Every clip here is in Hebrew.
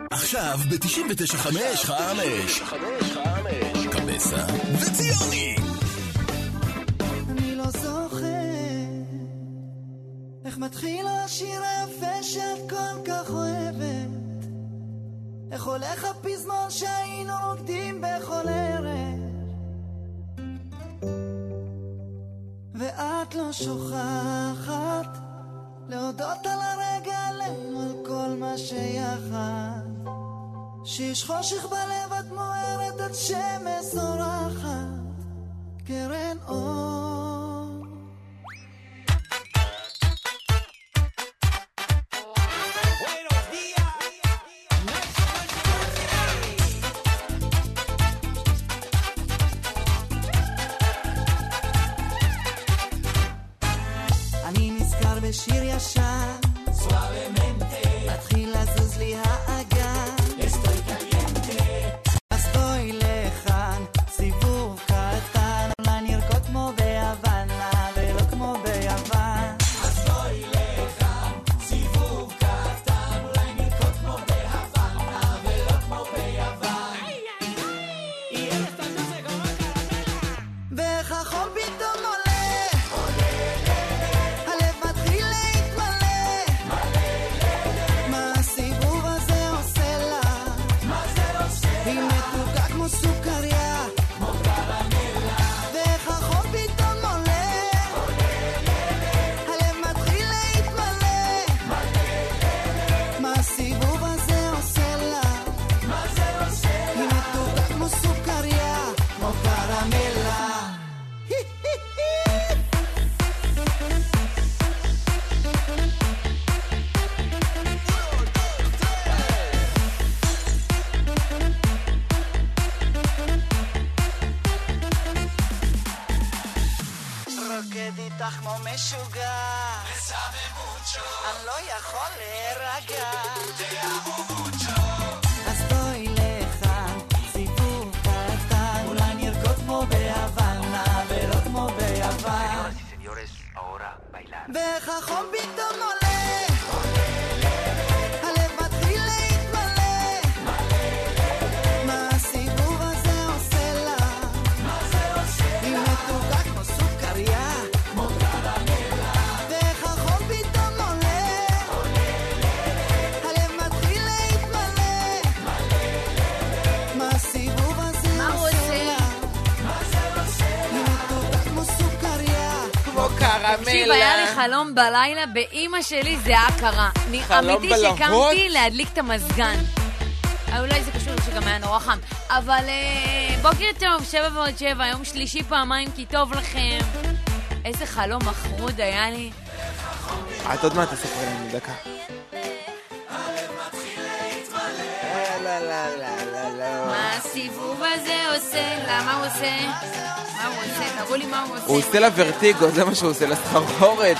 עכשיו ב-99.5 קבסה וציוני. אני לא זוכר איך מתחיל השיר היפה שאת כל כך אוהבת, איך הולך הפזמון שהיינו רוקדים בכל ערב, ואת לא שוכחת להודות על הרגע עלינו, על כל מה שיחד, שיש חושך בלב את מוארת, את שמש זורחת קרן אור. אני נזכר בשיר ישן, מתחיל לזוז לי האגן, אז בואי לכאן, סיבוב קטן, אולי נרקוד כמו ביוונה ולא כמו ביוון. אז בואי לכאן, סיבוב קטן, אולי נרקוד כמו ביוונה ולא כמו ביוון. ואיך החום פתאום עולה, הלב מתחיל להתמלא, מה הסיבוב הזה עושה לה, היא מתוקה כמו סוכריה, ואיך החום פתאום עולה, הלב מתחיל להתמלא, מה הסיבוב הזה עושה לה, היא מתוקה כמו סוכריה, כמו קרמלה. רוקד איתך כמו משוגע, אני לא יכול להירגע, אז בואי לכאן, סיבוב קטן, אולי נרקוד כמו ביוונה ולא כמו ביוון. ואיך החום פתאום עולה, הלב מתחיל להתמלא, מה הסיבוב הזה עושה לה, היא מתוקה כמו סוכריה, ואיך החום פתאום עולה, הלב מתחיל להתמלא, מה הסיבוב הזה עושה לה, היא מתוקה כמו סוכריה, כמו קרמלה. תקשיב, היה לי חלום בלילה, באמא שלי זה היה קרה. חלום אמיתי בלהות? שקמתי להדליק את המזגן. אולי זה קשור שגם היה נורא חם. אבל בוקר טוב, 7:07, יום שלישי פעמיים, כי טוב לכם. איזה חלום מחרוד היה לי. את עוד מעט תספר לנו דקה. מה הסיבוב הזה עושה? למה הוא עושה? מה הוא עושה? תראו לי מה הוא עושה. הוא עושה לה ורטיגו, זה מה שהוא עושה, לסחרחורת.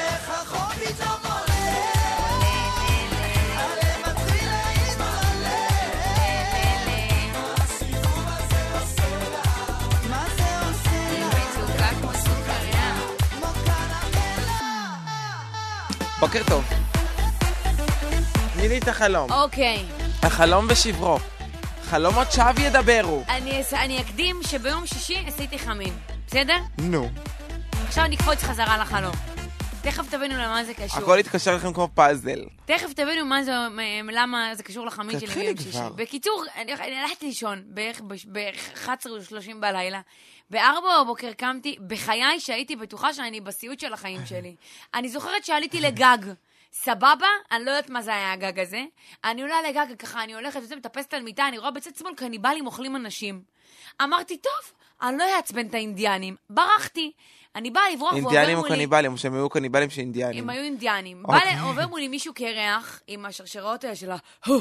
בוקר טוב. תני לי את החלום. אוקיי. החלום בשברו. חלומות שווא ידברו. אני אקדים שביום שישי עשיתי חמין. בסדר? נו. עכשיו נקפוץ חזרה לחלום. תכף תבינו למה זה קשור. הכל יתקשר לכם כמו פאזל. תכף תבינו למה זה קשור לחמין שלי ביום שישי. כבר. בקיצור, אני הלכתי לישון בערך ב-11:30 בלילה. ב-4 בבוקר קמתי, בחיי שהייתי בטוחה שאני בסיוט של החיים שלי. אני זוכרת שעליתי לגג. סבבה? אני לא יודעת מה זה היה הגג הזה. אני עולה לגג ככה, אני הולכת מטפסת על מיטה, אני רואה בצד שמאל קניבלים אוכלים אנשים. אמרתי, טוב, אני לא אעצבן את האינדיאנים. ברחתי. אני באה לברוח ועובר מולי... אינדיאנים או קניבלים, או שהם היו קניבלים של אינדיאנים. הם היו אינדיאנים. עובר מולי מישהו קרח, עם השרשרות האלה שלה,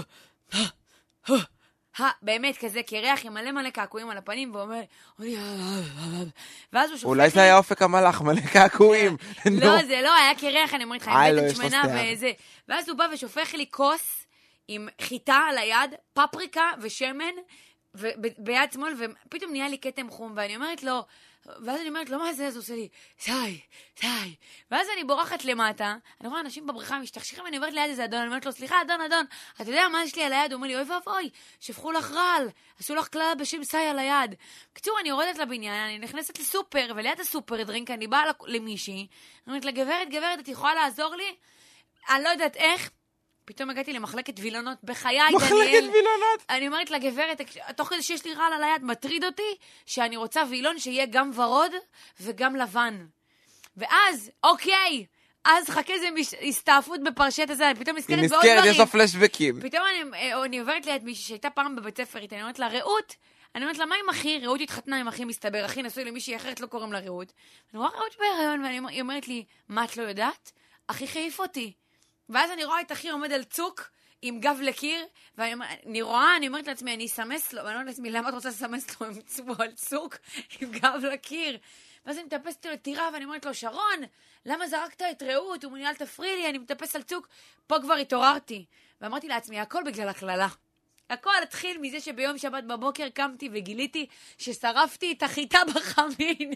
באמת כזה קרח, עם מלא קעקועים על הפנים, ואומר, ואז הוא שופך לי... אולי זה היה אופק המלאך, מלא קעקועים. לא, זה לא, היה קרח, אני אומרת לך, עם בטן שמנה וזה. ואז הוא בא ושופך לי כוס עם חיטה על היד, פפריקה ושמן, ביד שמאל, ופתאום נהיה לי קטם חום, ואני אומרת לו, ואז אני אומרת לו, מה זה? אז הוא עושה לי, סי. ואז אני בורחת למטה, אני רואה אנשים בבריכה משתכשכים, אני אומרת ליד איזה אדון, אני אומרת לו, סליחה, אדון, אתה יודע מה יש לי על היד? הוא אומר לי, אוי ואבוי, שפכו לך רעל, עשו לך כלל בשם סי על היד. בקיצור, אני יורדת לבניין, אני נכנסת לסופר, וליד הסופר דרינק, אני באה למישהי, אני אומרת לה, גברת, את יכולה לעזור לי? אני לא יודעת איך. פתאום הגעתי למחלקת וילונות בחיי, דניאל. מחלקת וילונות? אני אומרת לגברת, תוך כדי שיש לי רעל על היד, מטריד אותי, שאני רוצה וילון שיהיה גם ורוד וגם לבן. ואז, אוקיי, אז חכה איזה הסתעפות בפרשת הזה, אני פתאום נזכרת בעוד דברים. יש לה פלשבקים. פתאום אני עוברת ליד מישהי שהייתה פעם בבית ספר, אני אומרת לה, רעות, אני אומרת לה, מה עם אחי? רעות התחתנה עם אחי, מסתבר, אחי נשוי למישהי אחרת, לא קוראים לה רעות. אני רואה רעות בהיריון, והיא אומרת לי, מה את לא יודעת? אחי חייף אותי. ואז אני רואה את אחי עומד על צוק, עם גב לקיר, ואני רואה, אני אומרת לעצמי, אני אסמס לו, ואני אומרת לעצמי, למה את רוצה לסמס לו על צוק, עם גב לקיר? ואז אני מטפסת לו לטירה, ואני אומרת לו, שרון, למה זרקת את רעות? הוא אומר, אל תפריע לי, אני מטפס על צוק. פה כבר התעוררתי. ואמרתי לעצמי, הכל בגלל הכללה. הכל התחיל מזה שביום שבת בבוקר קמתי וגיליתי ששרפתי את החיטה בחמין.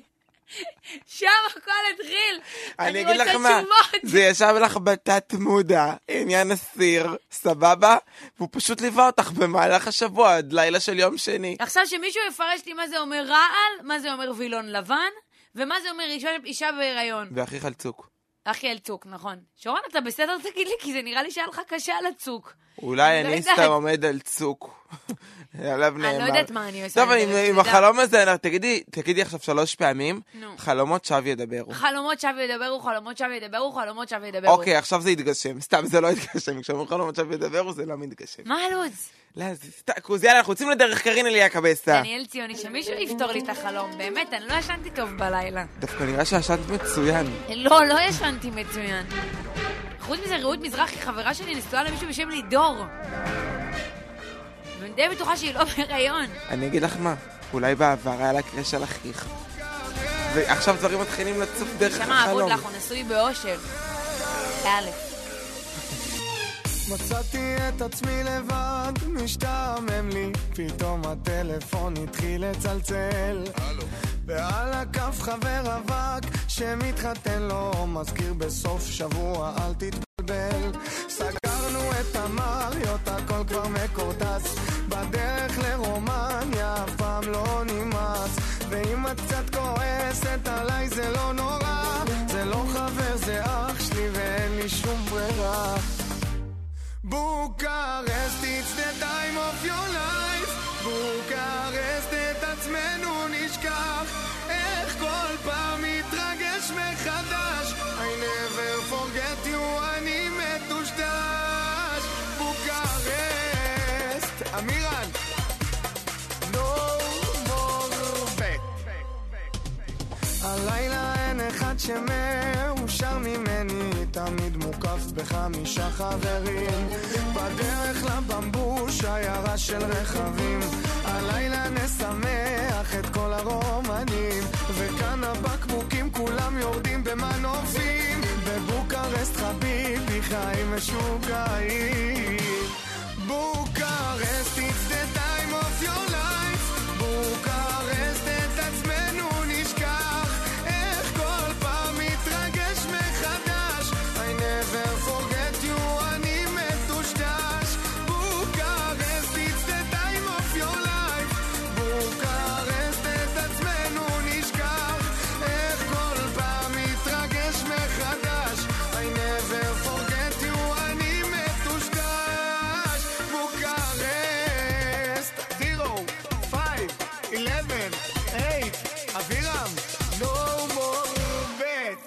שם הכל התחיל. אני אגיד לך מה, זה ישב לך בתת מודע, עניין הסיר, סבבה, והוא פשוט ליווה אותך במהלך השבוע, עד לילה של יום שני. עכשיו שמישהו יפרש לי מה זה אומר רעל, מה זה אומר וילון לבן, ומה זה אומר אישה בהיריון. ואחיך על צוק. אחי על צוק, נכון. שרון, אתה בסדר תגיד לי, כי זה נראה לי שהיה לך קשה על הצוק. אולי אני סתם עומד על צוק. עליו נאמר. אני לא יודעת מה אני עושה. טוב, עם החלום הזה, תגידי עכשיו 3 פעמים, חלומות שווא ידברו. חלומות שווא ידברו, חלומות שווא ידברו, חלומות שווא ידברו. אוקיי, עכשיו זה יתגשם. סתם, זה לא יתגשם. כשאומרים חלומות שווא ידברו, זה לא מתגשם. מה הלו"ז? לא, זה סתקוס. יאללה, אנחנו יוצאים לדרך קרין אליה קבסה. דניאל ציוני, שמישהו יפתור לי את החלום. באמת, אני לא ישנתי טוב בלילה. דווקא נראה שישנת מצוין. לא ישנתי מצוין. חוץ מזה, רעות מזרחי, חברה שלי, נשואה למישהו בשם לידור. ואני די בטוחה שהיא לא בהיריון. אני אגיד לך מה, אולי בעבר היה לה קרש על אחיך. ועכשיו דברים מתחילים לצוף דרך החלום. שמה עבוד לך, הוא נשוי באושר. מצאתי את עצמי לבד, משתעמם לי, פתאום הטלפון התחיל לצלצל. ועל הקו חבר אבק שמתחתן לו, מזכיר בסוף שבוע, אל תתבלבל. סגרנו את המריות, הכל כבר מקורטס, בדרך לרומניה אף פעם לא נמאס. ואם את קצת כועסת עליי זה לא נורא, זה לא חבר, זה אח שלי ואין לי שום ברירה. בוקרשט, it's the time of your life. בוקרשט, את עצמנו נשכח, איך כל פעם מתרגש מחדש. I never forget you, אני מטושטש. בוקרשט, אמירן, no more back. הלילה אין אחד שמאושר ממני, תמיד מוקף ב5 חברים, בדרך לבמבוש שיירה של רכבים. הלילה נשמח את כל הרומנים, וכאן הבקבוקים כולם יורדים במנופים. בבוקרשט חביבי חיים משוגעים. בוקרשט, it's the time of your life. בוקרשט, את עצמנו נשכח, איך כל פעם מתרגש מחדש. I never forget you, אני מטושטש. בוקרשט, it's the time of your life. בוקרשט, את עצמנו נשכח, איך כל פעם מתרגש מחדש. I never forget you, אני מטושטש. בוקרשט, 0, 5, 11, 8, אבירם, no more bet.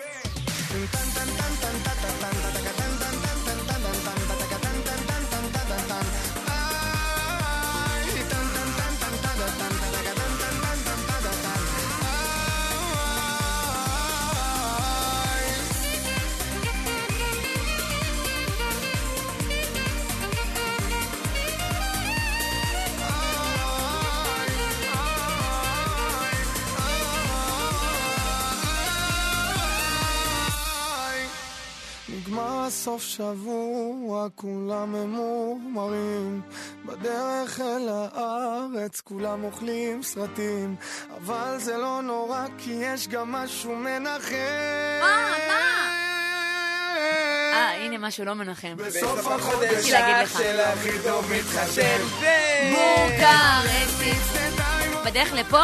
נגמר סוף שבוע, כולם ממורמרים, בדרך אל הארץ כולם אוכלים סרטים, אבל זה לא נורא כי יש גם משהו מנחם. הנה משהו לא מנחם. בסוף החודש של הכי טוב מתחשב בוקרשט. בדרך לפה?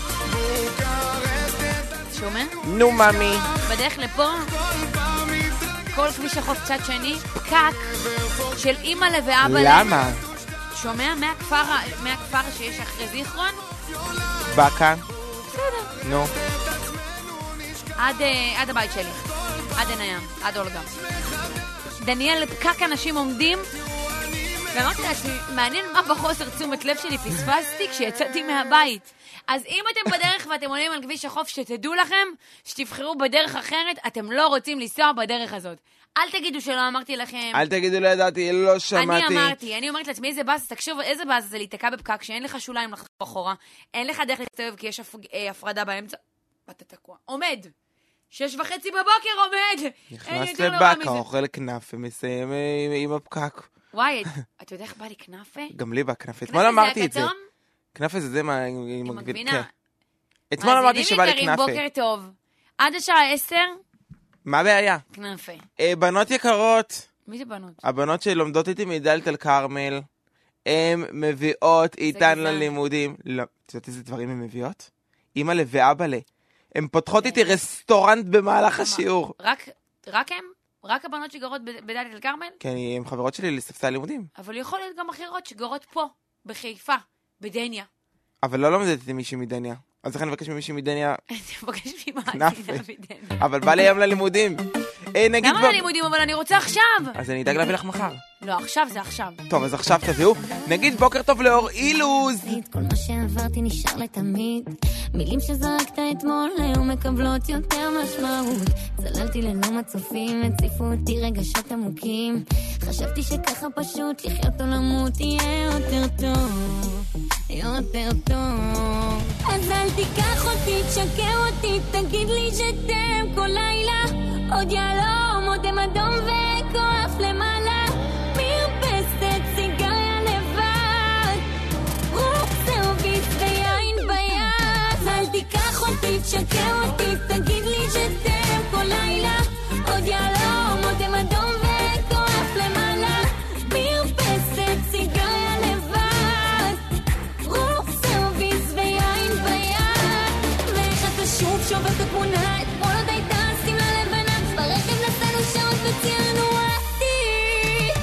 שומע? נו ממי. בדרך לפה? כל כביש החוף צד שני, פקק של אמא ואבא. למה? שומע? מהכפר שיש אחרי זיכרון? בקה. בסדר. נו. עד הבית שלי. עד עיניים. עד אולגה. דניאל, פקק אנשים עומדים, ואמרתי לעצמי, מעניין מה בחוסר תשומת לב שלי פספסתי כשיצאתי מהבית. אז אם אתם בדרך ואתם עולים על כביש החוף, שתדעו לכם שתבחרו בדרך אחרת, אתם לא רוצים לנסוע בדרך הזאת. אל תגידו שלא אמרתי לכם. אל תגידו לא ידעתי, לא שמעתי. אני אומרת לעצמי, איזה באז, תקשוב, איזה באז זה להיתקע בפקק, שאין לך שוליים לחזור אחורה, אין לך דרך להסתובב כי יש הפרדה באמצע, אתה תקוע. עומד. 6:30 בבוקר עומד. נכנס לבקה, אוכל כנף ומסיים עם הפקק. וואי, אתה יודע איך בא לי כנפה? גם לי בא כנפה. אתמול אמרתי את זה. כנפה זה מה... עם הגבינה. אתמול אמרתי שבא לי כנפה. בוקר טוב. עד השעה 10? מה הבעיה? כנפה. בנות יקרות. מי זה בנות? הבנות שלומדות איתי מדלית אל כרמל, הן מביאות איתן ללימודים. לא, את יודעת איזה דברים הן מביאות? אמא ואבא לה. הן פותחות איתי רסטורנט במהלך השיעור. רק הם? רק הבנות שגרות בדלית אל כרמל? כן, הן חברות שלי לספסל לימודים. אבל יכול להיות גם אחרות שגרות פה, בחיפה, בדניה. אבל לא לומדת איתי מישהי מדניה. אז לכן נבקש ממישהי מדניה... תבקש ממאזינה מדניה. אבל בא לי היום ללימודים. למה ללימודים? אבל אני רוצה עכשיו. אז אני אדאג להביא לך מחר. לא, עכשיו זה עכשיו. טוב, אז עכשיו תביאו. נגיד בוקר טוב לאור אילוז. כל מה שעברתי נשאר לתמיד. מילים שזרקת אתמול היום מקבלות יותר משמעות. צללתי ללא מצופים, הציפו אותי רגשות עמוקים. חשבתי שככה פשוט לחיות או למות יהיה יותר טוב, יותר טוב. אז אל תיקח אותי, תשקר אותי, תגיד לי שתם כל לילה. עוד יעלום, עוד אדום וכוח למעלה. מרפסת סיגריה לבד, רוח סרוויס ויין ביד. אל תיקח אותי, תשקר אותי, תגיד לי שתם כל לילה. עוד יעלום, עוד אדום וכוח למעלה. מרפסת סיגריה לבד, רוח סרוויס ויין ביד. ואיך אתה שוב שובר את התמונה, אתמול עוד הייתה שמלה לבנה, ברכב נסענו שעות וציירנו עתיד.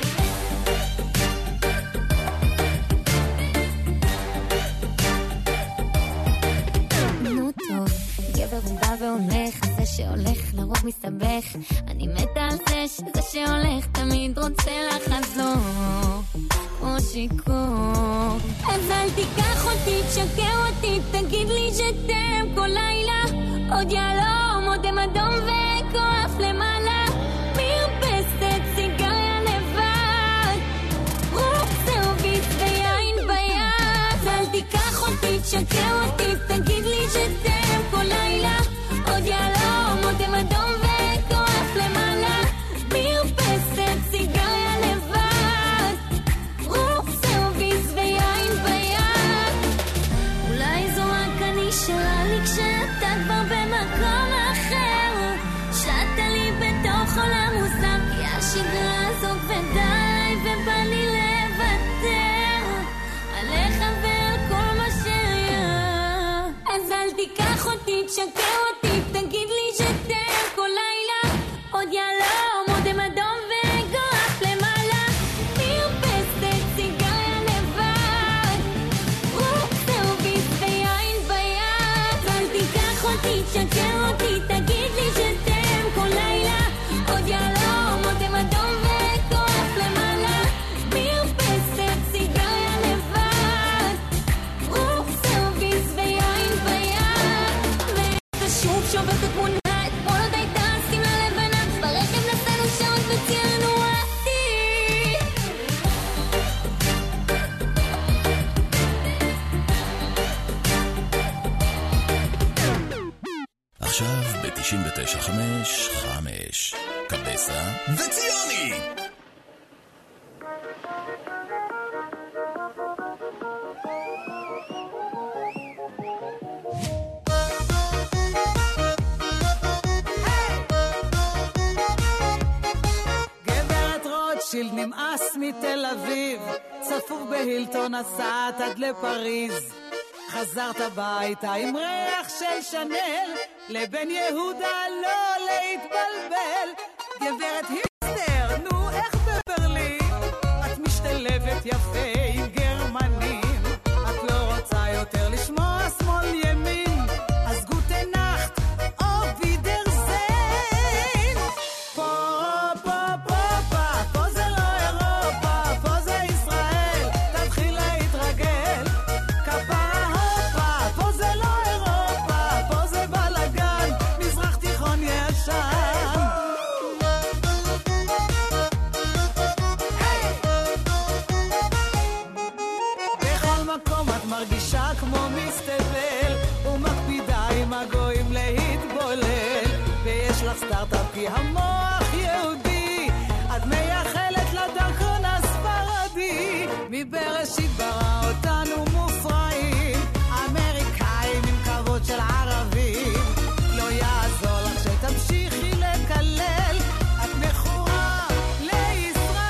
נו טוב, גבר הוא בא והולך, זה שהולך לרוב מסתבך. אני מתה על זה שזה שהולך תמיד רוצה לחזור כמו שיקור. אז אל תיקח אותי, תשקר אותי, תגיד לי שתם כל לילה. עוד יעלום, עוד אדום וכוח למעלה. מרפסת סיגריה לבד, רוח סרוויס ויין ביד. אל תיקח אותי, תשקר אותי, תגיד לי שתם כל לילה. עוד יעלום, עוד אדום וכוח למעלה. מרפסת סיגריה לבד, רוח סרוויס ויין ביד. אולי זו רק אני שרה לי כשאתה כבר במקום אחר. שתה לי בתוך עולם מוזר, כי השגרה הזו כבדה עליי ובא לי לוותר עליך ועל כל מה שהיה. אז אל תיקח אותי, תשקר אותי, תגיד לי שתם כל לילה. עוד יעלום, עוד אדום וכוח למעלה. מרפסת סיגריה לבד, רוח סרוויס ויין ביד. אל תיקח אותי, תשקר אותי, תגיד לי שתם כל לילה. עוד יעלום, עוד אדום וכוח למעלה. מרפסת סיגריה לבד, רוח סרוויס ויין ביד. ואתה שוב שובר את התמונה, אתמול עוד הייתה שמלה לבנה, ברכב נסענו שעות וציירנו עתיד. עכשיו ב-99.5 קבסה וציוני. מהילטון נסעת עד לפריז, חזרת הביתה עם ריח של שנל, לבן יהודה לא להתבלבל. גברת היפסטר, נו איך בברלין את משתלבת יפה עם גרמנים, את לא רוצה יותר לשמוע שמאל ימין, אז גוטה נחט או וידרזיין. פה זה לא אירופה, פה זה ישראל, תתחיל להתרגל. כפרה הופה, פה זה לא אירופה, פה זה בלגן, מזרח תיכון ישן. בכל מקום את מרגישה כמו מסתבל, ומקפידה עם הגויים להתבולל, ויש לך סטארט-אפ כי המוח יהודי, את מייחלת לדרכון הספרדי. מבראשית ברא אותנו מופרעים, אמריקאים עם כבוד של ערבים, לא יעזור לך שתמשיכי לקלל, את מכורה לישראל.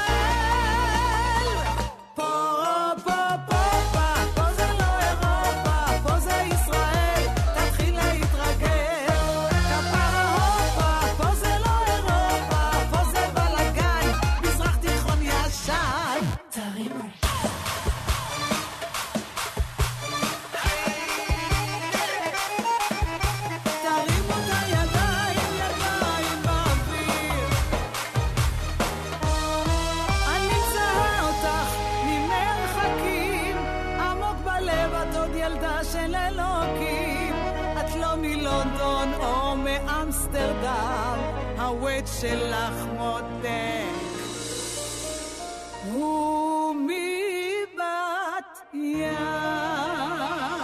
פה זה לא אירופה, פה זה ישראל, תתחיל להתרגל. כפרה הופה, פה זה לא אירופה, פה זה בלגן, מזרח תיכון ישן. תרימו תרימו את הידיים, ידיים באוויר. אני מזהה אותך ממרחקים, עמוק בלב את עוד ילדה של אלוקים. את לא מלונדון או מאמסטרדם, הווייט שלך מותק הוא מבת ים.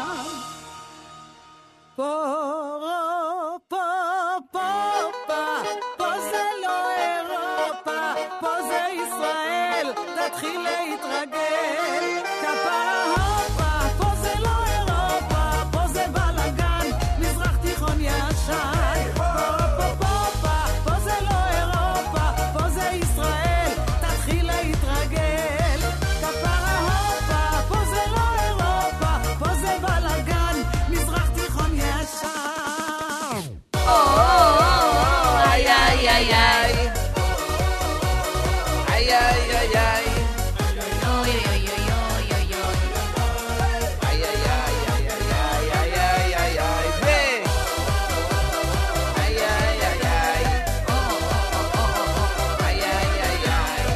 פה זה לא אירופה, פה זה ישראל, תתחיל להתרגל. כפרה הופה, פה זה לא אירופה, פה זה בלגן, מזרח תיכון ישן. פה זה לא אירופה, פה זה ישראל, תתחיל להתרגל. כפרה הופה, פה זה לא אירופה, פה זה בלגן, מזרח תיכון ישן. איי איי איי איי איי איי איי איי אוי אוי אוי אוי אוי אוי. איי איי איי איי איי איי איי איי ו איי איי איי איי איי איי איי איי.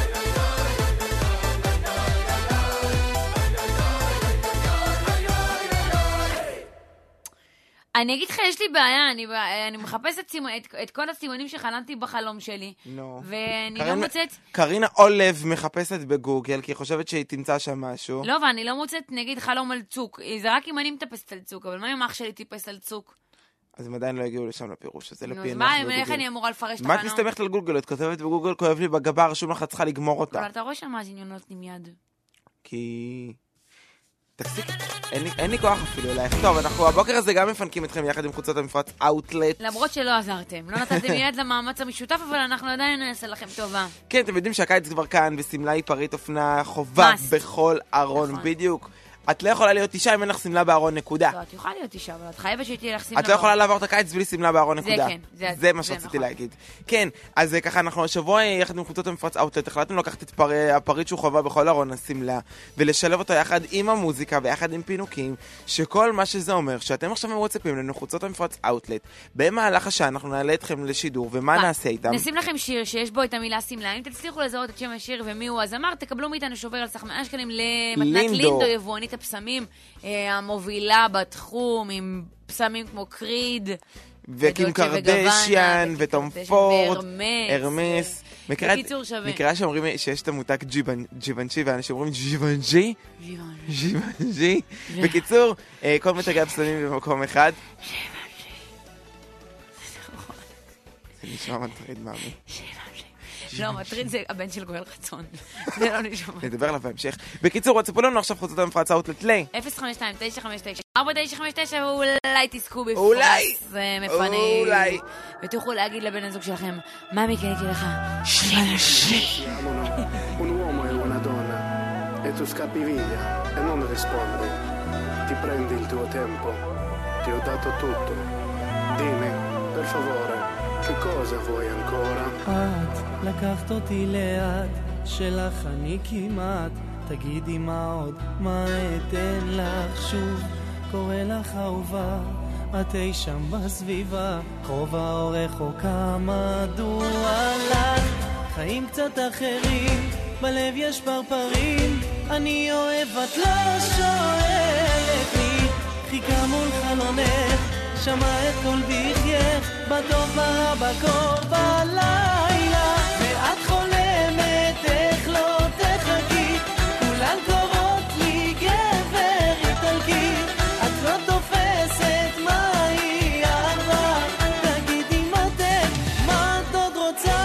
אני אגיד לך, יש לי בעיה, אני מחפשת את כל הסימנים שחלמתי בחלום שלי. נו. ואני לא מוצאת... קרינה אולב מחפשת בגוגל, כי היא חושבת שהיא תמצא שם משהו. לא, ואני לא מוצאת, נגיד, חלום על צוק. זה רק אם אני מטפסת על צוק, אבל מה אם אח שלי טיפס על צוק? אז הם עדיין לא הגיעו לשם לפירוש, אז זה נו, לפי אז נוח מה, בגוגל. איך אני אמורה לפרש את מה את החלום? מסתמכת על גוגל? את כותבת בגוגל, כואב לי בגבה, רשום לך, את צריכה לגמור אותה. אבל אתה רואה שהמאזינים נותנים יד. כי... תפסיק, אין לי כוח אפילו אלייך. טוב, אנחנו הבוקר הזה גם מפנקים אתכם יחד עם חוצות המפרץ אאוטלט. למרות שלא עזרתם. לא נתתם יד למאמץ המשותף, אבל אנחנו עדיין נעשה לכם טובה. כן, אתם יודעים שהקיץ כבר כאן, וסמלה היא פריט אופנה חובה Must. בכל ארון, נכון. בדיוק. את לא יכולה להיות אישה אם אין לך סמלה בארון, נקודה. לא, את יכולה להיות אישה, אבל את חייבת שתהיה לך סמלה. את לא יכולה לעבור את הקיץ בלי סמלה בארון, זה נקודה. כן, זה מה זה שרציתי נכון. להגיד. כן, אז ככה אנחנו השבוע יחד עם חוצות המפרץ אאוטלט החלטנו לקחת את הפריט שהוא חובה בכל ארון הסמלה, ולשלב אותו יחד עם המוזיקה ויחד עם פינוקים, שכל מה שזה אומר, שאתם עכשיו מרוצפים לנו חוצות המפרץ אאוטלט, במהלך השעה אנחנו נעלה אתכם לשידור, ומה נעשה איתם? נשים לכם שיר שיש בו את המילה סמלה. אם תצליחו לזהות את שם השיר ומי הוא הזמר, תקבלו מאיתנו שובר על סך 100 שקלים למתנת לינדו. לינדו, יבואנית הפסמים המובילה בתחום, עם פסמים כמו קריד, וקים ודולצ'ה קרדשיאן, וגוואנה, וטום וקרדשיאן, פורד, והרמס. הרמס. בקיצור שווה. מקרה שאומרים שיש את המותג ג'יוונצ'י, ואנשים אומרים ג'יוונצ'י. ג'יוונצ'י. בקיצור, כל מתגי הפסמים במקום אחד. זה נשמע מטריד, מאמי. לא, מטריד זה הבן של גואל חצון. זה לא נשמע. נדבר עליו בהמשך. בקיצור, רצפו לנו עכשיו חוצות המפרץ אאוטלט לי. 052-959-4959, ואולי תזכו בפרס מפנה. אולי. ותוכלו להגיד לבן הזוג שלכם, ממי קניתי לך 7 שלי. Un uomo è una donna e tu scappi via e non rispondi. Ti prendi il tuo tempo, ti ho dato tutto. Dimmi, per favore, che cosa vuoi ancora? את לקחת אותי לאט, שלך אני כמעט. תגידי מה עוד, מה אתן לך שוב. קורא לך אהובה, את אי שם בסביבה, קרובה או רחוקה, מדוע לך? חיים קצת אחרים, בלב יש פרפרים, אני אוהב את לא שואלת מי. חיכה מול חלונך, שמע את כל בחייך, בטוב ברע בקור בלילה, ואת חולמת איך לא תחכי, כולן קורות לי גבר איטלקי, את לא תופסת מהי אהבה, תגידי מתק, מה את עוד רוצה?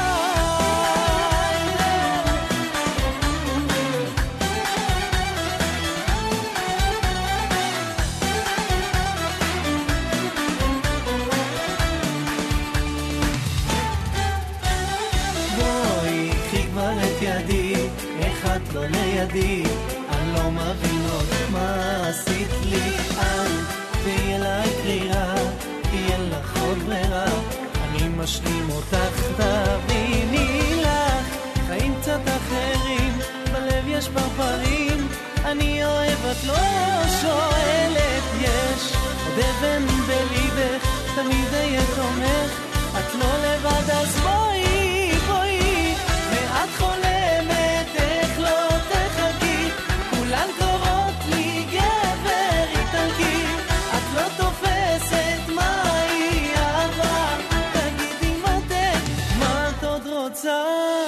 לא לידי, אני לא מבין עוד מה עשית לי. אל תהיה אליי קרירה, כי אין לך עוד ברירה, אני משלים אותך, תביני לך. חיים קצת אחרים, בלב יש פרפרים, אני אוהב את לא שואלת. יש עוד אבן בליבך, תמיד אהיה תומך, את לא לבד אז בואי בואי, ואת חולמת איך לא תחכי, כולן קורות לי גבר איטלקי, את לא תופסת מהי אהבה, תגידי מתק, מה את עוד רוצה?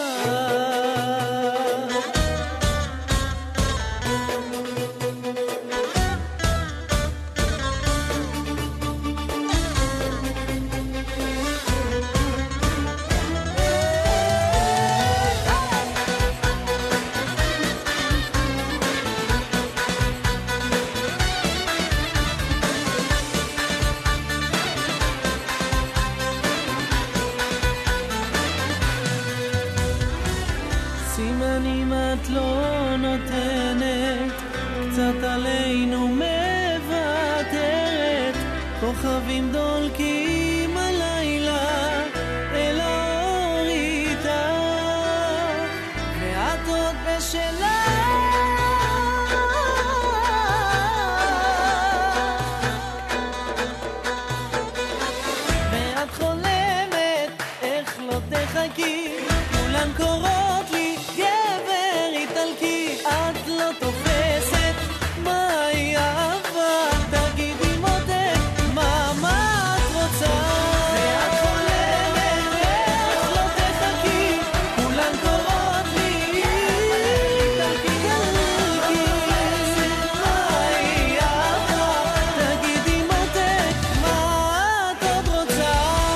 עלינו מבטרת, כוכבים דולקים הלילה אל האור איתך, ואת עוד בשלה ואת חולמת איך לא תחכי, כולן קורות לי גבר איטלקי, את לא תופסת מהי אהבה, תגידי מותק, מה את רוצה? ואת חולמת איך לא תחכי, כולן קורות לי איטלקי, מהי אהבה, תגידי מותק, מה את עוד רוצה?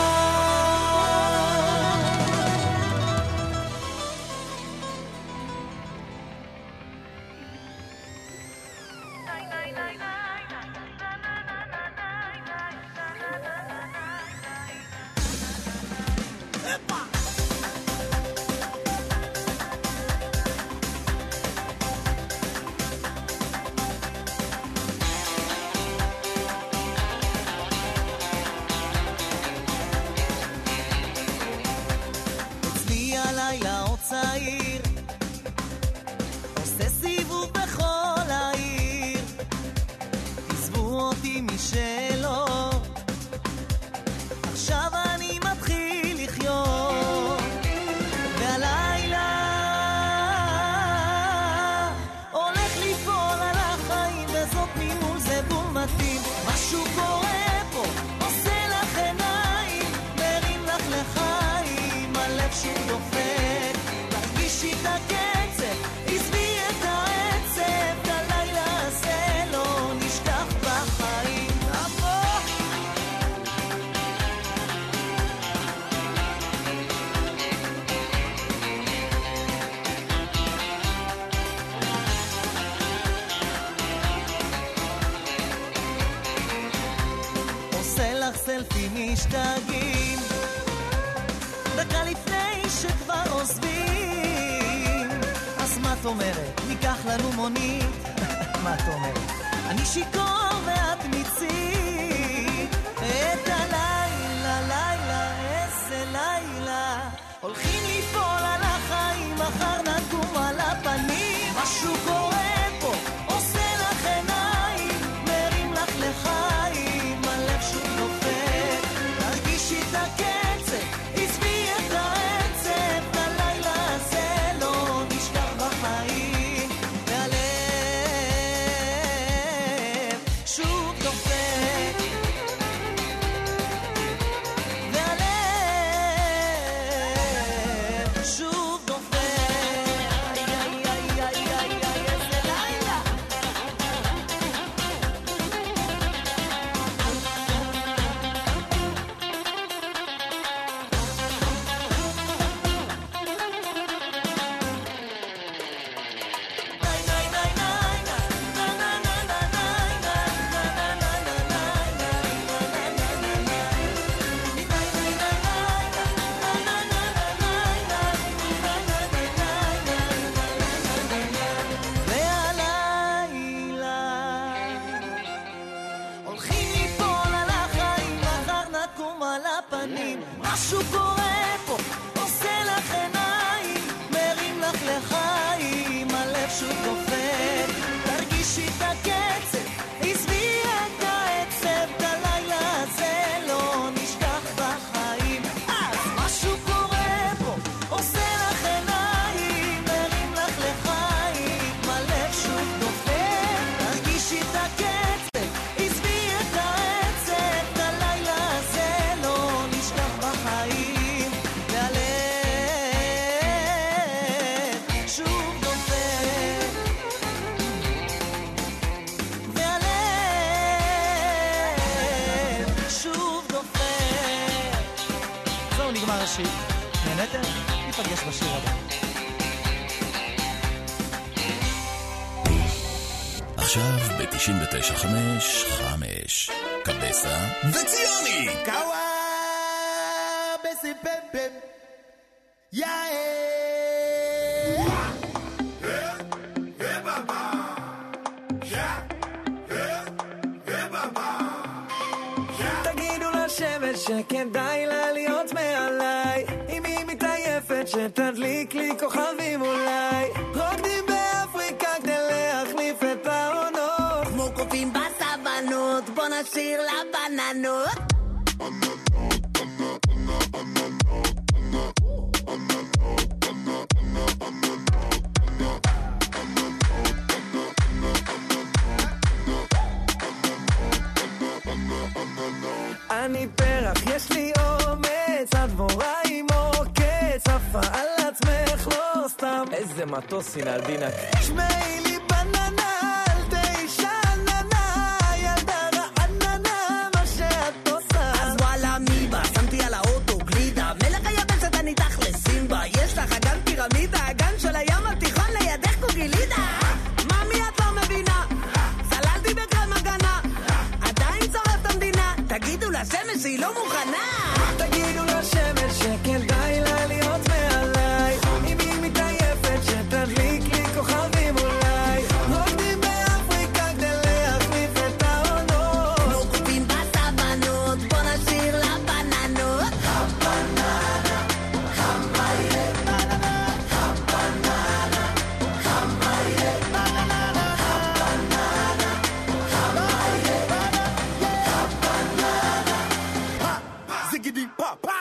אצלי הלילה עוד צעיר, עושה סיבוב בכל העיר, עזבו אותי משלו, עכשיו אני מתחיל לחיות, והלילה הולך ליפול על החיים, וזאת ניהול זה בול מתאים, משהו קורה פה, עושה לך עיניים, מרים לך לחיים, הלב שהוא דופק, תרגישי את הקצב, עזבי את העצב, הלילה הזה לא נשכח בחיים. עושה לך סלפי משתגעים, דקה לפני שכבר עוזבים, אז מה את אומרת? ניקח לנו מונית. מה את אומרת? אני שיקור ואת מיצית. את הלילה, לילה, איזה לילה. הולכים ליפול על החיים, מחר נקום על הפנים. משהו קורה פה, עושה לך עיניים, מרים לך לחיים, הלב שוב נופל. תרגישי את הקצב, עזבי את העצב, הלילה הזה לא נשכח בחיים, והלב שוב דופק, והלב שוב דופק. איזה לילה. הולכים ליפול על החיים, מחר נקום על הפנים. משהו קורה פה, עושה לך עיניים, מרים לך לחיים, הלב שוב דופק. תרגישי את הקצב, עזבי את העצב, את הלילה הזה לא נשכח בחיים. אז משהו קורה פה, עושה לך עיניים, מרים לך לחיים, הלב שוב דופק. תרגישי את הקצב, עזבי את העצב, את הלילה הזה לא נשכח בחיים, והלב שוב דופק, והלב שוב דופק. זהו, נגמר השיר. נהנתם? ניפגש בשיר הבא. עכשיו ב-99.5 קבסה וציוני. Kawa besi pem pem. Yeah. תגידו לשמש שכדאי לה להיות מעליי, אם היא מתעייפת שתדליק לי כוכבים אולי, רוקדים באפריקה כדי להחליף את העונות, כמו קופים בסבנות, בוא נשאיר לבננות. אני פרח, יש לי אומץ, הדבורה עם עוקץ, עפה על עצמך לא סתם, איזה מטוס אינלדינה. שמעי לי בננה, אל תישננה, ילדה רעננה, מה שאת עושה. אז וואלה מיבה, שמתי על האוטו גלידה, מלך היבשת אני תכלס סימבה, יש לך אגן פירמידה, אגן של הים התיכון לידך קוגלידה. ממי את לא מבינה, סללתי בקרם הגנה, עדיין צורף את המדינה, תגידו לשמש שהיא לא מוכנה. תגידו לשמש שכדאי לה להיות מעליי, אם היא מתעייפת שתדליק לי כוכבים אולי, רוקדים באפריקה כדי להחליף את העונות, כמו קופים בסבנות, בוא נשאיר לבננות. Ziggity pop pop.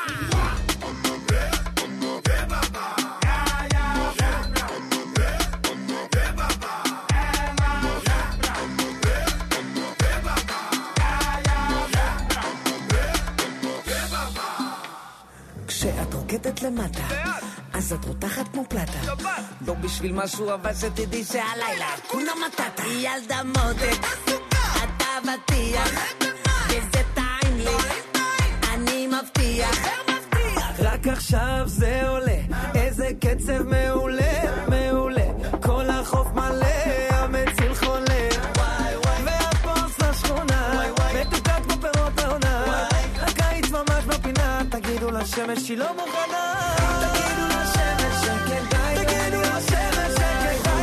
כשאת רוקדת למטה, אז את רותחת כמו פלטה, לא בשביל משהו אבל שתדעי שהלילה כולה מטאטה. ילדה מותק, את אבטיח, וזה טעים לי, אני מבטיח. רק עכשיו זה עולה, איזה קצב מעולה, מעולה, כל החוף מלא, המציל חולה, והפוס לשכונה, מתוקה כמו פירות העונה, הקיץ ממש בפינה, תגידו לשמש שהיא לא מוכנה, תגידו לשמש שכדאי, תגידו לשמש שכדאי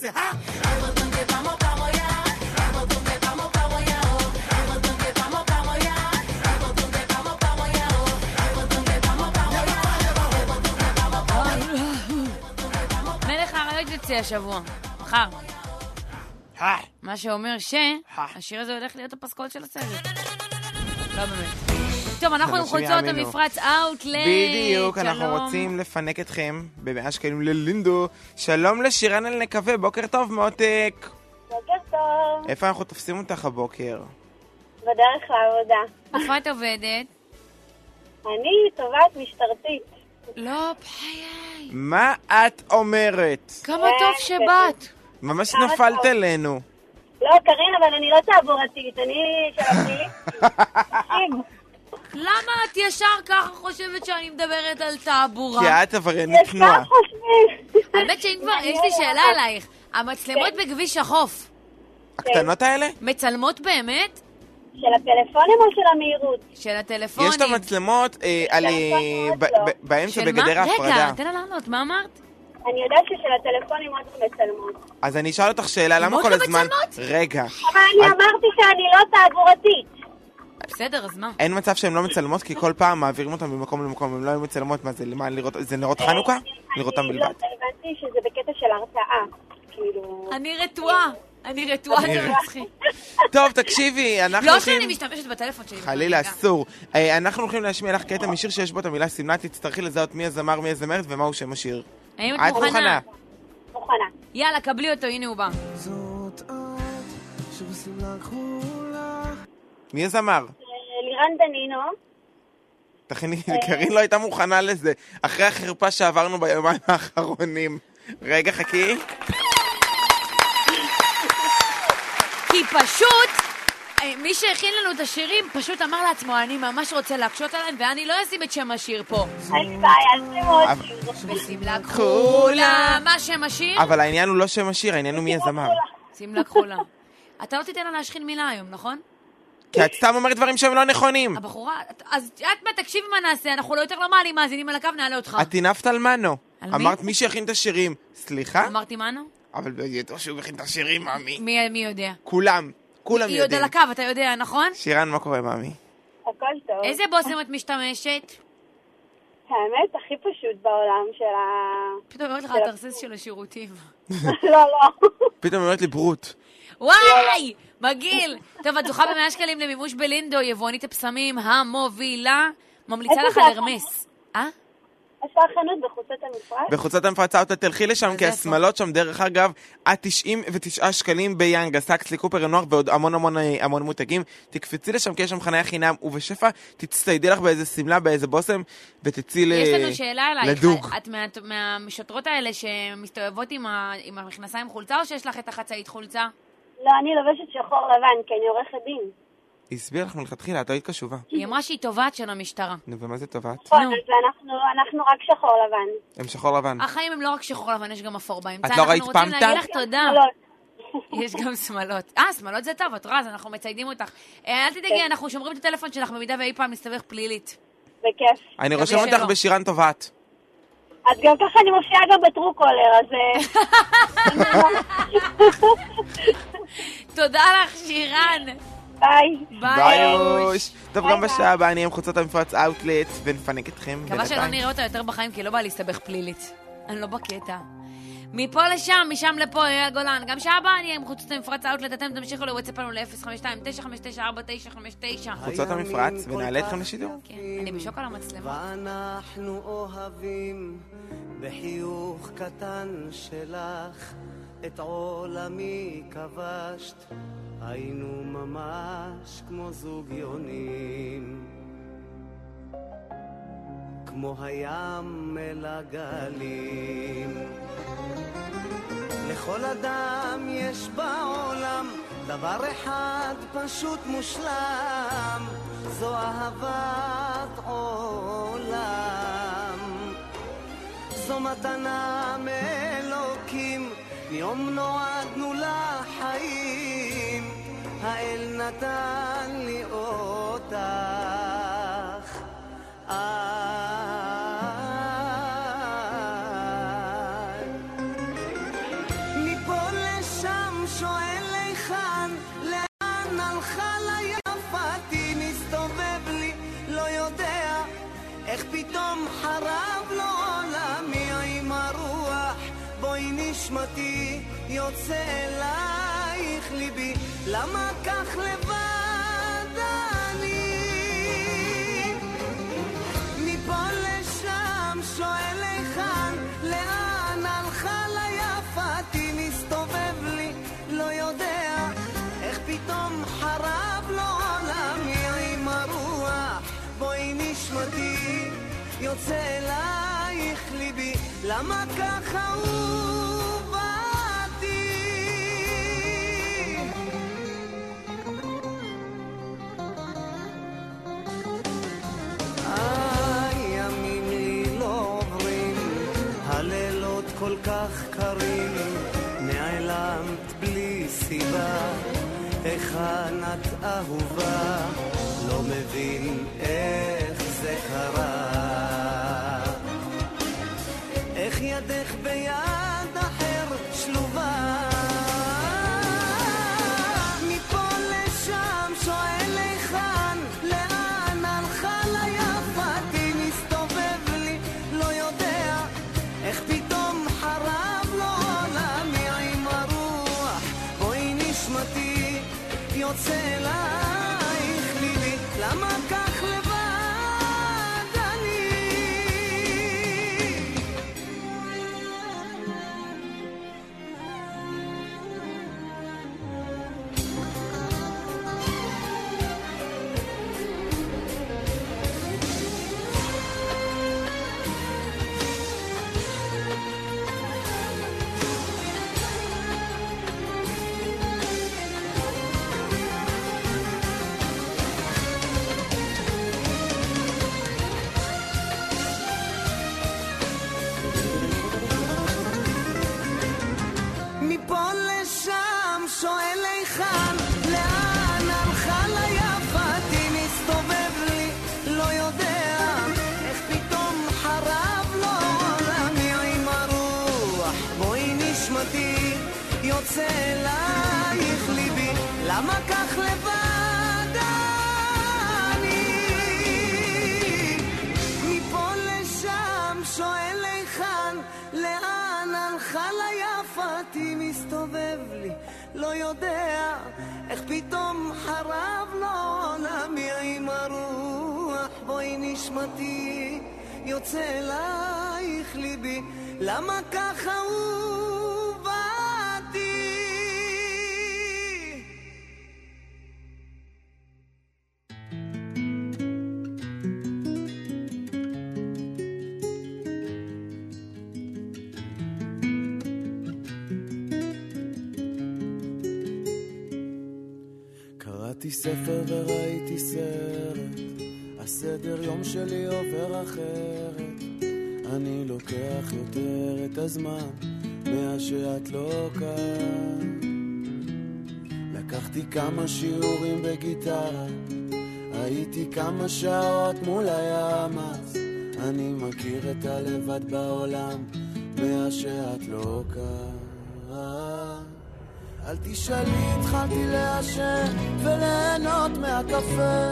dice, מלך האריות יוצא השבוע, מחר. מה שאומר שהשיר הזה הולך להיות הפסקול של הסרט. לא באמת. טוב, אנחנו עם חולצות המפרץ אאוטלט. בדיוק, אנחנו רוצים לפנק אתכם ב100 שקלים ללינדו. שלום לשירן אלנקווה, בוקר טוב מותק. בוקר טוב. איפה אנחנו תופסים אותך הבוקר? בדרך לעבודה. איפה את עובדת? אני תובעת משטרתית. לא, בחיי. מה את אומרת? כמה טוב שבאת. ממש נפלת אלינו. לא, קרין, אבל אני לא תעבורתית, אני של הפלילי. למה את ישר ככה חושבת שאני מדברת על תעבורה? כי את עבריינית תנועה. האמת שאם כבר, יש לי שאלה עלייך. המצלמות בכביש החוף. הקטנות האלה? מצלמות באמת? של הפלאפונים או של המהירות? של הטלפונים. יש את המצלמות באמצע בגדר ההפרדה. רגע, תן לה לענות, מה אמרת? אני יודעת ששל הטלפונים עוד לא מצלמות. אז אני אשאל אותך שאלה, למה כל הזמן... רגע. אבל אני אמרתי שאני לא תעבורתית. בסדר, אז מה? אין מצב שהן לא מצלמות, כי כל פעם מעבירים אותם ממקום למקום, הם לא היו מצלמות, מה זה, למה לראות, זה נרות חנוכה? לראות אותם בלבד. לא, הבנתי שזה בקטע של הרתעה. כאילו... אני רתועה, זה מצחיק. טוב, תקשיבי, אנחנו לא שאני משתמשת בטלפון שלי. חלילה, אסור. אנחנו הולכים להשמיע לך קטע משיר שיש בו את המילה סמלה, תצטרכי לזהות מי הזמר, מי הזמרת ומהו שם השיר. האם את מוכנה? מוכנה. יאללה, קבלי אותו, הנה הוא בא. זאת את שבשמלה כחולה. מי הזמר? לירן דנינו. תכיני, קרין לא הייתה מוכנה לזה. אחרי החרפה שעברנו ביומיים האחרונים. רגע, חכי. כי פשוט, מי שהכין לנו את השירים פשוט אמר לעצמו, אני ממש רוצה להקשות עליהם, ואני לא אשים את שם השיר פה. אין בעיה, זה מאוד שיר. בשמלה כחולה. מה שם השיר? אבל העניין הוא לא שם השיר, העניין הוא מי הזמר. שמלה כחולה. אתה לא תיתן לה להשכין מילה היום, נכון? כי את סתם אומרת דברים שהם לא נכונים. הבחורה, אז את תקשיבי מה נעשה, אנחנו לא יותר לא מעלים מאזינים על הקו, נעלה אותך. את תינפת על מנו. על מי? אמרת מי שהכין את השירים. סליחה? אמרתי מנו? אבל ידעו שהוא הכין את השירים, מאמי. מי יודע? כולם היא עוד יודעים. על הקו, אתה יודע, נכון? שירן, מה קורה, מאמי? הכל טוב. איזה בושם את משתמשת? האמת, הכי פשוט בעולם של פתאום אומרת לך התרסס של השירותים. לא. פתאום אומרת לי ברוט. וואי! מגיל! טוב, את זוכה ב100 שקלים למימוש בלינדו, יבואנית הפסמים המובילה. ממליצה לך על הרמס. איפה החנות בחוצות המפרץ? בחוצות המפרץ תלכי לשם, כי השמלות שם, דרך אגב, עד 99 שקלים ביאנגה, סאקס, קופר רנוח ועוד המון מותגים. תקפצי לשם, כי יש שם חניה חינם, ובשפע תצטיידי לך באיזה סמלה, באיזה בושם, ותצאי לדוג. יש לנו שאלה אלייך, את מהמשטרות האלה שמסתובבות עם המכנסיים חולצה, או שיש לך את החצאית חולצה? לא, אני לובשת שחור לבן, כי אני עורכת דין. היא הסבירה לך מלכתחילה, את היית קשובה. היא אמרה שהיא תובעת של המשטרה. נו, ומה זה תובעת? נכון, אז אנחנו רק שחור לבן. הם שחור לבן. החיים הם לא רק שחור לבן, יש גם אפור באמצע. את לא ראית פעם אנחנו רוצים להגיד לך תודה. לא. יש גם שמלות. שמלות זה טוב, את רז, אנחנו מציידים אותך. אל תדאגי, אנחנו שומרים את הטלפון שלך במידה ואי פעם נסתבך פלילית. בכיף. אני רושם אותך בשירן תובעת. אז גם ככה אני מופיעה גם בטרוקולר, אז... תודה לך, שירן. ביי. ביי. טוב, גם בשעה הבאה אני עם חוצות המפרץ אאוטלט ונפנק אתכם. מקווה שלא נראה אותה יותר בחיים, כי לא בא להסתבך פלילית. אני לא בקטע. מפה לשם, משם לפה, יהיה גולן. גם שעה הבאה אני עם חוצות המפרץ אאוטלט. אתם תמשיכו לוואטסאפ לנו ל-052-959-4959. חוצות המפרץ, ונעלה אתכם לשידור. כן, אני בשוק על המצלמה. ואנחנו אוהבים בחיוך קטן שלך את עולמי כבשת, היינו ממש כמו זוג יונים, כמו הים אל הגלים. לכל אדם יש בעולם דבר אחד פשוט מושלם, זו אהבת עולם. זו מתנה מאלוקים, מיום נועדנו לחיים, האל נתן לי אותך. מפה חרב לו עולמי עם הרוח בואי נשמתי יוצא אלייך ליבי למה כך לבד אני מפה לשם שואל היכן לאן הלכה ליפתי מסתובב לי לא יודע איך פתאום חרב לו עולמי עם הרוח בואי נשמתי יוצא אלייך ליבי למה ככה ובאתי הימים לי לא עוברים הלילות כל כך קרים נעלמת בלי סיבה היכן את אהובה לא מבין איך זה קרה איך ידך ביד אחר שלובה מפה לשם שואל היכן לאן הלכה ליפתי מסתובב לי לא יודע איך פתאום חרב לו עולמי עם הרוח בואי נשמתי יוצא אלייך ליבי למה כך לבד אני מפה לשם שואל היכן לאן הלכה ליפתי מסתובב לי לא יודע איך פתאום חרב לו עולמי עם הרוח בואי נשמתי יוצא אלייך ליבי למה כך לבד אני מפה לשם שואל היכן לאן הלכה ליפתי מסתובב לי לא יודע איך פתאום חרב לו עולמי עם הרוח בואי נשמתי יוצא אלייך ליבי למה ככה ובאתי קראתי ספר וראיתי סרט הסדר יום שלי עובר אחרת אני לוקח יותר את הזמן מה שאת לא כאן לקחתי כמה שיעורים בגיטרה הייתי כמה שעות מול הים אז אני מכיר את הלבד בעולם מה שאת לא כאן אל תשאלי התחלתי לעשן וליהנות מהקפה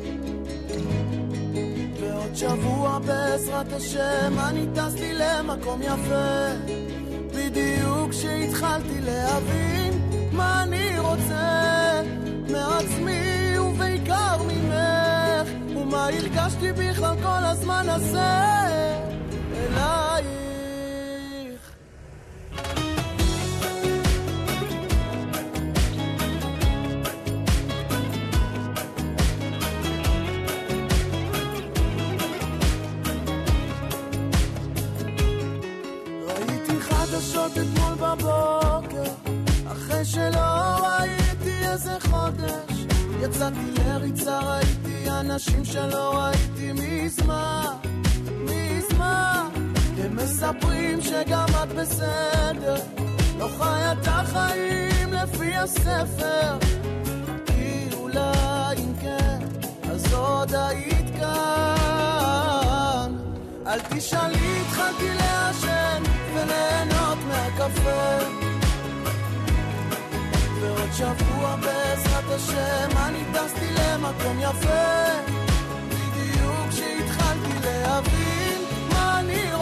ועוד שבוע בעזרת השם אני טס לי למקום יפה בדיוק שהתחלתי להבין מה אני רוצה מעצמי ובעיקר ממך ומה הרגשתי בכלל כל הזמן הזה אלייך חדשות אתמול בבוקר אחרי שלא ראיתי איזה חודש יצאתי לריצה ראיתי אנשים שלא ראיתי מזמן הם מספרים שגם את בסדר לא חיה את החיים לפי הספר כי אולי אם כן אז עוד היית כאן אל תשאלי התחלתי לעשן וליהנות מהקפה ועוד שבוע בעזרת השם אני טסתי למקום יפה בדיוק שהתחלתי להבין מה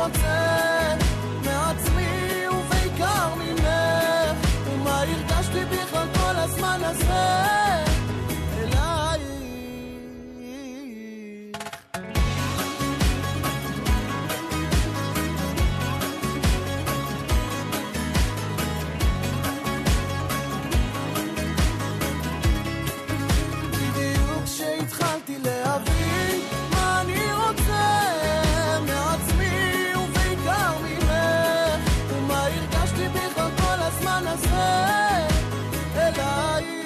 רוצה מעצמי ובעיקר ממך, ומה הרגשתי בכלל כל הזמן הזה אלייך. בדיוק כשהתחלתי להבין מה אני רוצה מעצמי ובעיקר ממך, ומה הרגשתי בכלל כל הזמן הזה אלייך.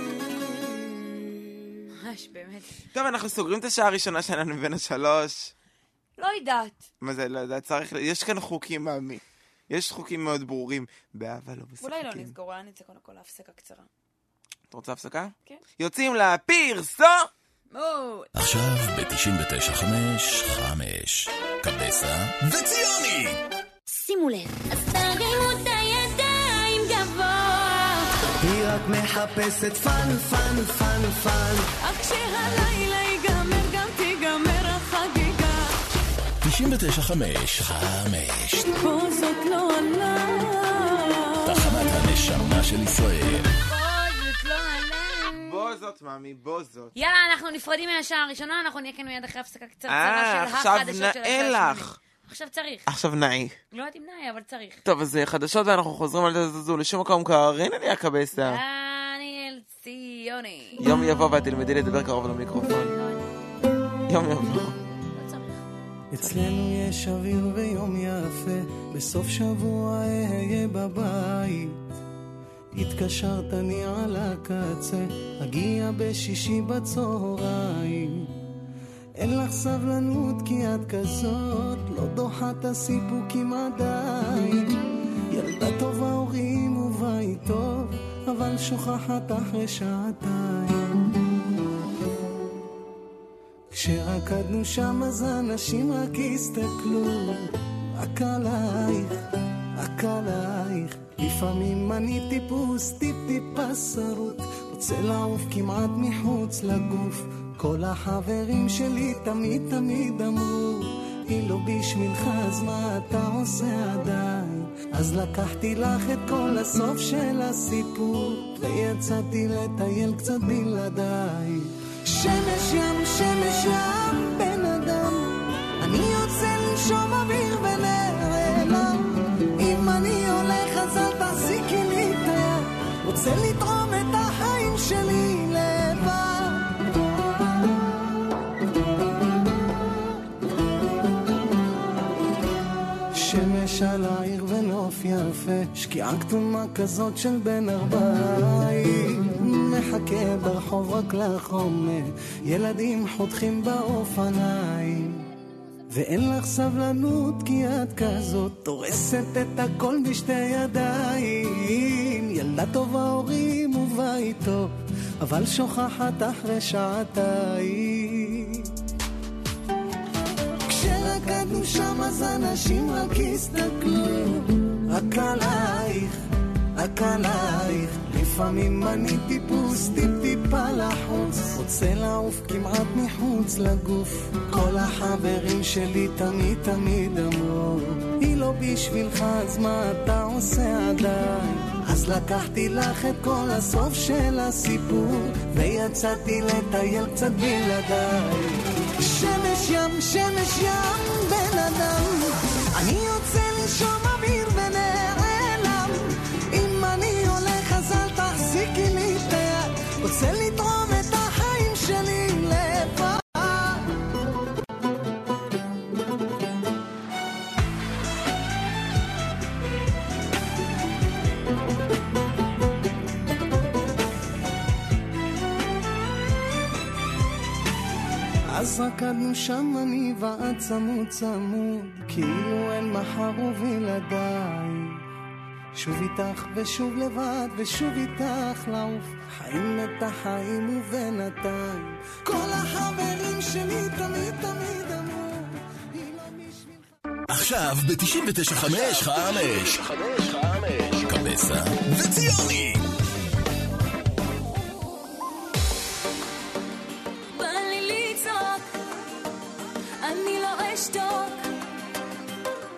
באמת. טוב, אנחנו סוגרים את השעה הראשונה שלנו מבין השלוש. לא יודעת. מה זה, לא יודעת, צריך, יש כאן חוקים, מאמי. יש חוקים מאוד ברורים. באהבה לא משחקים. אולי לא נסגור, אולי נצא קודם כל להפסקה קצרה. אתה רוצה הפסקה? כן. יוצאים לפרסו! עכשיו ב-99.5 קבסה וציוני. שימו לב, אז תרימו את הידיים גבוה, היא רק מחפשת פן, פן, פן, פן. אך כשהלילה ייגמר גם תיגמר החגיגה. 99.5 פה זאת לא עלה, תחנת הנשמה של ישראל. בוזות, מאמי, בוזות. יאללה, אנחנו נפרדים מהשעה הראשונה, אנחנו נהיה כאן מיד אחרי הפסקה קצרה של עכשיו החדשות של נאה השעה לך. 8. עכשיו צריך. עכשיו נאי. לא יודעת אם נאי, אבל צריך. טוב, אז חדשות ואנחנו חוזרים על תזזו לשום מקום קרין עליה קבסה. דניאל ציוני. יום יבוא ואת תלמדי לדבר קרוב למיקרופון. יום יבוא. אצלנו יש אוויר ויום יפה, בסוף שבוע אהיה בבית. התקשרת אני על הקצה, אגיע בשישי בצהריים. אין לך סבלנות כי את כזאת, לא דוחה את הסיפוקים עדיין. ילדה טובה הורים ובית טוב, אבל שוכחת אחרי שעתיים. כשרקדנו שם אז אנשים רק הסתכלו, רק עלייך, רק עלייך. לפעמים אני טיפוס טיפה שרוט, רוצה לעוף כמעט מחוץ לגוף. כל החברים שלי תמיד תמיד אמרו, היא לא בשבילך אז מה אתה עושה עדיין. אז לקחתי לך את כל הסוף של הסיפור, ויצאתי לטייל קצת בלעדיי. שמש ים, שמש ים, בן אדם, אני יוצא לנשום אוויר ונעלם. אם אני הולך אז אל תחזיקי לי את היד, רוצה לתרום את החיים שלי לבד. שמש על העיר ונוף יפה, שקיעה כתומה כזאת של בן 40, מחכה ברחוב רק לחומר, ילדים חותכים באופניים. ואין לך סבלנות כי את כזאת, תורסת את הכל בשתי ידיים. ילדה טובה הורים ובית טוב, אבל שוכחת אחרי שעתיים. כשרקדנו שם אז אנשים רק הסתכלו, רק עלייך, רק עלייך. לפעמים אני טיפוס טיפה לחוץ, רוצה לעוף כמעט מחוץ לגוף. כל החברים שלי תמיד תמיד אמרו, היא לא בשבילך אז מה אתה עושה עדיין. אז לקחתי לך את כל הסוף של הסיפור, ויצאתי לטייל קצת בלעדיי. שמש ים, שמש ים, בן אדם, אני יוצא לנשום אוויר ונעלם. אם אני הולך אז אל תחזיקי לי את היד, רוצה לתרום את החיים שלי לבד. אז רקדנו שם אני ואת צמוד צמוד, כאילו אין מחר ובלעדיי. שוב איתך ושוב לבד ושוב איתך לעוף, חיים את החיים ובינתיים. כל החברים שלי תמיד תמיד אמרו, היא לא בשבילך. עכשיו ב-99.5 קבסה וציוני. בא לי לצעוק, אני לא אשתוק,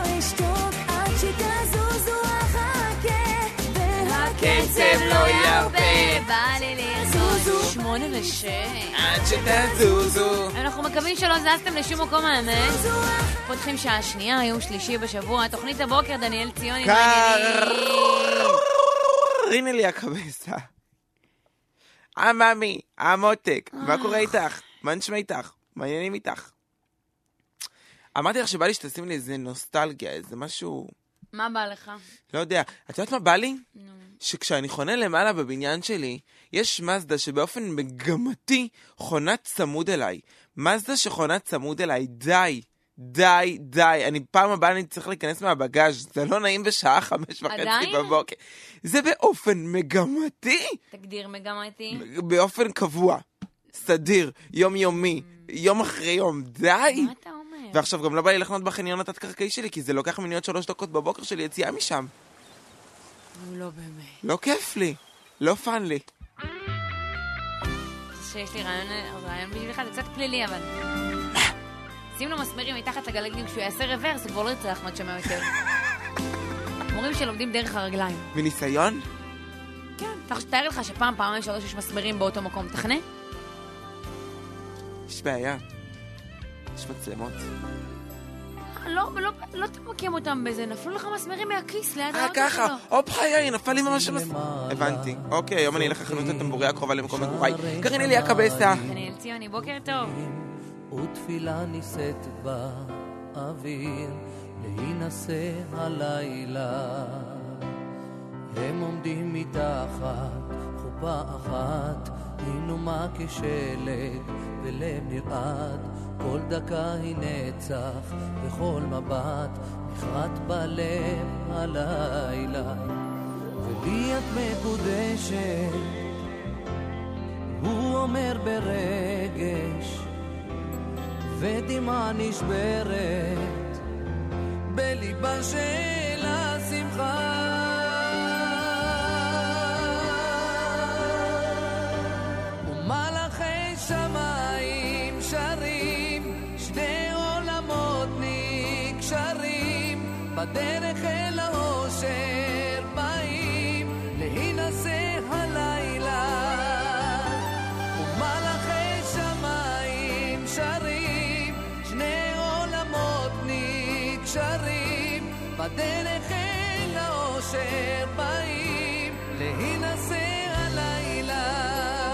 לא אשתוק עד שתזוזו אחכה קצב לא ירפה בא לי לרזוז 8:06 עד שתזוזו. אנחנו מקווים שלא זזתם לשום מקום האמת. פותחים שעה שנייה, יום שלישי בשבוע, תוכנית הבוקר, דניאל ציוני. הנה לי הקבסה. מאמי, המותק, מה קורה איתך? מה נשמע איתך? מה העניינים איתך? אמרתי לך שבא לי שתשים לי איזה נוסטלגיה, איזה משהו... מה בא לך? לא יודע. את יודעת מה בא לי? שכשאני חונה למעלה בבניין שלי, יש מזדה שבאופן מגמתי חונה צמוד אליי. מזדה שחונה צמוד אליי. די. די, די. פעם הבאה אני צריך להיכנס מהבגאז'. זה לא נעים בשעה 5:30 בבוקר. זה באופן מגמתי. תגדיר מגמתי. באופן קבוע. סדיר. יומיומי. יום אחרי יום. די. מה אתה אומר? ועכשיו גם לא בא לי לחנות בחניון התת-קרקעי שלי, כי זה לוקח מיניות 3 דקות בבוקר שלי יציאה משם. לא באמת. לא כיף לי. לא פן לי. שיש לי רעיון בשבילך, זה קצת פלילי, אבל... שים לו מסמרים מתחת לגלגלים, כשהוא יעשה רוורס, זה כבר לא יצא אחמד שמע יותר. מורים שלומדים דרך הרגליים. מניסיון? כן. תאר לך שפעם, פעמיים 3 יש מסמרים באותו מקום. תכנה? יש בעיה. יש מצלמות. לא תמקם אותם בזה, נפלו לך מסמרים מהכיס ליד האוטו שלו. ככה, הופ חיי, נפל לי ממש הבנתי. אוקיי, היום אני אלך לחנות הטמבוריה הקרובה למקום מגוריי. קרין אליה קבסה. דניאל ציוני, בוקר טוב. ותפילה נישאת באוויר להינשא הלילה. הם עומדים מתחת חופה אחת, הינומה כשלג ולב נרעד. כל דקה היא נצח וכל מבט נחרט בלב הלילה. ולי את מקודשת, הוא אומר ברגש, ודמעה נשברת בליבה של השמחה. ומלאכי שמיים שרים, שני עולמות נקשרים, בדרך אל האושר באים להינשא הלילה. ומלאכי בדרך אל האושר באים להינשא הלילה.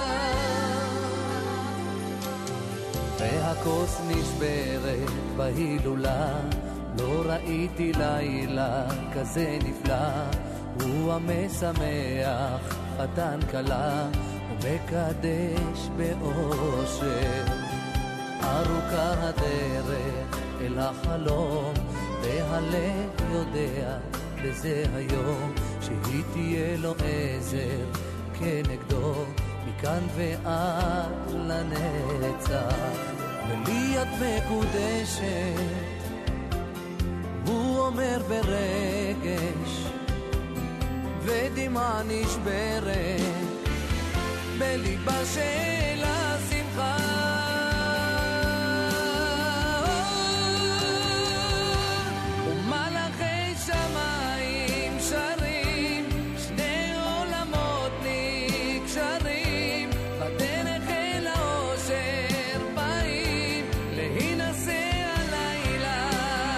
והכוס נשברת בהילולה, לא ראיתי לילה כזה נפלא. הוא המשמח חתן כלה ומקדש באושר. ארוכה הדרך אל החלום, והלב יודע בזה היום שהיא תהיה לו עזר כנגדו מכאן ועד לנצח. ולי את מקודשת, הוא אומר ברגש, ודמעה נשברת בליבה של השמחה. ומלאכי שמיים שרים, שני עולמות נקשרים, בדרך אל האושר באים להינשא הלילה.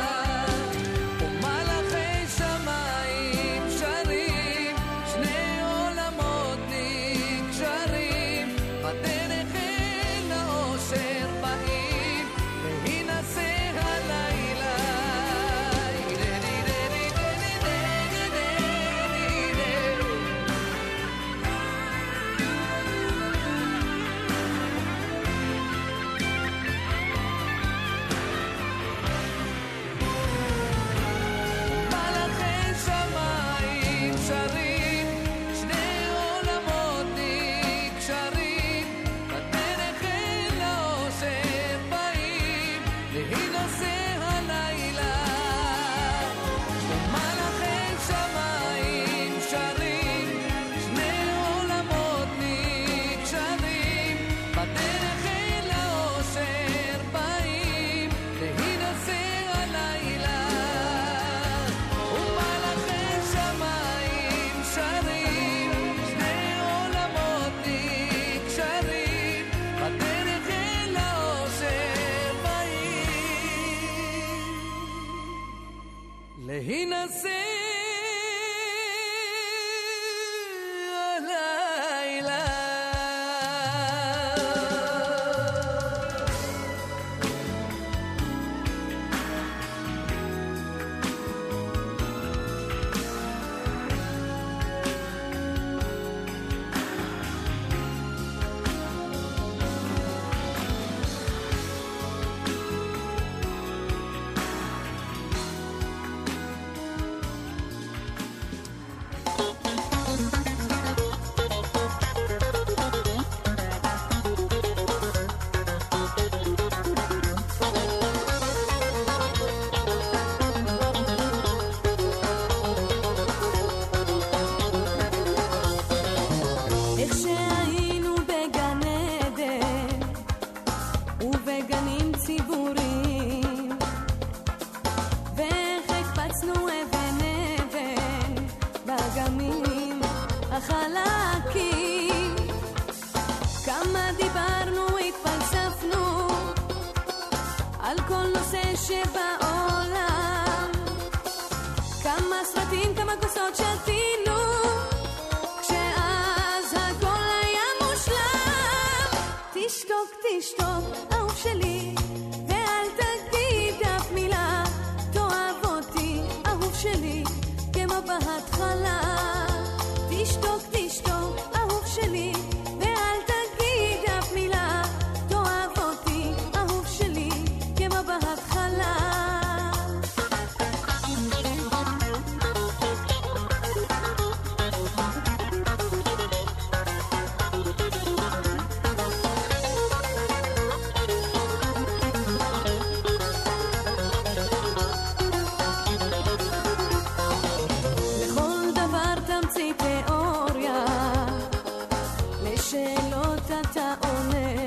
ומלאכי שמיים שרים, שני עולמות נקשרים, בדרך אל האושר באים להינשא הלילה. מלאכי שמיים שרים, שני עולמות נקשרים, בדרך אל האושר באים להינשא הלילה. מלאכי שמיים שרים, שני עולמות נקשרים, בדרך אל האושר באים להינשא הלילה. ומלאכי שמיים שרים, שני עולמות נקשרים, בדרך אל האושר באים להינשא הלילה. איך שהיינו בגן עדן ובגנים ציבוריים, ואיך הקפצנו אבן אבן באגמים החלקים, כמה דיברנו התפלספנו על כל נושא שבעולם, כמה סרטים כמה כוסות שתינו, כשאז הכל היה מושלם. תשתוק תשתוק אהוב שלי ואל תגיד אף מילה, תאהב אותי אהוב שלי כמו בהתחלה. תשתוק תשתוק אהוב שלי ואל תגיד אף מילה, תאהב אותי אהוב שלי כמו בהתחלה. לכל דבר תמציא תיאוריה, לשאלות אתה עונה,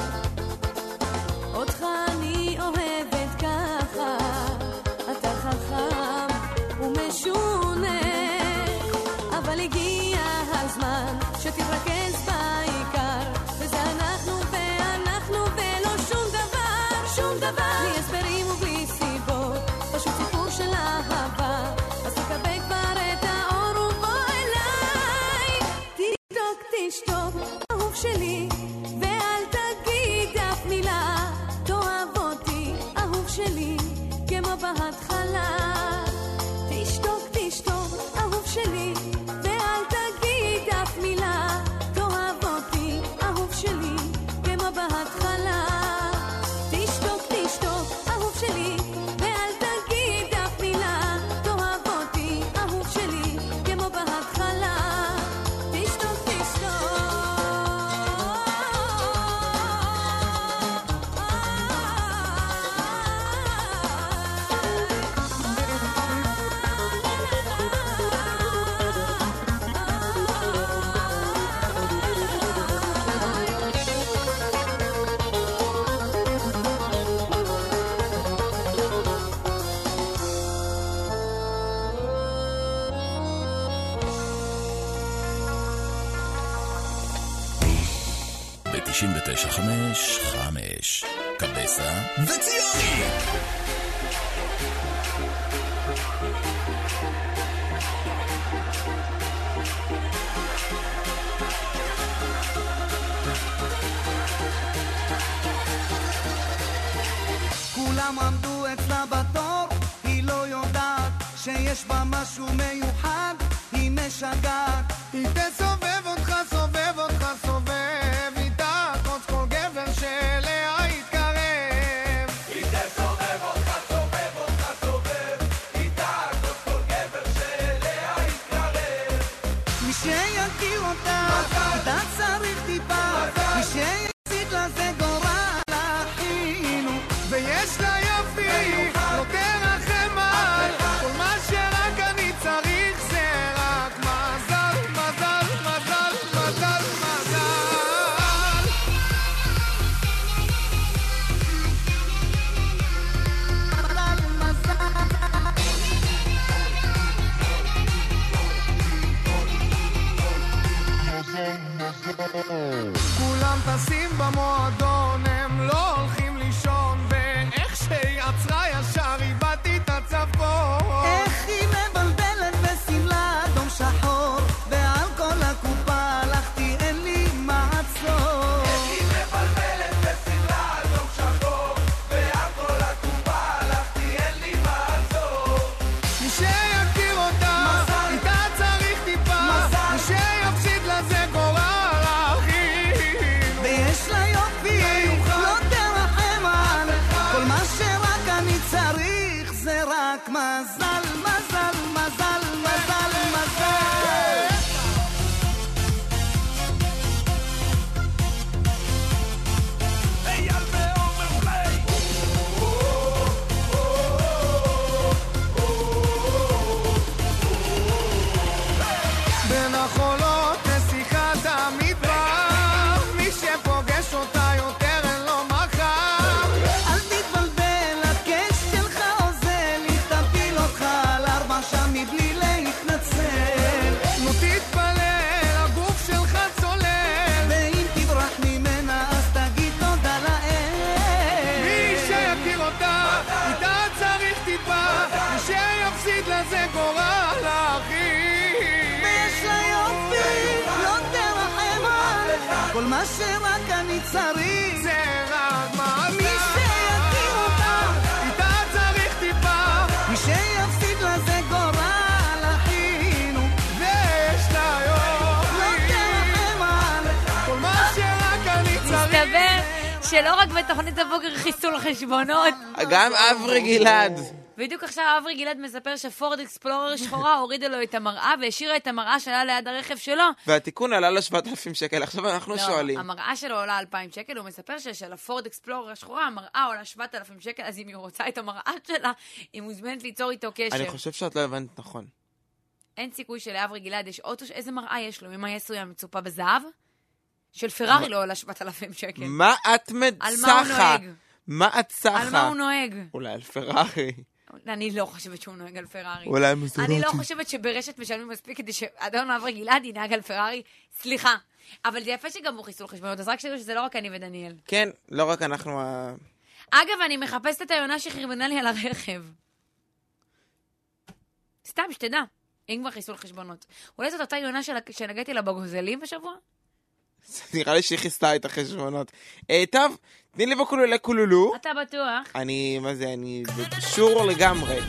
אותך אני אוהבת ככה, אתה חכם ומשונה, אבל הגיע הזמן שתתרכז בעיקר, וזה אנחנו ואנחנו ולא שום דבר, שום דבר, בלי הסברים ובלי סיבות, פשוט סיפור של אהבה ב-99.5 קבסה וציוני. כולם עמדו אצלה בתור, היא לא יודעת שיש בה משהו מיוחד, היא משגעת. היא תסובב אותך, סובב אותך, סובב, היא תעקוץ כל גבר שאליה יתקרב. היא תסובב אותך, סובב אותך, סובב, היא תעקוץ כל גבר שאליה יתקרב. מי שיכיר אותה, אתה צריך טיפה, מי שיצית לה זה גורל אחינו, ויש לה יופי, לא תרחם על כל מה שרק אני צריך, זה רק מזל, מזל, מזל, מזל, מזל. כולם טסים במועדון, הם לא הולכים לישון, ואיך שהיא עצרה ישר איבדתי את הצפון. איך היא מבלבלת בסמלה אדום שחור, ועל כל הקופה הלכתי אין לי מעצור. איך היא מבלבלת בסמלה אדום שחור, ועל כל הקופה הלכתי אין לי מעצור. מי שיכיר אותה, איתה צריך טיפה, מי שיפסיד לזה גורל אחינו, ויש לה יופי, לא תרחם על כל מה שרק אני צריך, זה רק מזל, מזל, מזל, מזל, מזל. אייל ועומר פליי. בין החולות נסיכת המדבר, מי שפוגש אותה יותר אין לו מחר. אל תתבלבל, הקש שלך עוזר לי, תפיל אותך על 4 שם מבלי להתנצל. לא תתפלל, הגוף שלך צולל, ואם תברח ממנה אז תגיד תודה לאל. מי שיכיר אותה, איתה צריך טיפה, מי שיפסיד לזה גורל אחינו, ויש לה יופי, לא תרחם על כל מה שרק אני צריך, זה רק מזל. מי שיכיר אותה, איתה צריך טיפה, מי שיפסיד לזה גורל אחינו, ויש לה יופי, לא תרחם על כל מה שרק אני צריך. מסתבר שלא רק בתוכנית הבוקר חיסול חשבונות. גם אברי גלעד. בדיוק עכשיו אברי גלעד מספר שפורד אקספלורר שחורה הורידה לו את המראה והשאירה את המראה שלה ליד הרכב שלו. והתיקון עלה לה 7,000 שקל. עכשיו אנחנו שואלים. המראה שלו עולה 2,000 שקל, הוא מספר ששל הפורד אקספלורר השחורה המראה עולה 7,000 שקל, אז אם היא רוצה את המראה שלה, היא מוזמנת ליצור איתו קשר. אני חושב שאת לא הבנת נכון. אין סיכוי שלאברי גלעד יש אוטו, איזה מראה יש לו? ממה יסויה מצופה בזהב? של פרארי לא עולה 7,000 שקל. מה את מצחה? מה את צחה? על מה הוא נוהג? אולי על פרארי. אני לא חושבת שהוא נוהג על פרארי. אולי מסודות. אני לא חושבת שברשת משלמים מספיק כדי שאדון אברי גלעד ינהג על פרארי. סליחה. אבל זה יפה שגם הוא חיסול חשבונות, אז רק שתדעו שזה לא רק אני ודניאל. כן, לא רק אנחנו. אגב, אני מחפשת את היונה שחרבנה לי על הרכב. סתם, שתדע. אם כבר חיסול חשבונות. אולי זאת אותה יונה שנגעתי לה בגוזלים בשבוע? נראה לי שהיא חיסתה את החשבונות. טוב, תני לי בקולולי קולולו. אתה בטוח? מה זה, אני שור לגמרי.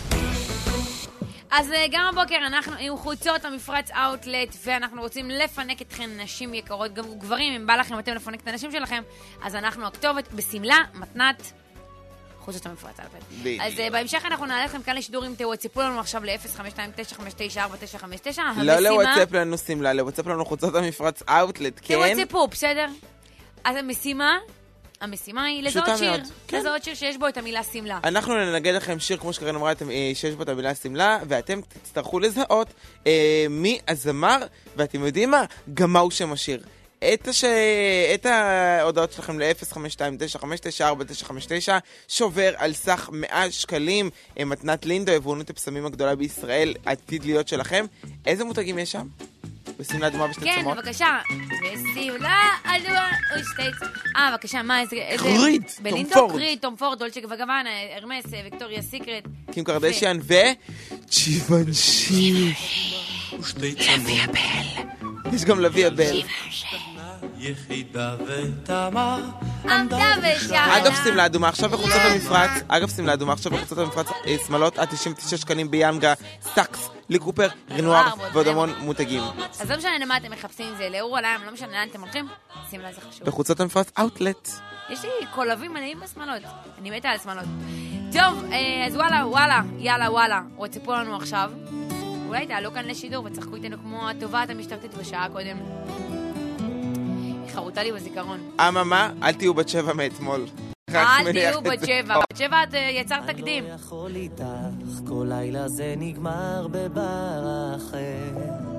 אז גם הבוקר אנחנו עם חוצות המפרץ אאוטלט, ואנחנו רוצים לפנק אתכן נשים יקרות, גם גברים, אם בא לכם אתם לפנק את הנשים שלכם, אז אנחנו הכתובת בסמלה, מתנת, חוצות המפרץ אאוטלט. אז בהמשך אנחנו נעלה לכם כאן לשידור, אם תוואטסאפו לנו עכשיו ל-052-959-4959. לא לוואטסאפ לנו סמלה, לוואטסאפ לנו חוצות המפרץ אאוטלט, כן? תוואטסאפו, בסדר? אז המשימה היא לזהות שיר. לזהות שיר שיש בו את המילה סמלה. אנחנו ננגד לכם שיר, כמו שקרן אמרה, שיש בו את המילה סמלה, ואתם תצטרכו לזהות מי הזמר, ואתם יודעים מה? גם מהו שם השיר. את ההודעות שלכם ל-052-959-4959 שובר על סך 100 שקלים, מתנת לינדו, יבואנות הפסמים הגדולה בישראל, עתיד להיות שלכם. איזה מותגים יש שם? בשמלה אדומה ושתי כן, צמות. בבקשה. בשמלה אדומה ושתי... בבקשה, מה, איזה... קריד, תום בלינדו פורד. קריד, תום פורד, דולצ'ה וגבנה, הרמס, ויקטוריה סיקרט. קים קרדשיאן וצ'יוונשי. ושתי צמות. יש גם לוי הבל. יחידה ותמה עמדה ושעה. אגב סמלה אדומה עכשיו בחוצות המפרץ, שמלות עד 99 שקלים ביאנגה, סטאקס, ליקופר, רנואר ועוד המון מותגים. אז לא משנה למה אתם מחפשים, זה לאור עליהם, לא משנה לאן אתם הולכים, שים לה זה חשוב. בחוצות המפרץ אאוטלט. יש לי קולבים מלאים בשמלות, אני מתה על שמלות. טוב, אז וואלה, רוצפו לנו עכשיו. אולי תעלו כאן לשידור וצחקו איתנו כמו התובעת המשטרתית בשעה קודם. היא חרוטה לי בזיכרון. אממה, אל תהיו בת 7 מאתמול. אל תהיו בת 7. בת 7 את יצר תקדים. אני לא יכול איתך, כל לילה זה נגמר בבר אחר.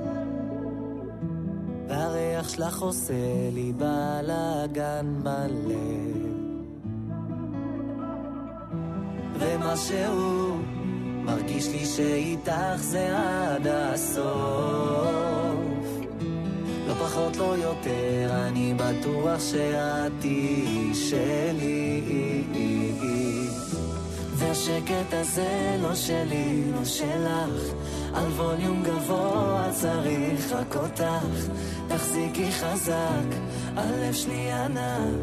והריח שלך עושה לי בלגן בלב. ומשהו מרגיש לי שאיתך זה עד הסוף. לא פחות לא יותר, אני בטוח שאת תהיי שלי. והשקט הזה לא שלי, לא שלך. על ווליום גבוה צריך רק אותך. תחזיקי חזק, הלב שלי ענק.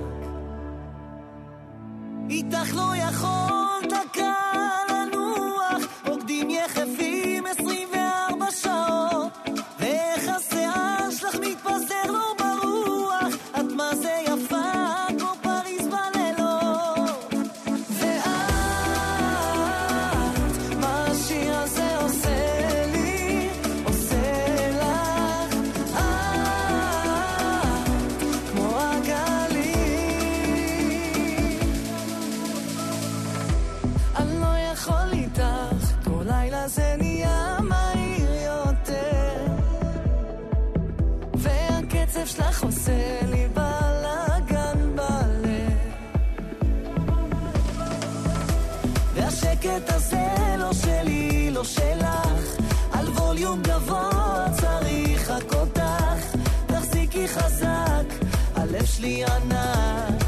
איתך לא יכול דקה לנוח, רוקדים יחפים 24 שעות. ואיך השיער שלך מתפזר לו ברוח, את מה זה יפה כמו פריז בלילות. ואת, מה השיר הזה עושה לי, עושה לך, כמו הגלים. אני לא יכול איתך, כל לילה זה נהיה מהיר יותר. והקצב שלך עושה לי בלגן בלב. והשקט הזה לא שלי, לא שלך. על ווליום גבוה צריך רק אותך. תחזיקי חזק, הלב שלי ענק.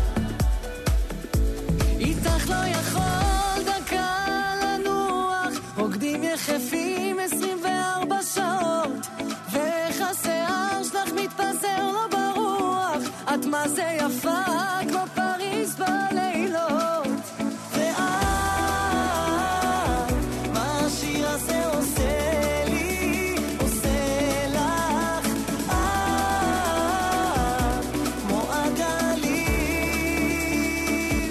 איתך לא יכול דקה לנוח, רוקדים יחפים 24 שעות. ואיך השיער שלך מתפזר לו ברוח, את מה זה יפה כמו פריז בלילות. ואת, מה השיר הזה עושה לי, עושה לך, כמו הגלים.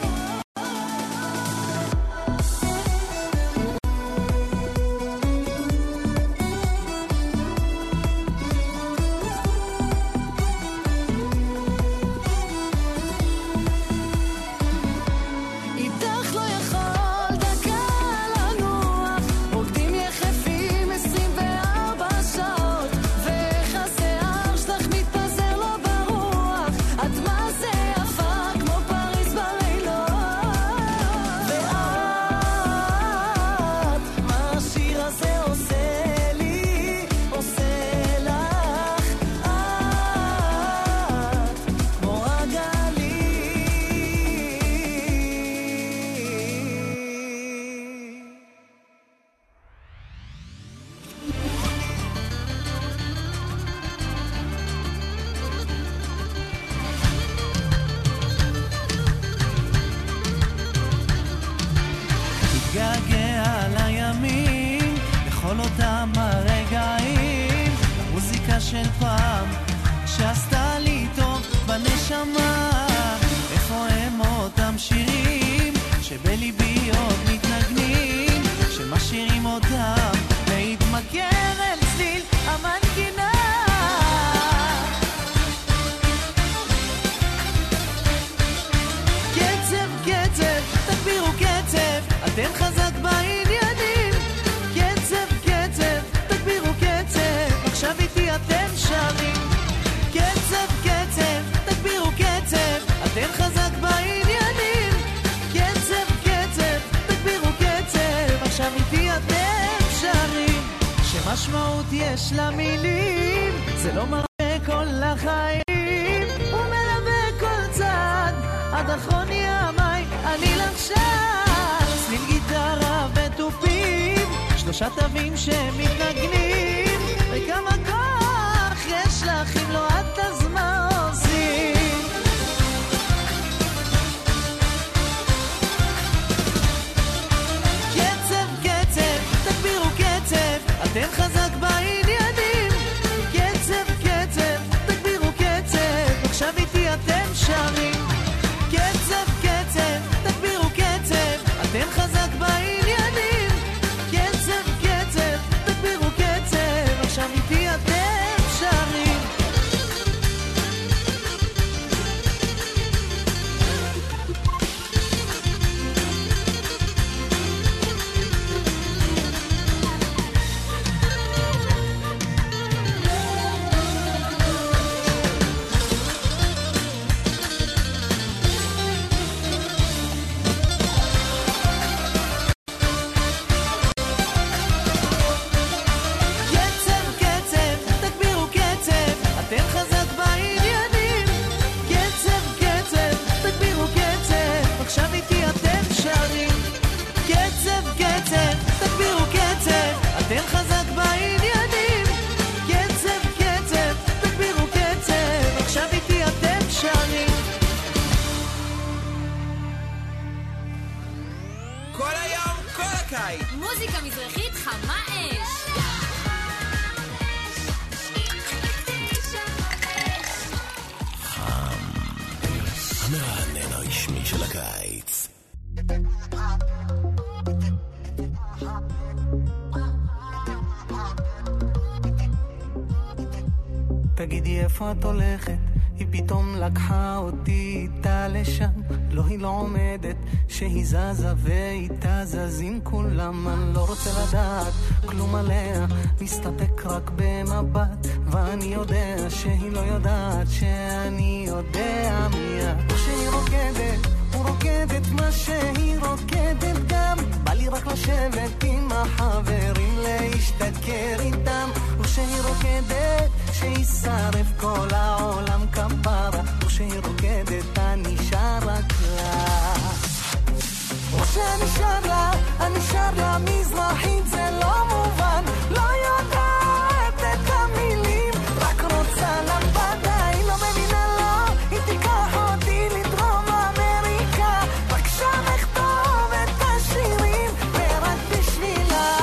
איתך לא יכול דקה לנוח, רוקדים יחפים 24 שעות. ואיך השיער שלך מתפזר לו ברוח, את מה זה יפה כמו פריז בלילות. ואת, מה השיר הזה עושה לי, עושה לך, כמו הגלים. מתגעגע לימים, לכל אותם הרגעים, המוזיקה של פעם שעשתה לי טוב בנשמה. איפה הם אותם שירים שבליבי עוד מתנגנים, שמשאירים אותם להתמכר אל צליל המנגינה. קצב, קצב, תגבירו קצב, אתם חזק בעניינים. קצב, קצב, תגבירו קצב, עכשיו איתי אתם שרים. קצב, קצב, תגבירו קצב, אתם חזק בעניינים. קצב, קצב, תגבירו קצב, עכשיו איתי אתם שרים. שמה משמעות יש למילים, זה לא מראה כל החיים, הוא מלווה כל צעד, עד אחרון ימיי אני לך שם. צליל גיטרה וטופים, שלושה תווים שמתנגנים, וכמה כוח יש לך אם לא את אז מה עושים? קצב קצב, תגבירו קצב, אתם חזק בעניינים. קצב קצב, תגבירו קצב, עכשיו איתי אתם שרים. קצב קצב, תגבירו קצב, אתם חזק בעניינים. קצב קצב, תגבירו קצב, עכשיו איתי אתם שרים. מוזיקה מזרחית חמה אש. חם, המרענן הרשמי של הקיץ. תגידי איפה את הולכת, היא פתאום לקחה אותי איתה לשם. לא, היא לא עומדת, שהיא זזה ואיתה זזים כולם. אני לא רוצה לדעת כלום עליה, מסתפק רק במבט, ואני יודע שהיא לא יודעת שאני יודע מי את. שהיא רוקדת, הוא רוקדת מה שהיא רוקדת גם. בא לי רק לשבת עם החברים, להשתכר איתם. ושהיא רוקדת, שהיא שרף כל העולם כפרה, ושהיא רוקדת אני שר רק לה. ושאני שר לה מזרחית זה לא מובן, לא יודעת את המילים, רק רוצה לבדה, היא לא מבינה לא, היא תיקח אותי לדרום אמריקה, רק שם אכתוב את השירים ורק בשבילה.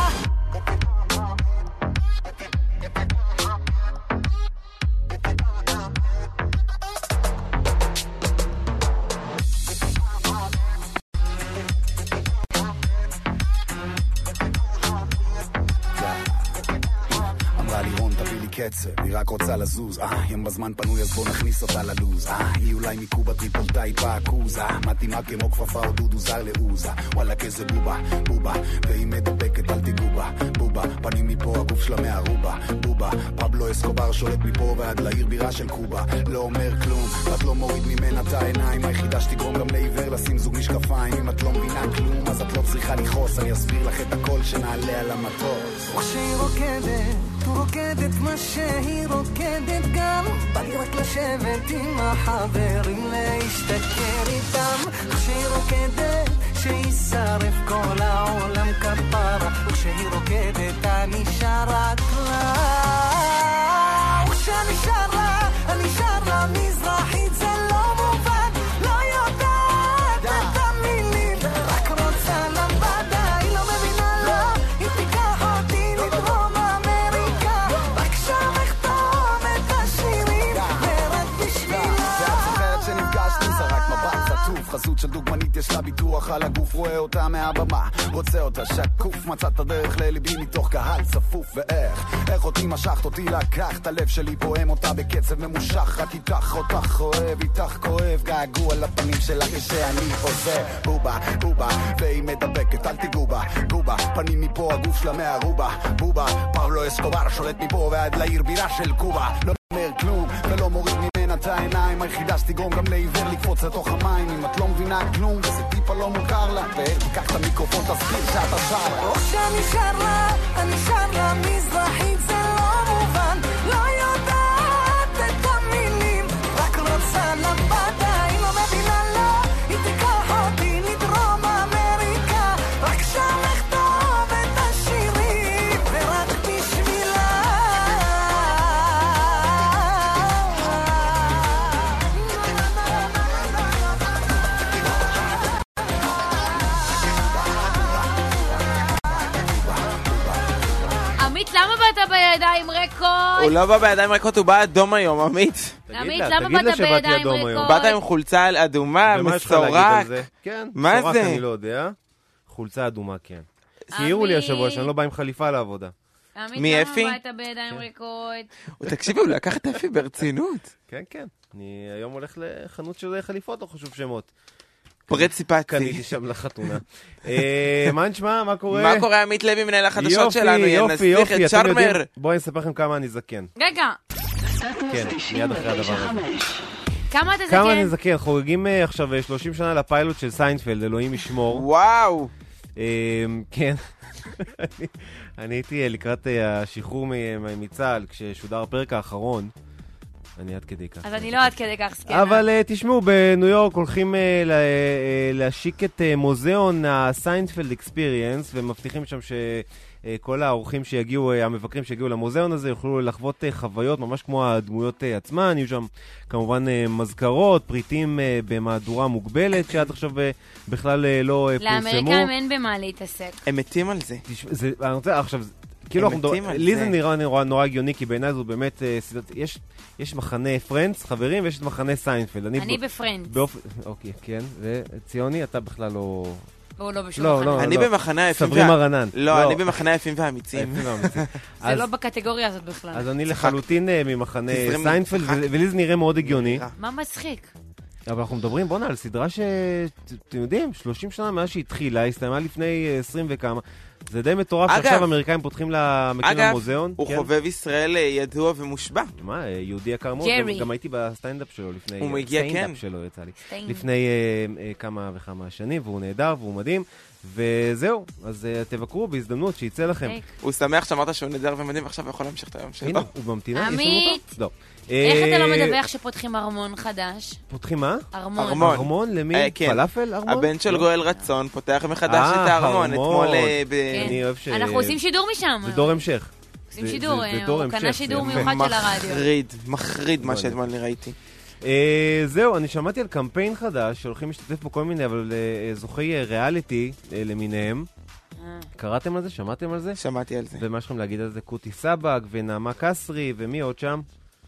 קצב, היא רק רוצה לזוז, ים בזמן פנוי אז בוא נכניס אותה ללוז, היא אולי מקובה טריפולטאית באקוזה, מתאימה כמו כפפה או דודו זר לעוזה, וואלה כזה בובה, בובה, והיא מדבקת אל תיגובה, בובה, פנים מפה הגוף שלה מהרובה, בובה, פבלו אסקובר שולט מפה ועד לעיר בירה של קובה, לא אומר כלום, את לא מוריד ממנה את העיניים, היחידה שתגרום גם לעיוור לשים זוג משקפיים, אם את לא מבינה כלום אז את לא צריכה לכעוס, אני אסביר לך את הכל שנעלה על המטוס. או שהיא רוקדת, הוא רוקדת מה שהיא רוקדת גם, בא לי רק לשבת עם החברים, להשתכר איתם. כשהיא רוקדת, שהיא שרף כל העולם כפרה, וכשהיא רוקדת אני שר רק לה. וכשאני שר לה מזרחית זה לא מובן, לא יודעת את המילים, רק רוצה לבדה, היא לא מבינה לא, היא תיקח אותי לדרום אמריקה, רק שם אכתוב את השירים ורק בשבילה. ואת זוכרת שנפגשנו, זרק מבט חצוף, חזות של דוגמנית יש לה ביטוח על הגוף, רואה אותה מהבמה, רוצה אותה שקוף, מצאת דרך לליבי מתוך קהל צפוף. ואיך אותי משכת, אותי לקחת, הלב שלי פועם אותה בקצב ממושך, רק איתך אותך אוהב, איתך כואב, געגוע לפנים שלך כשאני עוזב. בובה, בובה, והיא מדבקת, אל תיגעו בה, בובה, פנים מפה הגוף שלה מהרובה, בובה, פבלו אסקובר שולט מפה ועד לעיר בירה של קובה, לא אומר כלום ולא מוריד ממנה את העיניים היחידה שתגרום גם לעיוור לקפוץ לתוך המים. אם את לא מבינה כלום וזה טיפה לא מוכר לה, תיקח את המיקרופון תסביר שאתה שר. או שנשאר לה, הנשאר לה מזרחית זה לא מובן, לא יודעת את המילים, רק רוצה לבדה, היא לא מבינה לה, היא תיקח אותי לדרום אמריקה, רק שם לכתוב את השירים ורק בשבילה. עמית, למה באת בידיים ריקות? הוא לא בא בידיים ריקות, הוא בא אדום היום, עמית. עמית, למה באת בידיים ריקות? באת עם חולצה אדומה, מסורק. כן, מה מסורק זה? אני לא יודע. חולצה אדומה, כן. סיירו לי השבוע שאני לא בא עם חליפה לעבודה. עמית, מי, אפי? למה באת בידיים ריקות? תקשיבי, הוא לקח את אפי ברצינות. כן, כן. אני היום הולך לחנות של חליפות, לא חשוב שמות. פרט סיפצי. קניתי שם לחתונה. מה נשמע? מה קורה? מה קורה, עמית לוי, מנהל החדשות שלנו? יופי, נספיך את שרמר. בואי נספר לכם כמה אני זקן. רגע. כן, מיד אחרי הדבר הזה. כמה אתה זקן? כמה אני זקן? חוגגים עכשיו 30 שנה לפיילוט של סיינפלד, אלוהים ישמור. וואו. כן. אני הייתי לקראת השחרור מצה"ל כששודר הפרק האחרון. אני עד כדי כך. אז אני לא עד כדי כך סקנה. אבל תשמעו, בניו יורק הולכים להשיק את מוזיאון הסיינפלד אקספיריאנס, ומבטיחים שם שכל האורחים שיגיעו, המבקרים שיגיעו למוזיאון הזה, יוכלו לחוות חוויות ממש כמו הדמויות עצמן. יהיו שם כמובן מזכרות, פריטים במהדורה מוגבלת, שעד עכשיו בכלל לא פורסמו. לאמריקאים אין במה להתעסק. הם מתים על זה. אני רוצה, עכשיו, כאילו לי זה נראה נורא הגיוני, כי בעיניי זו באמת, יש מחנה פרנדס, חברים, ויש את מחנה סיינפלד. אני בפרנדס. אוקיי, כן, וציוני, אתה בכלל לא... הוא לא בשום מחנה. אני במחנה היפים סברי מרנן. לא, אני במחנה היפים והאמיצים. זה לא בקטגוריה הזאת בכלל. אז אני לחלוטין ממחנה סיינפלד, ולי זה נראה מאוד הגיוני. מה מצחיק? אבל אנחנו מדברים, בוא'נה, על סדרה שאתם יודעים, 30 שנה מאז שהתחילה, הסתיימה לפני 20 וכמה. זה די מטורף שעכשיו האמריקאים פותחים למוזיאון. הוא חובב ישראל ידוע ומושבע. מה, יהודי יקר מאוד. גם הייתי בסטיינדאפ שלו לפני... הוא מגיע, כן. לפני כמה וכמה שנים, והוא נהדר והוא מדהים. וזהו, אז תבקרו בהזדמנות שיצא לכם. הוא שמח שאמרת שהוא נהדר ומדהים, ועכשיו הוא יכול להמשיך את היום שלו. הנה, הוא במתינה. עמית! לא. איך אתה לא מדווח שפותחים ארמון חדש? פותחים מה? ארמון. ארמון? למי? פלאפל? ארמון? הבן של גואל רצון פותח מחדש את הארמון. אתמול אנחנו עושים שידור משם. זה דור המשך. עושים שידור, הוא קנה שידור מיוחד של הרדיו. מחריד מה שאתמול אני ראיתי. זהו, אני שמעתי על קמפיין חדש שהולכים להשתתף בו כל מיני, אבל זוכי ריאליטי למיניהם. קראתם על זה? שמעתם על זה? שמעתי על זה. ומה יש לכם להגיד על זה? קוטי סבק ונעמה קסרי ומי עוד שם?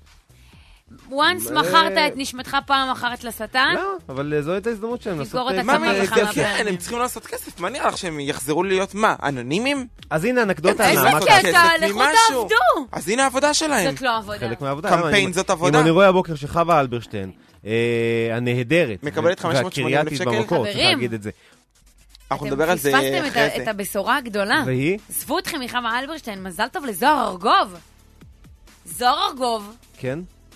once מכרת את נשמתך פעם אחרת לשטן? לא, אבל זו הייתה הזדמנות שלהם לעשות... כן, הם צריכים לעשות כסף. מה נראה לך שהם יחזרו להיות מה? אנונימים? אז הנה אנקדוטה על נעמה קסרי. איזה קטע, לכו תעבדו. אז הנה העבודה שלהם. זאת לא עבודה. חלק מהעבודה. קמפיין זאת עבודה. אם אני רואה הבוקר שחווה אלברשטיין, הנהדרת, מקבלת 580,000 שקל? חברים. אנחנו נדבר על זה אחרי זה. אתם פספסתם את הבשורה הגדולה. והיא? עזבו אתכם מחווה אלברשטיין, מזל טוב לזוהר ארגוב. זוהר ארגוב. כן?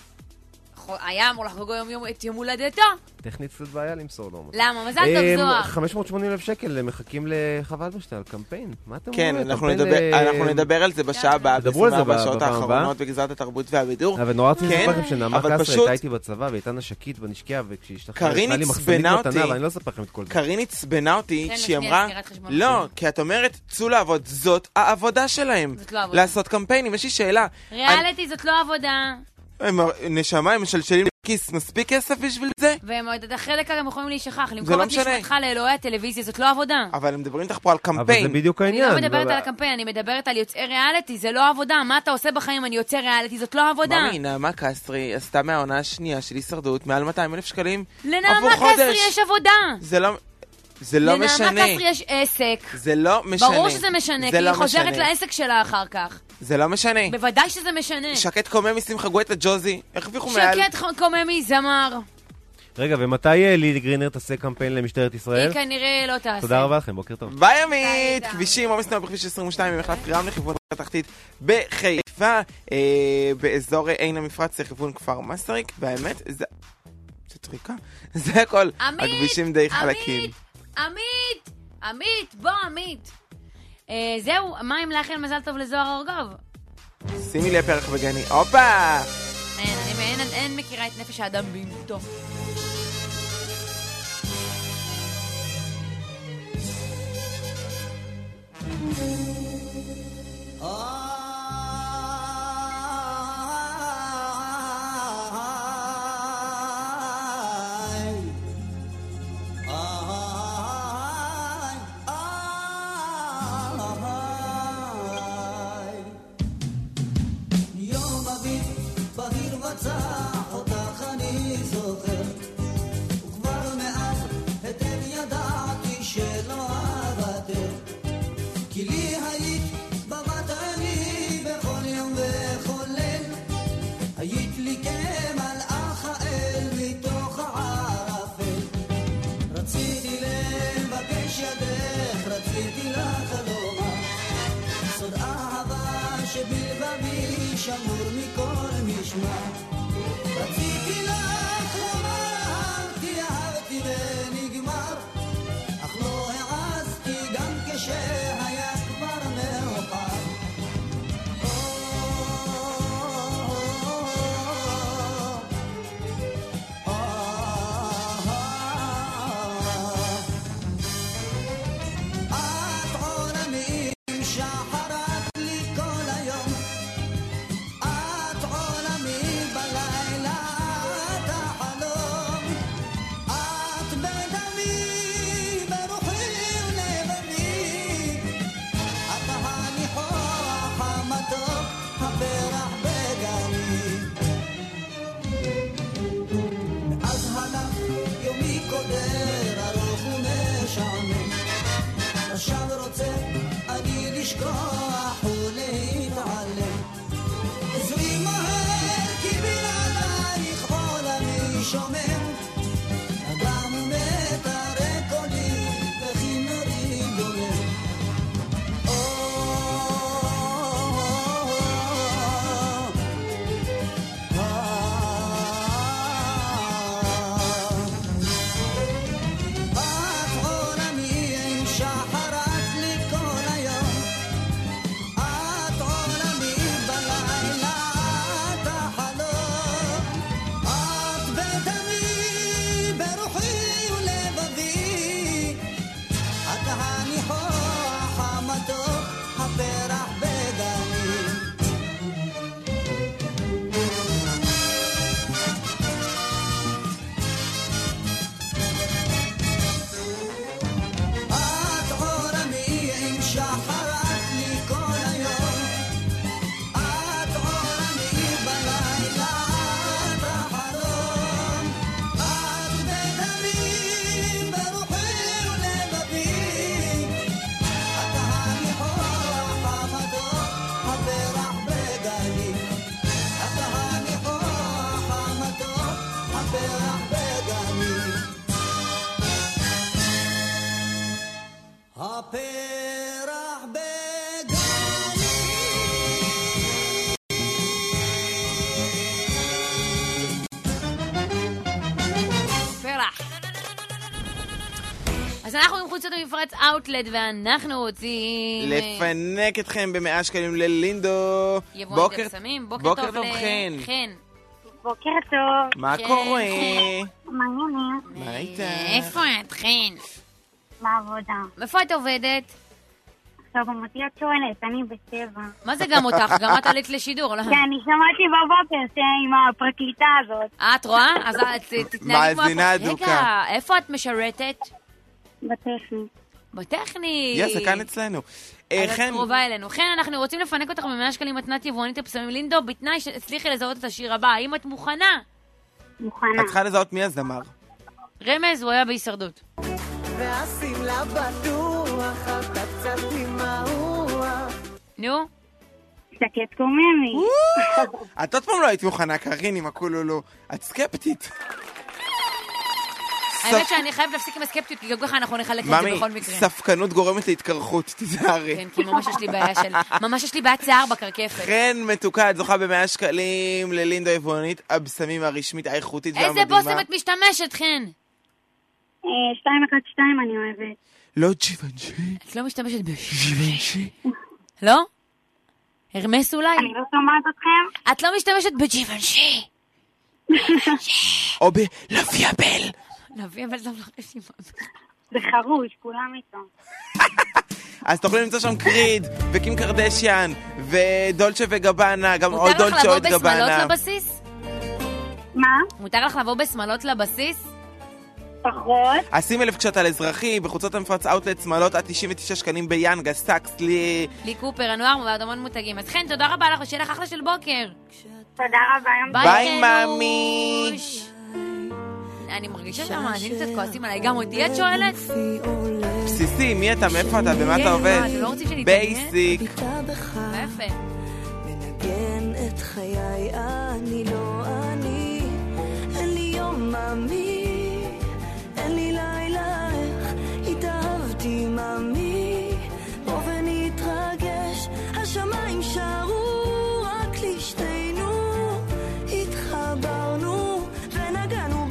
היה אמור לחגוג את יום הולדתו. טכנית קצת בעיה למסור לו. למה? מזל טוב זוהר. 580,000 שקל מחכים לחווה אלברשטיין על קמפיין. מה אתם אומרים? כן, אנחנו נדבר על זה בשעה הבאה. דברו על זה בשעות האחרונות בגזרת התרבות והבידור. אבל נורא רציתי לספר לכם שנעמה קסרי הייתה איתי בצבא והייתה נשקית ונשקיעה וכשהשתחררה קרין עצבנה אותי. ואני לא אספר לכם את כל זה. קרין עצבנה אותי שהיא אמרה לא, כי את אומרת צאו לעבוד, זאת העבודה שלהם. לעשות קמפיינים. יש לי שאלה. ריאליטי זאת לא עבודה. נשמה, הם משלשלים לכיס, מספיק כסף בשביל זה? והם עוד החלק הם יכולים להישכח, למכור את נשמתך לאלוהי הטלוויזיה, זאת לא עבודה. אבל הם מדברים איתך פה על קמפיין. אבל זה בדיוק העניין. אני לא מדברת על הקמפיין, אני מדברת על יוצאי ריאליטי, זה לא עבודה. מה אתה עושה בחיים, אני יוצא ריאליטי, זאת לא עבודה. ממי, נעמה קסרי עשתה מהעונה השנייה של הישרדות מעל 200,000 שקלים לנעמה קסרי יש עבודה. זה לא משנה. לנעמה קסרי יש עסק. זה לא משנה. ברור שזה משנה, כי היא חוזרת לעסק שלה אחר כך. זה לא משנה. בוודאי שזה משנה. שקט קוממי שמחה גואטה ג'וזי. איך הרוויחו מעל? שקט קוממי זמר. רגע, ומתי לילי גרינר תעשה קמפיין למשטרת ישראל? היא כנראה לא תעשה. תודה רבה לכם, בוקר טוב. ביי עמית! כבישים, עומס תנועה בכביש 22 במחלף רמלה, לכיוון התחתית בחיפה, באזור עין המפרץ לכיוון כפר מסריק, והאמת, זה טריקה. זה הכל. הכבישים די חלקים. עמית, בוא עמית. זהו, מה אם לאחל מזל טוב לזוהר ארגוב? שימי לי הפרח בגני, הופה! אין מכירה את נפש האדם באימותו. שמור מכל משמע רציתי לך לומר כי אהבתי ונגמר אך לא העזתי גם כשהיה כבר מאוחר את עולמי שחרת לי כל היום עכשיו רוצה אני לשכוח ולהתעלם עזרי מהר כי בלעדייך עולמי שומם אדם מתארק עולי וכינורי דומם אז אנחנו עם חוצות המפרץ אאוטלט, ואנחנו רוצים לפנק אתכם ב100 שקלים ללינדו. בוקר טוב חן. בוקר טוב. מה קורה? מה העניינים? מה איתך? איפה את חן? בעבודה. איפה את עובדת? עכשיו גם אותי את שואלת, אני ב7. מה זה גם אותך? גם את עלית לשידור, לא? כן, אני שמעתי בבוקר עם הפרקליטה הזאת. את רואה? אז תתנהלי מאזינה אדוקה. רגע, איפה את משרתת? בטכנית. בטכנית. זה כאן אצלנו. אז את קרובה אלינו. חן, אנחנו רוצים לפנק אותך ב100 שקלים מתנת יבואנית הפסמים לינדו, בתנאי שתצליחי לזהות את השיר הבא. האם את מוכנה? מוכנה. את צריכה לזהות מי הזמר. רמז, הוא היה בהישרדות. והשמלה בטוח, אתה קצת ממהוח. נו? שקט קוממי. את עוד פעם לא היית מוכנה, קרין, עם הכולולו. את סקפטית. האמת שאני חייבת להפסיק עם הסקפטיות, כי גם ככה אנחנו נחלק את זה בכל מקרה. ממי, ספקנות גורמת להתקרחות, תיזהרי. כן, כי ממש יש לי בעיית שיער בקרקפת. חן מתוקה, את זוכה ב100 שקלים ללינדו יבואנית הבשמים הרשמית, האיכותית והמדהימה. איזה בושם את משתמשת, חן? 212 אני אוהבת. לא ג'יוונשי. את לא משתמשת בג'יוונשי? לא? הרמס אולי? אני לא שומעת אתכם. את לא משתמשת בג'יוונשי. או בלוויאבל. לוויאבל זה לא רשימה. בחרוש, כולם איתו. אז תוכלו למצוא שם קריד, וקים קרדשיאן, ודולצ'ה וגבנה, גם עוד דולצ'ה עוד גבנה. מותר לך לבוא בשמלות לבסיס? מה? מותר לך לבוא בשמלות לבסיס? פחות. שים לב כשאתה על אזרחי, בחוצות המפרץ אאוטלט שמלות עד 99 שקלים ביאנגה, סאקס, לי קופר, הנוער ועוד המון מותגים. אז חן, תודה רבה לך, ושיהיה לך אחלה של בוקר. תודה רבה. ביי מאמי. אני מרגישה שהמאזינים קצת כועסים עליי. גם אותי את שואלת? בסיסי, מי אתה? מאיפה אתה? במה אתה עובד? אתם לא רוצים שנתעניין? בייסיק. יפה. מנגן את חיי, אני לא אני, אין לי יום מאמי, אין לי לילה, איך התאהבתי מאמי, בוא ונתרגש, השמיים שרו רק לשתינו, התחברנו ונגענו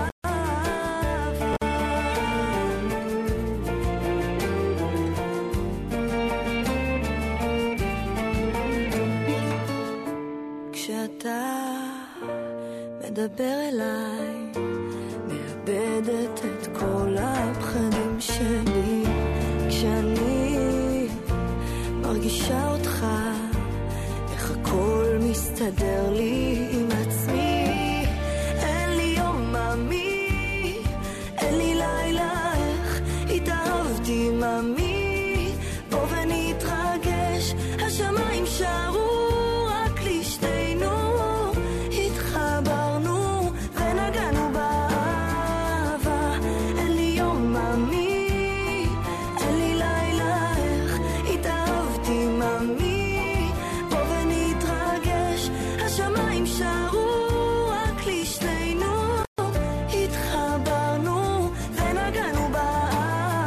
כשאתה מדבר אליי, מאבדת את כל הפחדים שלי, כשאני מרגישה אותך, איך הכל מסתדר לי עם עצמי, אין לי יום מאמי, אין לי לילה, איך התאהבתי מאמי, בוא ונתרגש, השמיים שרו רק לשתינו, התחברנו ונגענו באהבה, אין לי יום מאמי, אין לי לילה, איך התאהבתי מאמי, בוא ונתרגש, השמיים שרו רק לשתינו, התחברנו ונגענו באהבה.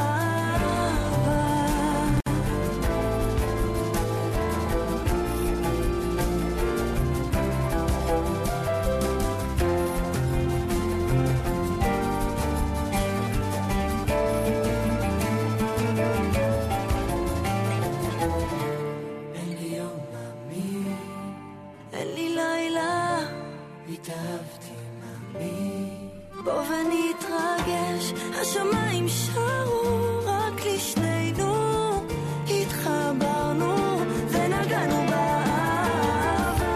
אין לי יום מאמי, אין לי לילה, התאהבתי מאמי, בוא ונתרגש, השמיים שרו רק לשנינו, התחברנו ונגענו באהבה.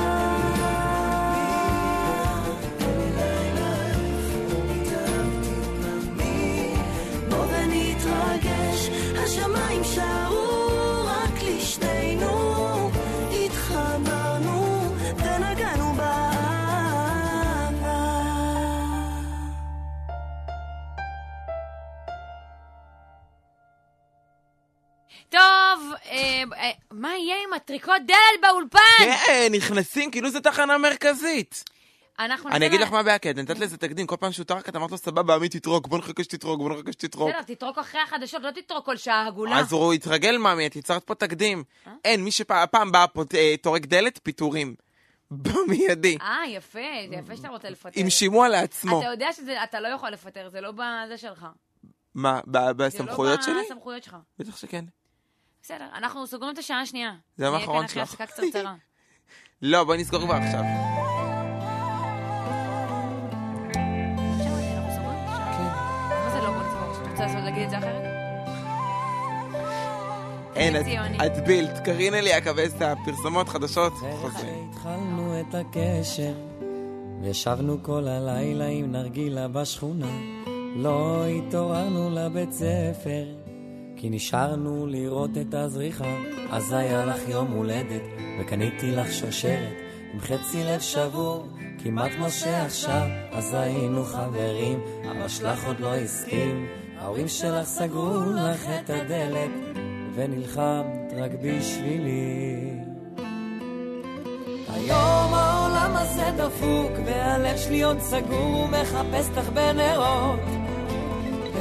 אין לי לילה, התאהבתי מאמי, בוא ונתרגש, השמיים שרו רק לשנינו, התחברנו ונגענו באהבה. טוב, מה יהיה עם הטריקות דלת באולפן? כן, נכנסים, כאילו זה תחנה מרכזית. אני אגיד לך מה בהקד, נתת לזה תקדים, כל פעם שהוא טרק, אתה אמרת לו סבבה, עמי תתרוק, בוא נחכה שתתרוק, בוא נחכה שתתרוק. בסדר, תתרוק אחרי החדשות, לא תתרוק כל שעה הגולה. אז הוא יתרגל מאמי, את יצרת פה תקדים. אין, מי שפעם בא פה טורק דלת, פיתורים. במיידי. יפה, זה יפה שאתה רוצה לפטר. עם שימוע לעצמו. אתה יודע שאתה לא יכול לפטר, זה לא בזה שלך. מה, בסמכויות שלי? זה לא בסמכויות שלך. בטח שכן. בסדר, אנחנו סוגרים את השעה השנייה. זה המאחרון נהיה כאן אחרי שלך. הפסקה קצרצרה. לא, בואי נסגור כבר עכשיו. מה זה לא בוא נסגור? אתה רוצה להגיד את זה אחרת? אין, את בילט, קרינה לי הקבסה, פרסומות חדשות, חוזרים. התחלנו את הקשר, וישבנו כל הלילה עם נרגילה בשכונה, לא התעוררנו לבית ספר, כי נשארנו לראות את הזריחה, אז היה לך יום הולדת, וקניתי לך שושרת, עם חצי לב שבור, כמעט כמו שעכשיו, אז היינו חברים, אבא שלך עוד לא הסכים, ההורים שלך סגרו לך את הדלת, ונלחמת רק בשבילי. היום העולם הזה דפוק, והלב שלי עוד סגור, מחפש לך בנרות,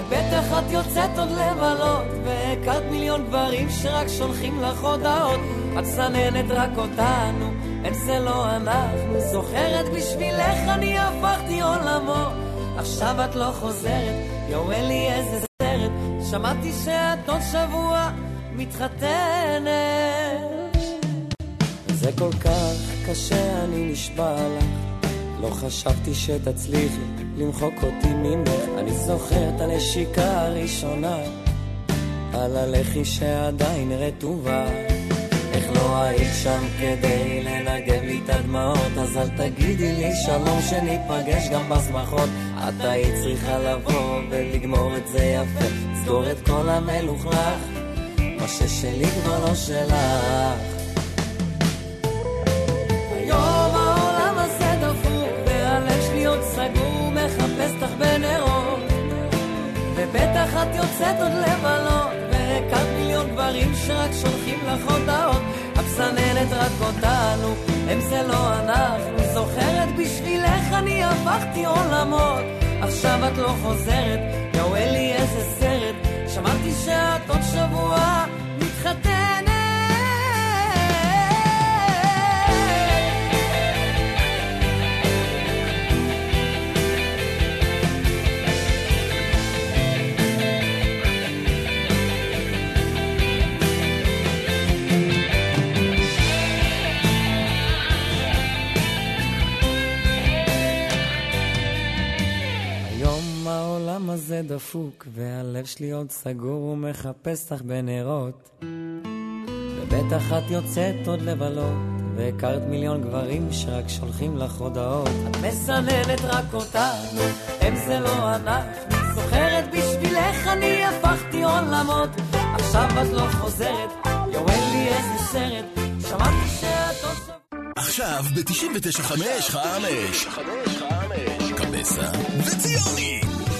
ובטח את יוצאת עוד לבלות, והכרת מיליון גברים שרק שולחים לך הודעות. את סננת רק אותנו, הם זה לא אנחנו. זוכרת בשבילך אני הפכתי עולמו, עכשיו את לא חוזרת, יואל לי איזה סרט. שמעתי שאת עוד שבוע מתחתנת. זה כל כך קשה, אני נשבע לך, לא חשבתי שתצליחי למחוק אותי ממך. אני זוכר את הנשיקה הראשונה, על הלחי שעדיין רטובה. איך לא היית שם כדי לנגב לי את הדמעות, אז אל תגידי לי שלום שניפגש גם בשמחות. את היית צריכה לבוא ולגמור את זה יפה, סגור את כל המלוכלך, מה ששלי כבר לא שלך. היום העולם הזה דפוק, והלב שלי עוד סגור, מחפש תך בנרות, ובטח את יוצאת עוד לבלות, והכרת מיליון גברים שרק שולחים לך הודעות. את סננת רק אותנו, הם זה לא אנחנו. זוכרת בשבילך אני הפכתי עולמות, עכשיו את לא חוזרת, יואל לי איזה סרט. שמעתי שאת עוד שבוע מתחתנת. העולם הזה דפוק, והלב שלי עוד סגור ומחפש לך בנרות, ובטח את יוצאת עוד לבלות, והכרת מיליון גברים שרק שולחים לך הודעות. את מסננת רק אותנו, הם זה לא אנחנו. זוכרת בשבילך אני הפכתי עולמות, עכשיו את לא חוזרת, יואל לי איזה סרט. שמעתי שאת עוד עכשיו ב-99.5 חמש קבסה וציוני.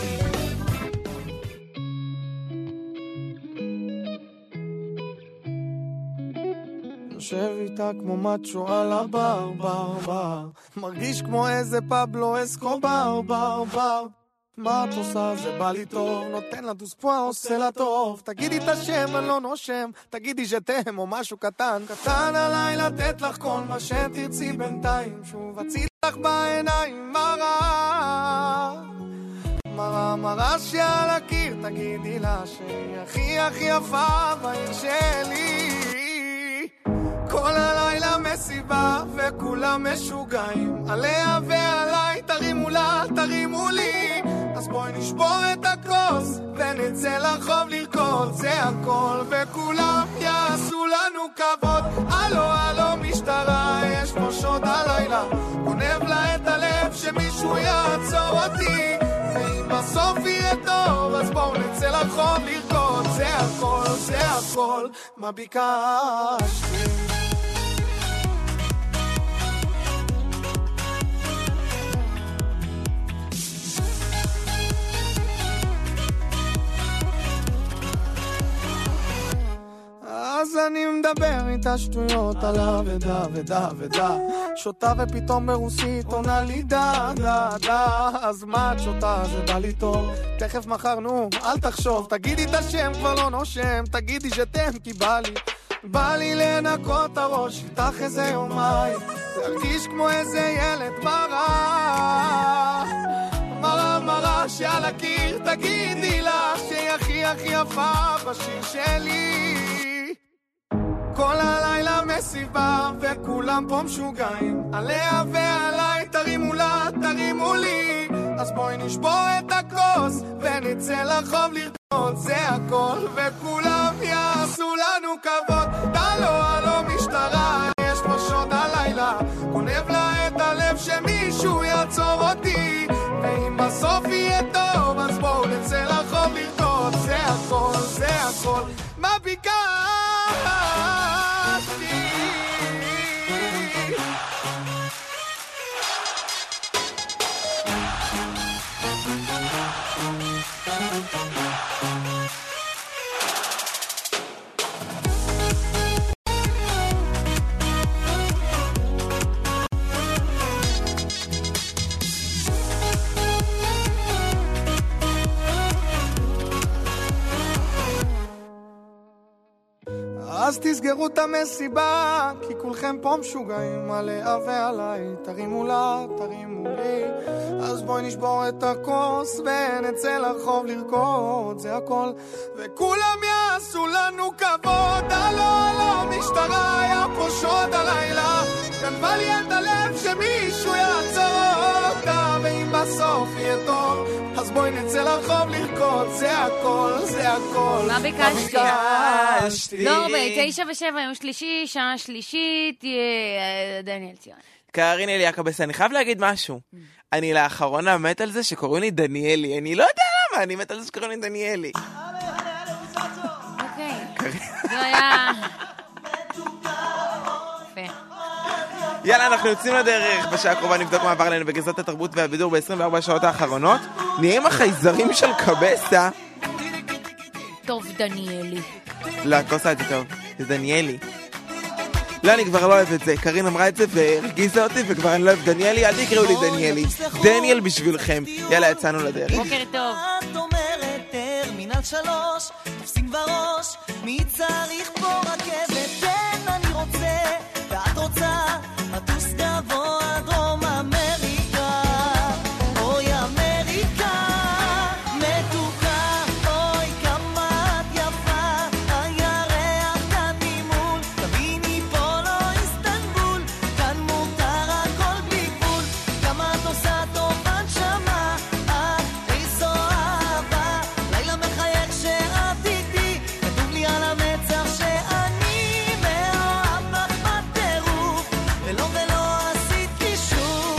יושב איתה כמו מצ'ו על הבר, בר, בר, מרגיש כמו איזה פבלו אסקובר, בר, בר. מה את עושה? זה בא לי טוב, נותן לה דוספואה, עושה לה טוב. תגידי את השם, אני לא נושם, תגידי שתם או משהו קטן קטן עליי, לתת לך כל מה שתרצי בינתיים. שוב אציל לך בעיניים מראה, מראה, מראה שעל הקיר, תגידי לה שהיא הכי הכי יפה בעיר שלי. כל הלילה מסיבה וכולם משוגעים עליה ועליי, תרימו לה, תרימו לי. אז בואי נשבור את הכוס ונצא לרחוב לרקוד, זה הכל וכולם יעשו לנו כבוד. הלו הלו משטרה, יש פה שוד הלילה, גונב לה את הלב שמישהו יעצור אותי, ואם בסוף יהיה טוב אז בואו נצא לרחוב לרקוד, זה הכל, זה הכל, מה ביקשתי. אז אני מדבר איתה שטויות על אבדה ודה ודה, שותה ופתאום ברוסית עונה לי דה דה דה. אז מה את שותה? זה בא לי טוב, תכף מחר נו אל תחשוב, תגידי את השם כבר לא נושם, תגידי שתם כי בא לי לנקות הראש איתך איזה יומיים, להרגיש כמו איזה ילד מראה, מראה מראה שעל הקיר, תגידי לה שהיא הכי הכי יפה בשיר שלי. כל הלילה מסיבה וכולם פה משוגעים עליה ועליי, תרימו לה, תרימו לי. אז בואי נשבור את הכוס ונצא לרחוב לרקוד, זה הכל וכולם יעשו לנו כבוד. הלו הלו משטרה, יש פה שוד הלילה, גונב לה את הלב שמישהו יעצור אותי, ואם בסוף יהיה טוב אז בואו נצא לרחוב לרקוד, זה הכל, זה הכל, מה ביקשתי. אז תסגרו את המסיבה, כי כולכם פה משוגעים עליה ועליי. תרימו לה, תרימו לי, אז בואי נשבור את הכוס ונצא לרחוב לרקוד, זה הכל, וכולם יעשו לנו כבוד. הלו הלו משטרה, היה פה שוד הלילה, גנבה לי את הלב שמישהו יעצור אותה, ואם בסוף יהיה טוב אז בואי נצא לרחוב לרקוד, זה הכל, זה הכל. מה ביקשתי? לא, ב9:07 יום שלישי, שעה שלישית, דניאל ציון. קרין אליאקובס, אני חייב להגיד משהו. אני לאחרונה מת על זה שקוראים לי דניאלי. אני לא יודע למה, אני מת על זה שקוראים לי דניאלי. אוקיי. זה היה... יאללה, אנחנו יוצאים לדרך. בשעה הקרובה נבדוק מה עבר לנו בגזרת התרבות והבידור ב-24 שעות האחרונות. נהיה עם החייזרים של קבסה. טוב, דניאלי. לא, את לא עושה את זה טוב. זה דניאלי. לא, אני כבר לא אוהב את זה. קרין אמרה את זה והרגיזה אותי, וכבר אני לא אוהב דניאלי. אל תקראו לי דניאלי. דניאל בשבילכם. יאללה, יצאנו לדרך. בוקר טוב. את אומרת טרמינל 3, תופסים בראש, מי צריך פה רכבת? כן, אני רוצה, ואת רוצה, לטוס גבוה דרום אמריקה. אוי אמריקה, מתוקה, אוי כמה את יפה, הירח כאן ממול, תביני פה לא איסטנבול, כאן מותר הכל בלי גבול, כמה את עושה טוב הנשמה, איזו אהבה, לילה מחייך שאת איתי, כתוב לי על המצח שאני מאוהב בך בטירוף, ולא עשית קישור.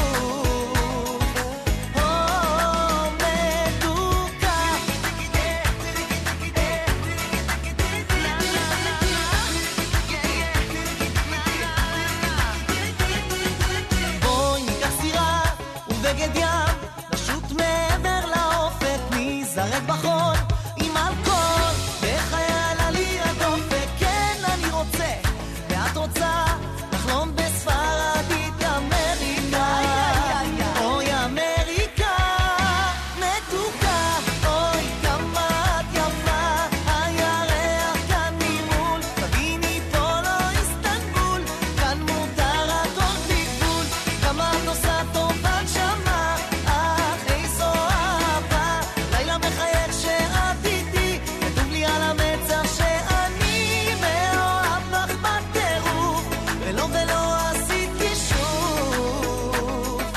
בואי ניקח סירה ובגד ים, נשוט מעבר לאופק, נזרק בחול עם אלכוהול, בחייל עלי הדופק. כן, אני רוצה ואת רוצה לחלום בספרדית אמריקה. אוי אמריקה, מתוקה, אוי כמה את יפה, הירח כאן ממול, תביני פה לא איסטנבול, כאן מותר הכל בלי גבול, כמה את עושה טוב הנשמה, איזו אהבה, לילה מחייך שאת איתי, כתוב לי על המצח שאני מאוהב בך בטירוף, ולא עשית קישור.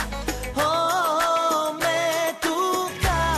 מתוקה,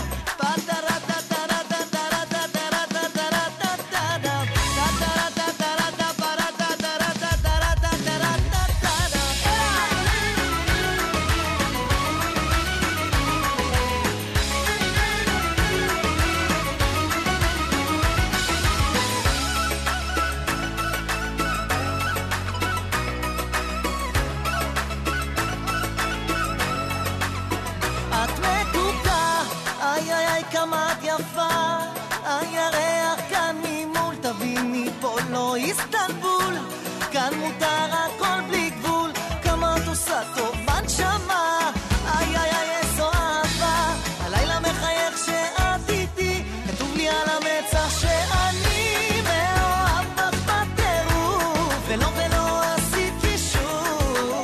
את מתוקה, איי איי איי כמה את יפה, הירח כאן ממול, תביני פה לא איסטנבול, כאן מותר הכל בלי גבול, כמה את עושה טוב הנשמה, איי איי איי איזו אהבה, הלילה מחייך שאת איתי, כתוב לי על המצח שאני מאוהב בך בטירוף, ולא עשית קישור.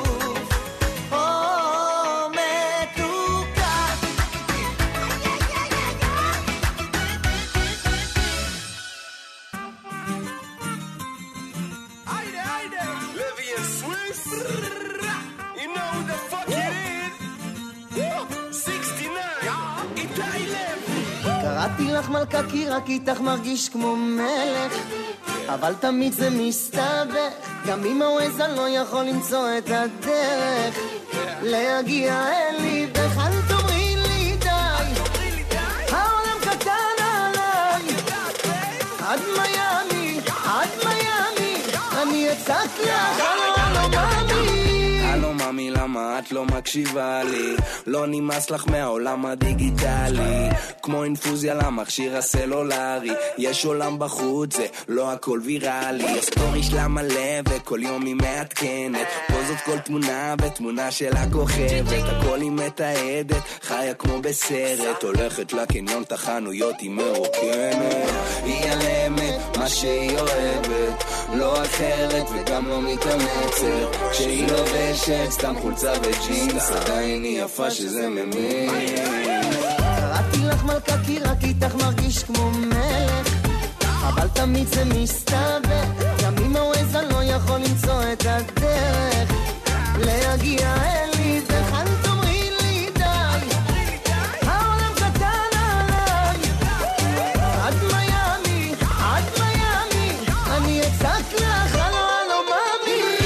קראתי לך מלכה כי רק איתך מרגיש כמו מלך, אבל תמיד זה מסתבך, גם אם הווייז אני לא יכול למצוא את הדרך להגיע אלי, בכלל תאמרי לי די, העולם קטן עליי, עד מיאמי, אני אצעק לך, הלו מאמי, הלו מאמי למה למה את לא מקשיבה לי? לא נמאס לך מהעולם הדיגיטלי, כמו אינפוזיה למכשיר הסלולרי. יש עולם בחוץ, זה לא הכל ויראלי. הסטורי שלה מלא וכל יום היא מעדכנת, פוזות כל תמונה ותמונה של הכוכבת. הכל היא מתעדת, חיה כמו בסרט, הולכת לקניון תחנויות היא מרוקנת. היא עלמת מה שהיא אוהבת, לא אחרת וגם לא מתאמצת. כשהיא לובשת סתם חולצה וג'ינס, עדיין היא יפה שזה ממין. קראתי לך מלכה כי רק איתך מרגיש כמו מלך, אבל תמיד זה מסתבר, גם אם הווייז אני לא יכול למצוא את הדרך להגיע אלי. וכאן תאמרי לי די, העולם קטן עליי, עד מיאמי, עד מיאמי, אני אצעק לך הלו הלו מאמי.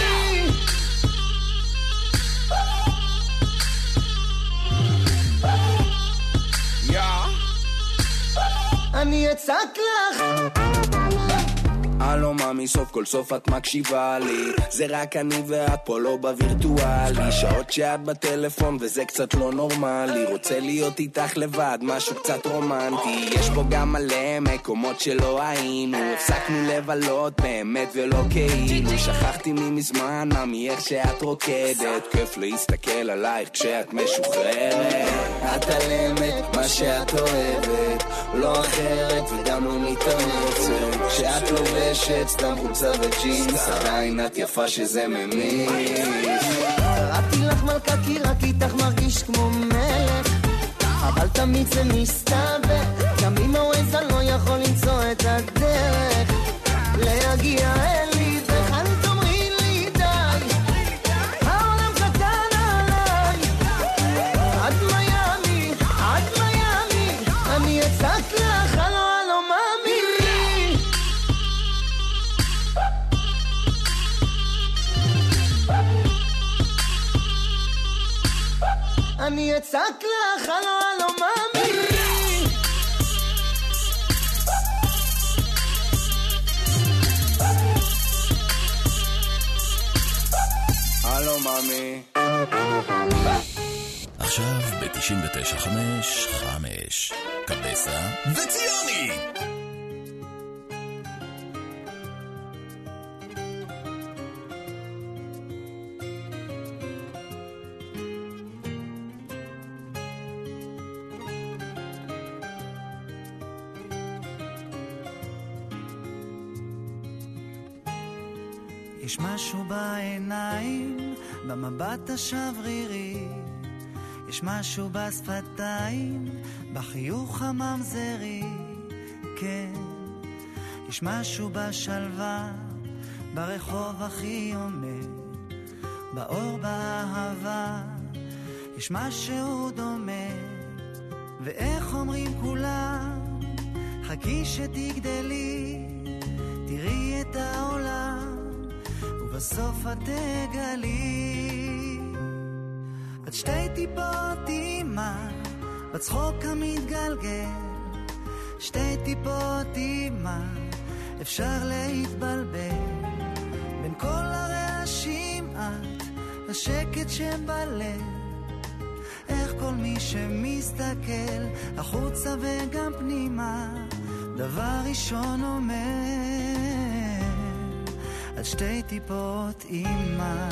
אני אצעק לך הלו ממי, סוף כל סוף את מקשיבה לי. זה רק אני ואת פה לא בווירטואלי, שעות שאת בטלפון וזה קצת לא נורמלי. רוצה להיות איתך לבד, משהו קצת רומנטי. יש פה גם מלא מקומות שלא היינו, הפסקנו לבלות באמת ולא כאילו. שכחתי ממזמן איך שאת רוקדת, כיף להסתכל עלייך כשאת משוחררת. את עלמת מה שאת אוהבת, לא אחרת וגם לא מתאמצת. כשאת לובשת סתם חולצה וג'ינס, עדיין את יפה שזה ממיס. קראתי לך מלכה כי רק איתך מרגיש כמו מלך, אבל תמיד זה מסתבר, גם אם הווייז אני לא יכול למצוא את הדרך להגיע אלי. וכאן תאמרי לי די, העולם קטן עליי, עד מיאמי, עד מיאמי, אני אצעק לך הלו הלו מאמי. אני אצעק לך הלו הלו מאמי. הלו מאמי. עכשיו ב-99.5 קבסה וציוני. יש משהו בעיניים, במבט השברירי, יש משהו בשפתיים, בחיוך הממזרי, כן. יש משהו בשלווה, ברחוב הכי עומד, באור באהבה, יש משהו דומה. ואיך אומרים כולם, חכי שתגדלי, תראי את העולם, ובסוף את תגלי. את שתי טיפות אימא, בצחוק המתגלגל, שתי טיפות אימא, אפשר להתבלבל. בין כל הרעשים את, השקט שבלב, איך כל מי שמסתכל, החוצה וגם פנימה, דבר ראשון אומר, את שתי טיפות אימא.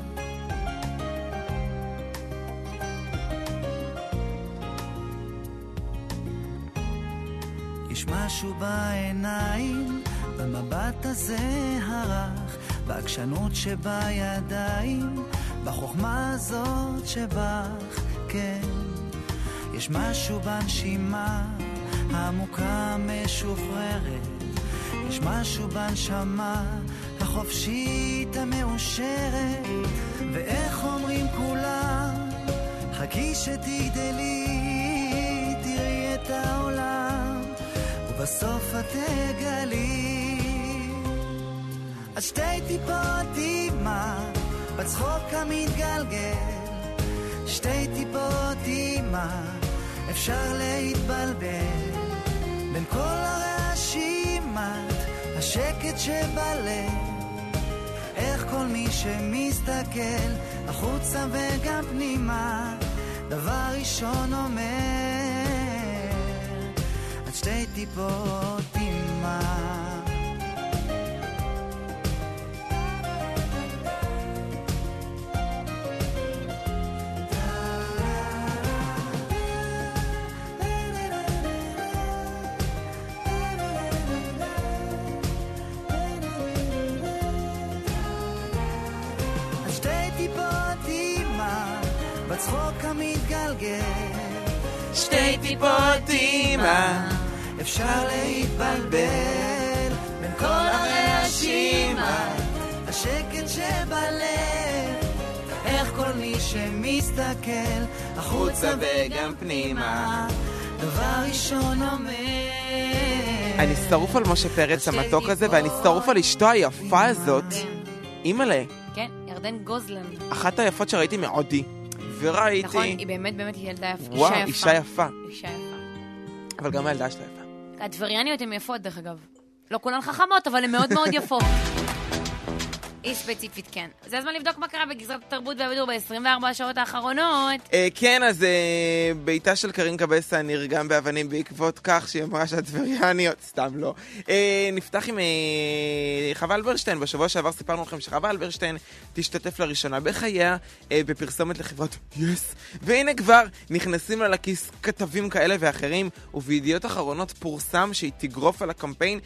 יש משהו בעיניים, במבט הזה הרך, בעקשנות שבידיים, בחוכמה הזאת שבך, כן. יש משהו בנשימה, העמוקה משוחררת, יש משהו בנשמה, החופשית המאושרת. ואיך אומרים כולם, חכי שתגדלי, תראי את העולם, ובסוף את תגלי. אז שתי טיפות אימא, בצחוק המתגלגל, שתי טיפות אימא, אפשר להתבלבל. בין כל הרעשים את, השקט שבלב, איך כל מי שמסתכל, החוצה וגם פנימה, דבר ראשון אומר, עד שתי טיפות אימה. בצחוק המתגלגל, שתי טיפות אימא, אפשר להתבלבל בין כל הרעשים, השקט שבלב, איך כל מי שמסתכל החוצה וגם פנימה, דבר ראשון אומר. אני שרוף על משה פרץ המתוק הזה, ואני שרוף על אשתו היפה הזאת, אימאלה. כן, ירדן גוזלן. אחת היפות שראיתי מעודי. וראיתי... נכון, היא באמת ילדה יפה. וואו, אישה יפה. אישה יפה. אבל גם הילדה שלה יפה. הטבריאניות הן יפות, דרך אגב. לא כולן חכמות, אבל הן מאוד מאוד יפות. היא ספציפית, כן. זה הזמן לבדוק מה קרה בגזרת התרבות והבידור ב-24 השעות האחרונות. כן, אז ביתה של קרין קבסה נרגם באבנים בעקבות כך שהיא אמרה שהטבריאניות, סתם לא. נפתח עם חווה אלברשטיין. בשבוע שעבר סיפרנו לכם שחווה אלברשטיין תשתתף לראשונה בחייה בפרסומת לחברת יס. והנה כבר נכנסים לה לכיס כתבים כאלה ואחרים, ובידיעות אחרונות פורסם שהיא תגרוף על הקמפיין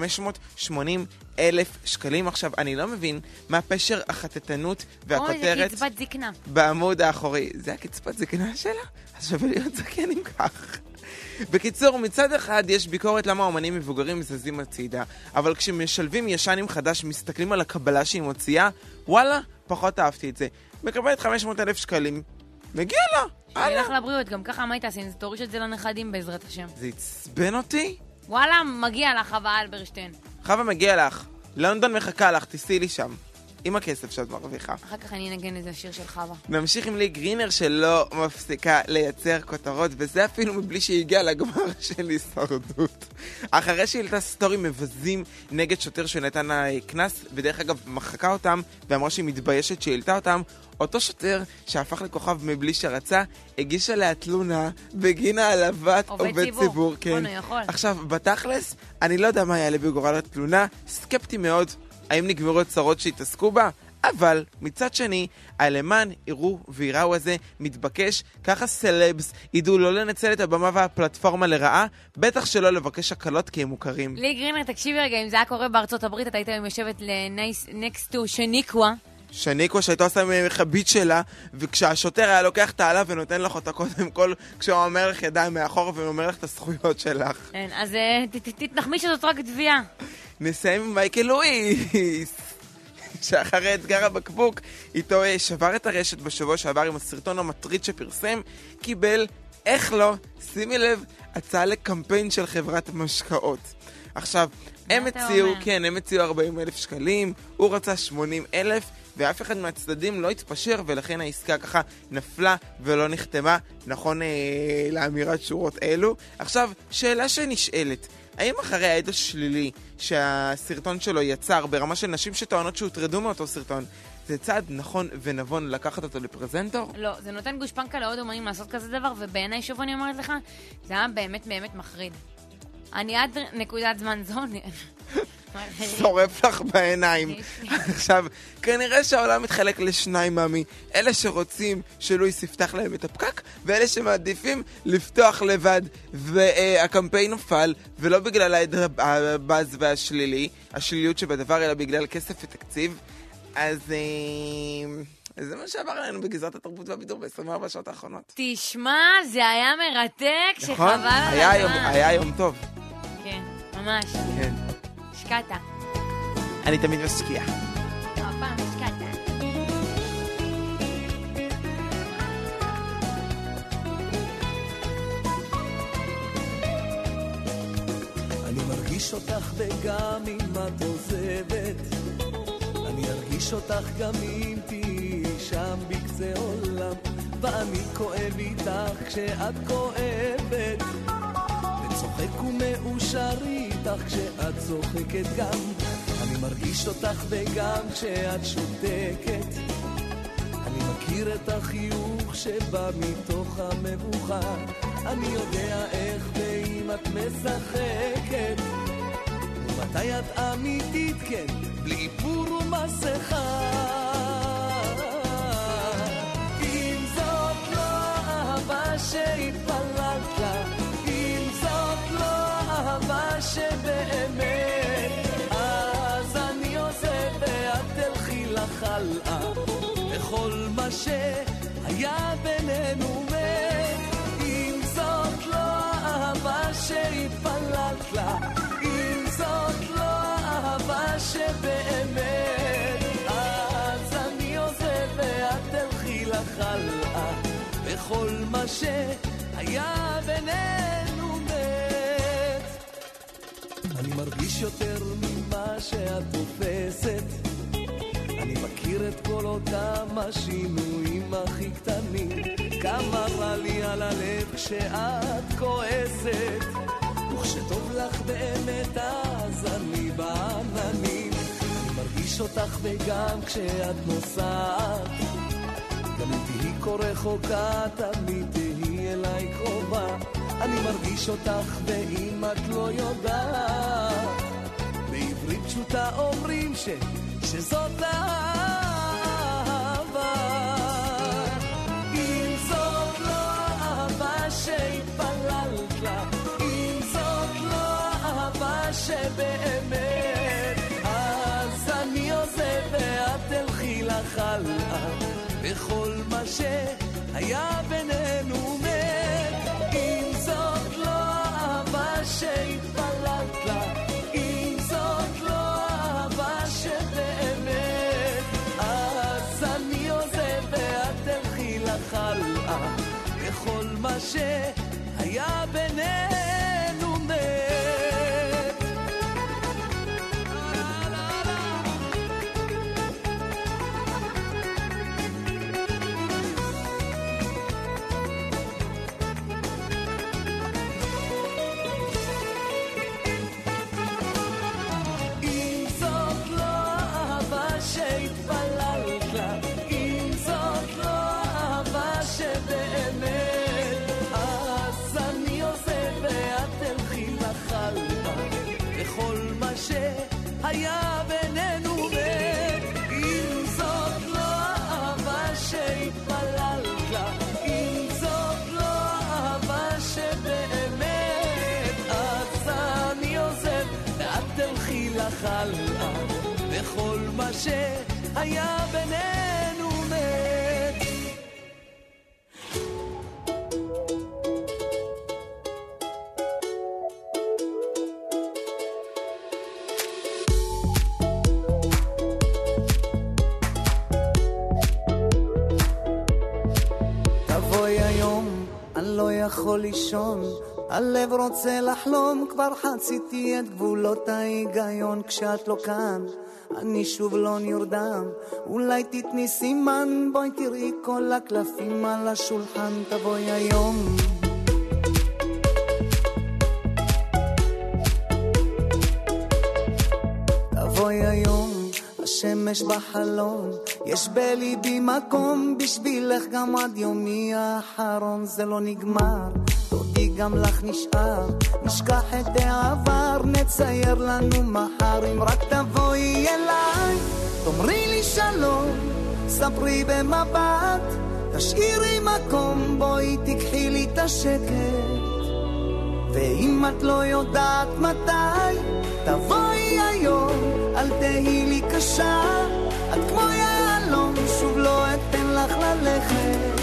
כ-580,000 שקלים. עכשיו, אני לא מבין מה פשר החטטנות והכותרת. אוי, זה קצבת זקנה. בעמוד האחורי. זה הקצבת זקנה שלה? אז שווה להיות זקן עם כך. בקיצור, מצד אחד יש ביקורת למה האומנים מבוגרים מזזים הצידה, אבל כשמשלבים ישן עם חדש מסתכלים על הקבלה שהיא מוציאה, וואלה, פחות אהבתי את זה. מקבלת 500,000 שקלים, מגיע לה. שיהיה לך לבריאות, גם ככה מה היא תעשי? תוריש את זה לנכדים בעזרת השם. זה יצבן אותי? וואלה, מגיע לך חווה אלברשטיין. חווה, מגיע לך. לונדון מחכה לך, תיסעי לי שם. עם הכסף שאת מרוויחה. אחר כך אני אנגן איזה שיר של חווה. נמשיך עם לי גרינר שלא מפסיקה לייצר כותרות, וזה אפילו מבלי שהגיע לגמר של הישרדות. אחרי שהעלתה סטורי מבזים נגד שוטר שנתן לה כנס, ודרך אגב מחקה אותם, ואמרה שהיא מתביישת שהעלתה אותם, אותו שוטר שהפך לכוכב מבלי שרצה, הגיש עליה תלונה בגין העלבת עובד ציבור. כן. עכשיו, בתכלס, אני לא יודע מה יעלה בגורל התלונה, סקפטי מאוד. האם נגמרו הצרות שהתעסקו בה? אבל מצד שני, האלמן יראו ויראו הזה מתבקש, ככה סלבס ידעו לא לנצל את הבמה והפלטפורמה לרעה, בטח שלא לבקש הקלות כי הם מוכרים. לי גרינר, תקשיבי רגע, אם זה היה קורה בארצות הברית, אתה היית יושבת next to שניקווה. שניקווה שהייתה עושה מחבית שלה, וכשהשוטר היה לוקח את העלה ונותן לך אותה קודם כל, כשהוא אומר לך ידיים מאחור ואומר לך את הזכויות שלך. כן, אז תתנחמי שזאת רק תביעה. נסיים עם מייקל לואיס, שאחרי אתגר הבקבוק, איתו שבר את הרשת בשבוע שעבר עם הסרטון המטריד שפרסם, קיבל, איך לא, שימי לב, הצעה לקמפיין של חברת משקאות. עכשיו, הם הציעו 40,000 שקלים, הוא רצה 80,000, ואף אחד מהצדדים לא התפשר, ולכן העסקה ככה נפלה ולא נחתמה, נכון לאמירת שורות אלו. עכשיו, שאלה שנשאלת, האם אחרי העד השלילי שהסרטון שלו יצר ברמה של נשים שטוענות שהוטרדו מאותו סרטון, זה צעד נכון ונבון לקחת אותו לפרזנטור? לא, זה נותן גושפנקה לעוד אומנים לעשות כזה דבר, ובעיניי שוב אני אומרת לך, זה היה באמת באמת מחריד. אני עד נקודת זמן זו שורף לך בעיניים. עכשיו, כנראה שהעולם מתחלק לשניים, מאמי. אלה שרוצים שלואיס יפתח להם את הפקק, ואלה שמעדיפים לפתוח לבד. והקמפיין נופל, ולא בגלל הבאז השליליות שבדבר, אלא בגלל כסף ותקציב. אז זה מה שעבר עלינו בגזרת התרבות והבידור ב-24 השעות האחרונות. תשמע, זה היה מרתק, נכון? היה יום טוב. כן, ממש. כן. השקעת. אני תמיד משקיע. הפעם השקעת. אני מרגיש אותך וגם אם את עוזבת, אני ארגיש אותך גם אם תהיי שם בקצה עולם, ואני כואב איתך כשאת כואבת, וצוחק ומאושר איתך כשאת צוחקת גם. אני מרגיש אותך וגם כשאת שותקת, אני מכיר את החיוך שבא מתוך המבוכה, אני יודע איך ואם את משחקת, ומתי את אמיתית, כן, בלי איפור ומסכה. אם זאת לא אהבה שהתפללת לה, אם זאת לא אהבה שבאמת, אז אני עוזב ואת תלכי לך הלאה, וכל מה שהיה בינינו מת. אם זאת לא אהבה שהתפללת לה, אם זאת לא אהבה שבאמת, אז אני עוזב ואת תלכי לך הלאה, וכל מה שהיה בינינו מת. אני מרגיש יותר ממה שאת תופסת, אני מכיר את כל אותם השינויים הכי קטנים, כמה רע לי על הלב כשאת כועסת, וכשטוב לך באמת אז אני בעננים. אני מרגיש אותך וגם כשאת נוסעת, גם אם תהי כה רחוקה תמיד תהי אליי קרובה. אני מרגיש אותך ואם את לא יודעת, בעברית פשוטה אומרים שזאת אהבה. אם זאת לא אהבה שהתפללת לה, אם זאת לא אהבה שבאמת, אז אני עוזב ואת תלכי לך הלאה, וכל מה שהיה בינינו מת. אם זאת לא אהבה שהתפללת לה, אם זאת לא אהבה שבאמת, אז אני עוזב ואת תלכי לך הלאה, וכל מה שהיה בינינו מת. היה בינינו מת. אם זאת לא אהבה שהתפללת לה, אם זאת לא אהבה שבאמת, אז אני עוזב ואת תלכי לך הלאה, וכל מה שהיה בינינו מת. יכול לישון, הלב רוצה לחלום, כבר חציתי את גבולות ההיגיון. כשאת לא כאן, אני שוב לא נרדם, אולי תתני סימן, בואי תראי כל הקלפים על השולחן. תבואי היום, תבואי היום, השמש בחלון, יש בליבי מקום בשבילך גם עד יומי האחרון. זה לא נגמר, תודי גם לך נשאר, נשכח את העבר, נצייר לנו מחר. אם רק תבואי אליי, תאמרי לי שלום, ספרי במבט, תשאירי מקום, בואי תקחי לי את השקט. ואם את לא יודעת מתי, תבואי היום, אל תהי לי קשה, את כמו יעלום, שוב לא אתן לך ללכת.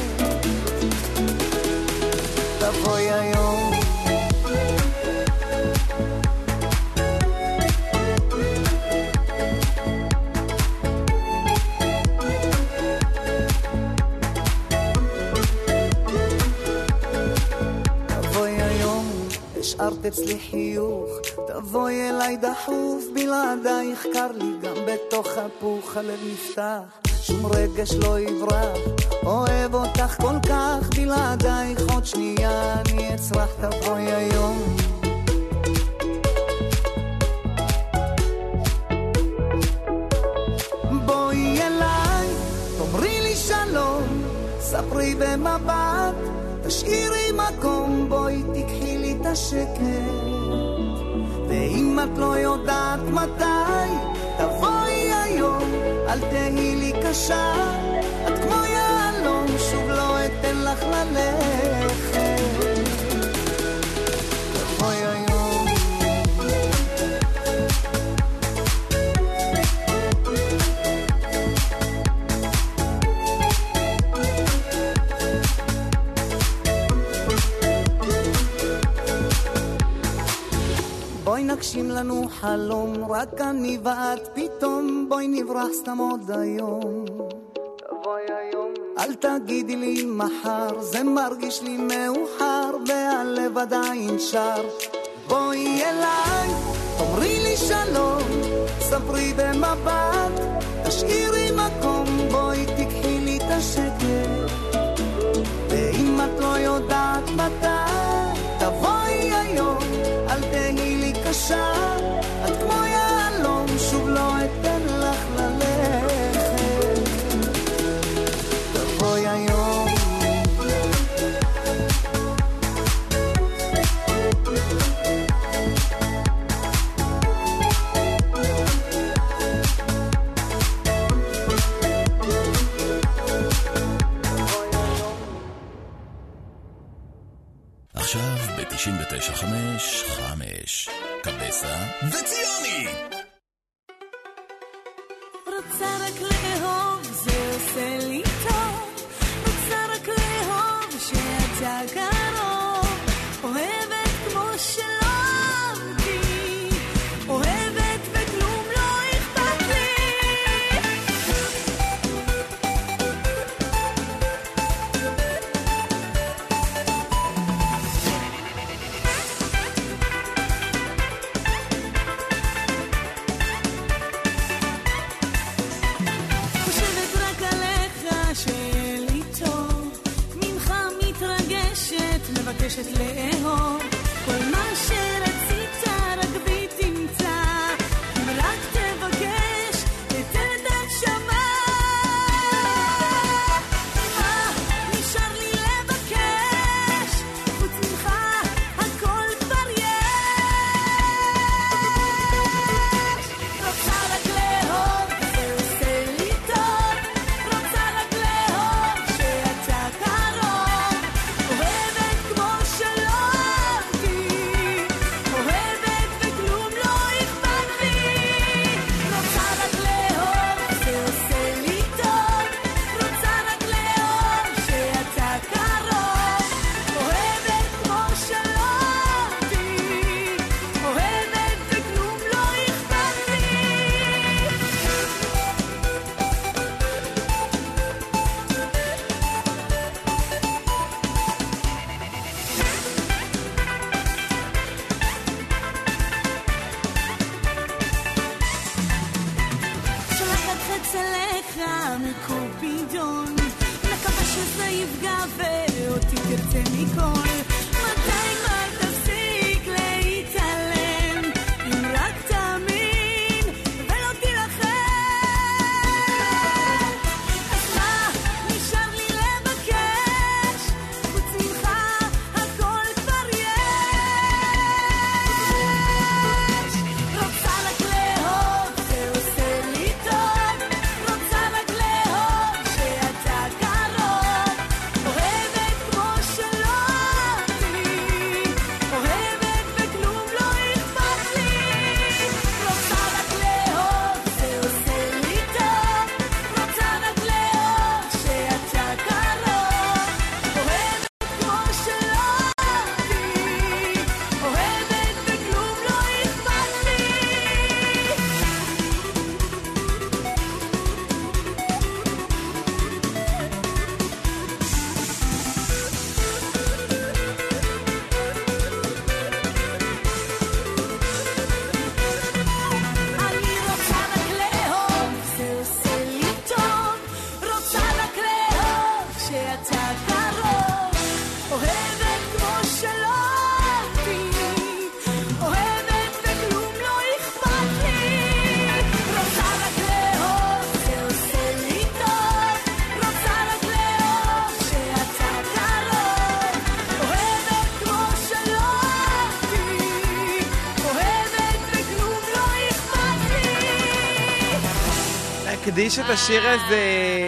תבואי היום, תבואי היום, השארת אצלי חיוך, תבואי אליי דחוף, בלעדייך קר לי גם בתוך הפוך, הלב נפתח, שום רגש לא יברח, אוהב אותך כל כך, בלעדייך עוד שנייה אני אצרח. תבואי היום, בואי אליי, תאמרי לי שלום, ספרי במבט, תשאירי מקום, בואי תקחי לי את השקט. ואם את לא יודעת מתי, תבואי היום, אל תהי לי קשה. את כמו יעלום, שוב לא אתן לך ללכת. תבואי היום. בואי נגשים לנו חלום, רק אני ואת פתאום, בואי נברח סתם עוד היום. תבואי היום. אל תגידי לי מחר, זה מרגיש לי מאוחר, והלב עדיין שר. בואי אליי, תאמרי לי שלום, ספרי במבט, תשאירי מקום, בואי תקחי לי את השקט. ואם את לא יודעת מתי, תבואי היום, אל תהי לי קשה. את כמו יעלום, שוב לא אתן לך ללכת. תבואי היום. עכשיו ב-99.5 קבסה וציוני. רוצה רק לאהוב, זה עושה לי טוב. רוצה רק לאהוב, שאתה קרוב. אוהבת כמו שלא אהבתי, אוהבת וכלום לא אכפת לי. מבקשת לאהוב כל מה שרצית, רק בי תמצא. אם רק תבקש, תתן את הנשמה. נשאר לי לבקש, חוץ ממך הכל כבר יש. רוצה רק לאהוב, זה עושה לי טוב. רוצה רק לאהוב, שאתה קרוב. אוהבת כמו שלא אהבתי, אוהבת וכלום לא אכפת לי. רוצה רק לאהוב, זה עושה לי טוב. רוצה רק לאהוב, שאתה קרוב. אוהבת כמו שלא אהבתי, אוהבת וכלום לא אכפת לי. שולחת חץ אליך מקופידון, מקווה שזה יפגע ואותי תרצה מכל. מתי כבר תפסיק להתעלם, אם רק תאמין ולא תילחם. אז מה נשאר לי לבקש, חוץ ממך הכל כבר יש. רוצה רק לאהוב, זה עושה לי טוב. רוצה רק לאהוב, שאתה קרוב. אוהבת להקדיש את השיר הזה...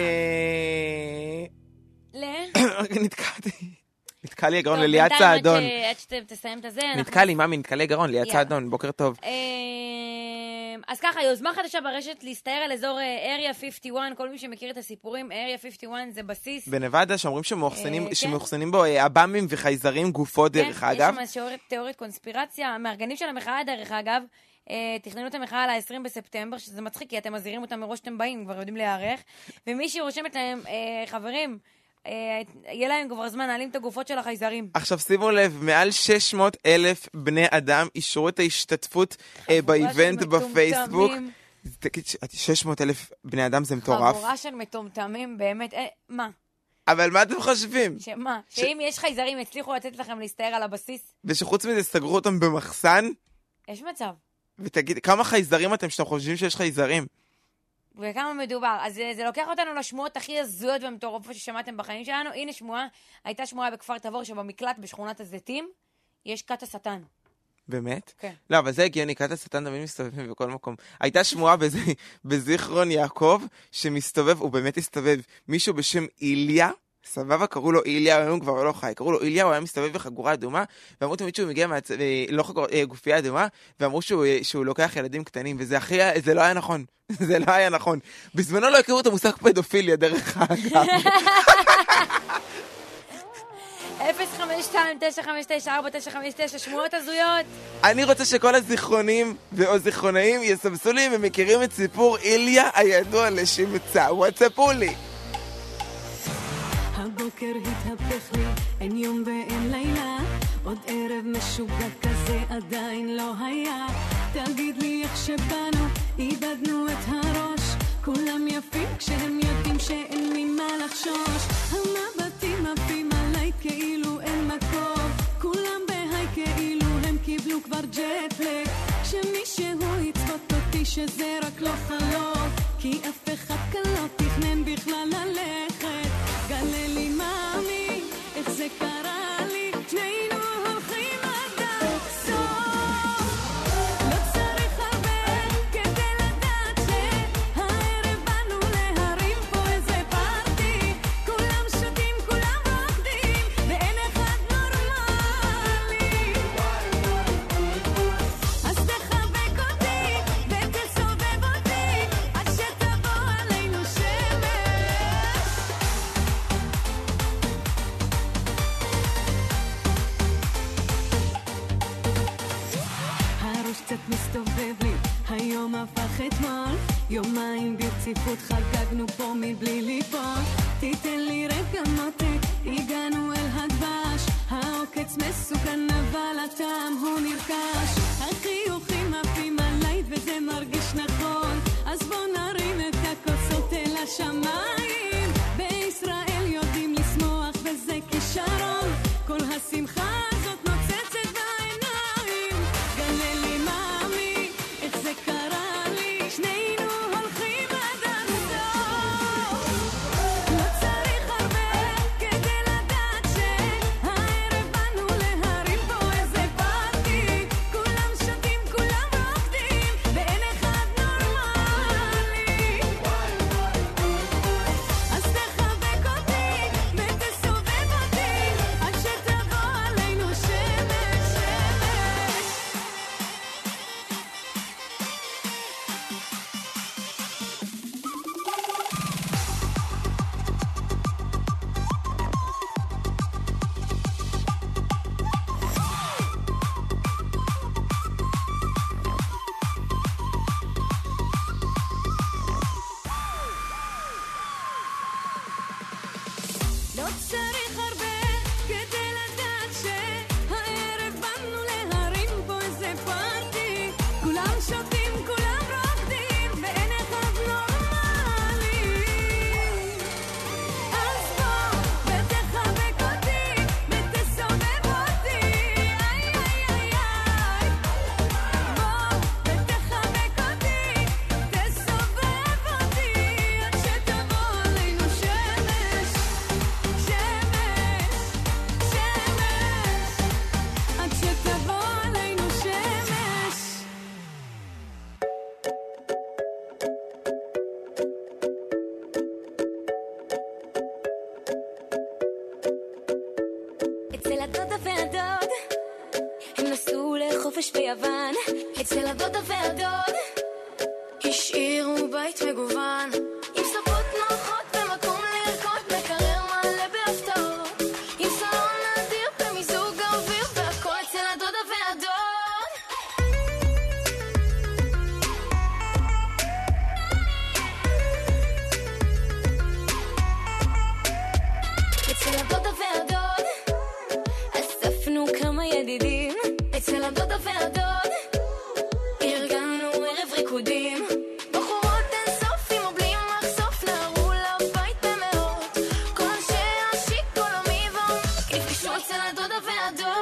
נתקע לי הגרון לליאת צעדון. עד שתסיים את זה. נתקע לי, ממי, נתקע לי הגרון, ליאת צעדון, בוקר טוב. אז ככה, יוזמה חדשה ברשת להסתער על אזור Area 51, כל מי שמכיר את הסיפורים, Area 51 זה בסיס. בנבדה, שאומרים שמאוחסנים בו אב"מים וחייזרים, גופות דרך אגב. יש שם תיאוריית קונספירציה, המארגנים של המחאה דרך אגב, תכננו את המחאה על ה-20 בספטמבר, שזה מצחיק, כי אתם מזהירים אותם מראש שאתם באים, כבר יודעים להיערך, ומי שרושמת להם, חברים, יהיה להם כבר זמן להעלים את הגופות של החייזרים. עכשיו שימו לב, מעל 600,000 בני אדם אישרו את ההשתתפות באיבנט בפייסבוק. תגיד, 600,000 בני אדם זה מטורף. חבורה של מטומטמים, באמת, מה? אבל מה אתם חושבים? שמה? שאם יש חייזרים, יצליחו לתת לכם להסתער על הבסיס? ושחוץ מזה סגרו אותם במחסן? יש מצב. ותגיד, כמה חייזרים שאתם חושבים שיש חייזרים? וכמה מדובר. אז זה לוקח אותנו לשמועות הכי הזויות ומטורפות ששמעתם בחיים שלנו. הנה שמועה, הייתה שמועה בכפר תבור שבמקלט בשכונת הזיתים, יש כת השטן. באמת? כן. לא, אבל זה הגיוני, כת השטן תמיד מסתובבים בכל מקום. הייתה שמועה בזיכרון יעקב, שמסתובב, הוא באמת הסתובב, מישהו בשם איליה, סבבה, קראו לו איליה, היום כבר לא חי, קראו לו איליה, הוא היה מסתובב בחגורה אדומה, ואמרו תמיד שהוא מגיע לא גופייה אדומה, ואמרו שהוא לוקח ילדים קטנים, וזה זה לא היה נכון. זה לא היה נכון. בזמנו לא הכירו את המושג פדופיליה דרך אגב. 052-959-4959, שמועות הזויות. אני רוצה שכל הזיכרונים או זיכרונאים יסבסו לי אם הם מכירים את סיפור איליה הידוע לשמצה. וואטסאפו לי. הבוקר התהפך לי, אין יום ואין לילה, עוד ערב משוגע כזה עדיין לא היה. תגיד לי איך שבאנו, איבדנו את הראש, כולם יפים כשהם יודעים שאין ממה לחשוש. המבטים עפים עליי כאילו אין מקום, כולם בהיי כאילו הם קיבלו כבר ג'טלג, שמישהו יצפות אותי שזה רק לא חלום, כי אף אחד כאן לא תכנן בכלל ללכת. גלה לי מאמי, איך זה קרה לי, שנינו הולכים עד הסוף. לא צריך הרבה כדי לדעת שהערב באנו להרים פה איזה פארטי, כולם שותים, כולם רוקדים, ואין אחד נורמלי. אז תחבק אותי ותסובב אותי עד שתבוא עלינו שמש. הראש קצת מסתובב לי, היום הפך אתמול, יומיים ברציפות חגגנו פה מבלי ליפול. תיתן לי רגע מותק, הגענו אל הדבש, העוקץ מסוכן אבל הטעם הוא נרכש. החיוכים עפים עליי וזה מרגיש נכון, אז בוא נרים את הכוסות אל השמיים. בישראל יודעים לשמוח וזה כישרון, כל השמחה הזאת נוצצת בעיניים. גלה לי מאמי, איך זה קרה לי, שנינו הולכים עד הסוף. לא צריך הרבה כדי לדעת שהערב באנו להרים פה איזה פארטי, כולם ביוון, אצל הדודה והדוד השאירו בית מגוון עם ספות נוחות ומקום לרקוד מקרר מלא בהפתעות עם סלון אדיר במיזוג האוויר והכל אצל הדודה והדוד אצל הדודה והדוד אספנו כמה ידידים אצל הדודה והדוד ארגנו ערב ריקודים בחורות אין סוף עם או בלי מחשוף נערו לבית במאות כל אנשי השיק כל המיבון נפגשו אצל הדודה והדוד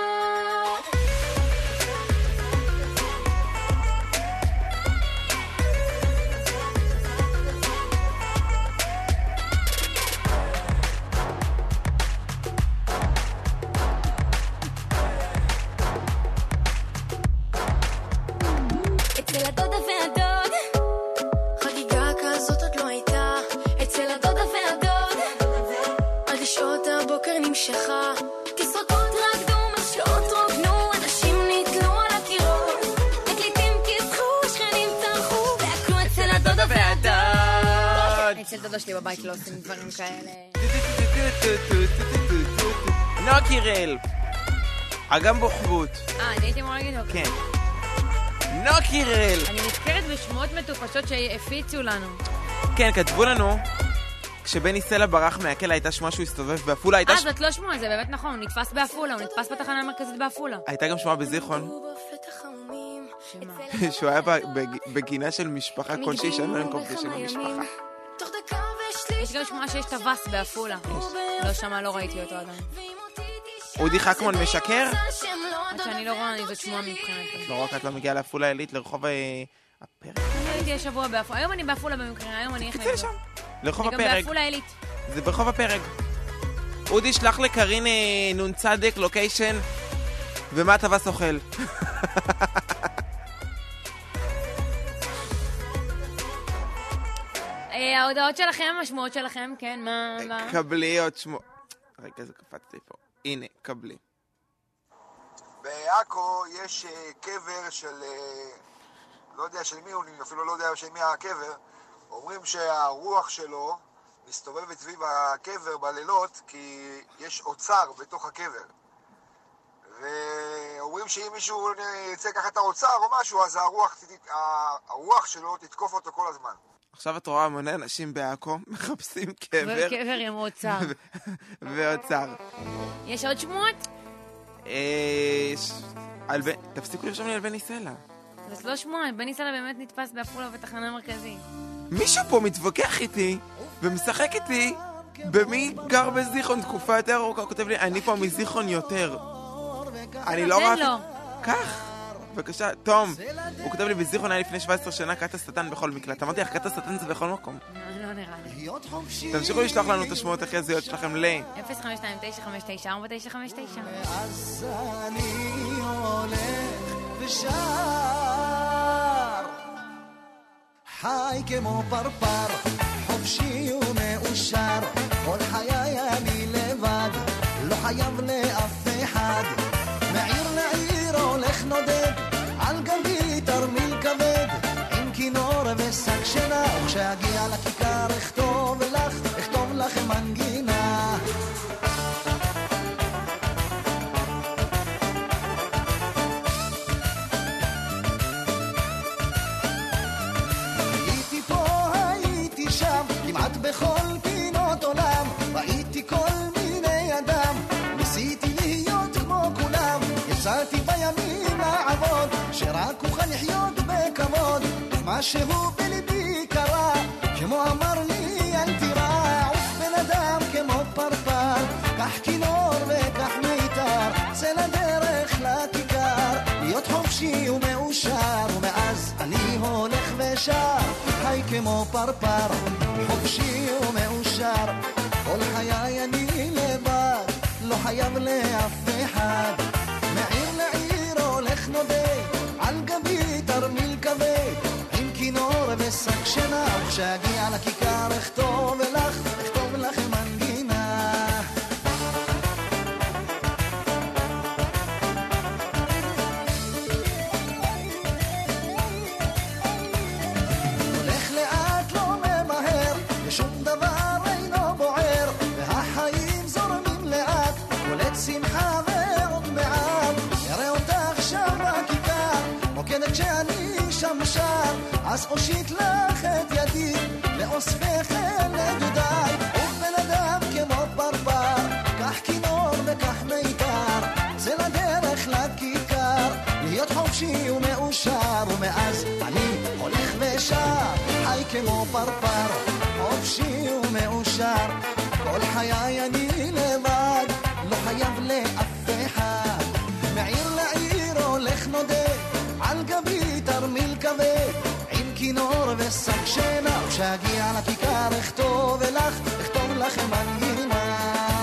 אצל הדודה והדוד חגיגה כזאת עוד לא הייתה אצל הדודה והדוד עד לשעות הבוקר נמשכה תסרוקות רקדו משקאות רוקנו אנשים נתלו על הקירות הקליטים כיסחו שכנים צרחו והקלו אצל הדודה והדוד אצל דודה שלי בבית לא עושים דברים כאלה נועה קירל אגם בוחרות אני הייתי אמורה להגיד כן נועה קירל אני נזכרת בשמות מטופשות שהפיצו לנו כן, כתבו לנו כשבני סלע ברח מהכלא הייתה שמועה שהוא הסתובב באפולה זאת לא שמועה, זה באמת נכון, הוא נתפס באפולה, הוא נתפס בתחנה המרכזית באפולה הייתה גם שמועה בזיכרון שהוא היה בגינה של משפחה כלשהי שאנו הם קופגשים במשפחה יש גם שמועה שיש טווס באפולה לא שמע, לא ראיתי אותו עדיין אודי חכמון משקר? עד שאני לא רואה, זאת שמועה מבחינתי לא רק את לא מגיעה לאפולה עילית לרחוב הפרק אני הייתי השבוע באפולה, היום אני באפולה במקרה, היום אני תצא לשם לרחוב הפרק אני גם באפולה עילית זה ברחוב הפרק אודי שלח לקרין נון צדק לוקיישן ומה טווס אוכל ההודעות שלכם, המשמעות שלכם, כן, מה? קבלי עוד שמות רגע, זה קפצתי פה הנה, קבלי בעכו יש קבר של לא יודע של מי הוא, אפילו לא יודע של מי הקבר אומרים שהרוח שלו מסתובבת סביב הקבר בלילות כי יש אוצר בתוך הקבר ואומרים שאם מישהו יצא ככה את האוצר או משהו אז הרוח שלו תתקוף אותו כל הזמן עכשיו את רואה המוני אנשים בעכו מחפשים קבר וקבר עם אוצר ואוצר יש עוד שמועות? תפסיקו לרשום לי על בני סלע זאת לא שמועה, בני סלע באמת נתפס באפולה בתחנה המרכזית מישהו פה מתווכח איתי ומשחק איתי במי גר בזיכרון תקופה יותר ארוכה הוא כותב לי אני פה מזיכרון יותר אני לא רואה כך בבקשה, תום הוא כותב לי בזיכרון היה לפני 17 שנה קט השטן בכל מקלט אמרתי לך קט השטן זה בכל מקום לא נראה לי תמשיכו לשלוח לנו את השמועות החזיות שלכם ל 052-959-4959 אז אני הולך ושר חי כמו פרפר חופשי ומאושר כל חיי אני לבד לא חייב לאף אחד מעיר לעיר הולך נודד על גבי תרמיל כבד עם כינור ושק שינה וכשאגיע לכיכר אכתוב לך מנגינה הייתי פה, הייתי שם כמעט בכל פינות עולם ראיתי כל מיני אדם ניסיתי להיות כמו כולם יצאתי בימים לעבוד שרק אוכל לחיות בכבוד משהו בליבי קרה כמו אמר לי אל תירא עוף בן אדם כמו פרפר קח כינור וקח מיתר צא לדרך לכיכר להיות חופשי ומאושר ומאז אני הולך ושר חי כמו פרפר חופשי ומאושר כל חיי אני לבד לא חייב לאף אחד מעיר לעיר הולך נודד על גבי תרמיל כבד עם כינור ושק שינה וכשאגיע לכיכר אכתוב לך מנגינה כשאני שם שר, אז אושיט לך את ידי ואוספך אל נדודיי. ובן אדם כמו ברבר, קח כינור וקח מיתר, זה לדרך לכיכר, להיות חופשי ומאושר. ומאז אני הולך ושר, חי כמו ברבר, חופשי ומאושר. כל חיי אני לבד, לא חייב לאף אחד. מעיר לעיר הולך נודד, על גבי תרמיל כבד, עם כינור ושק שינה. כשאגיע לכיכר אכתוב לכם מנגינה.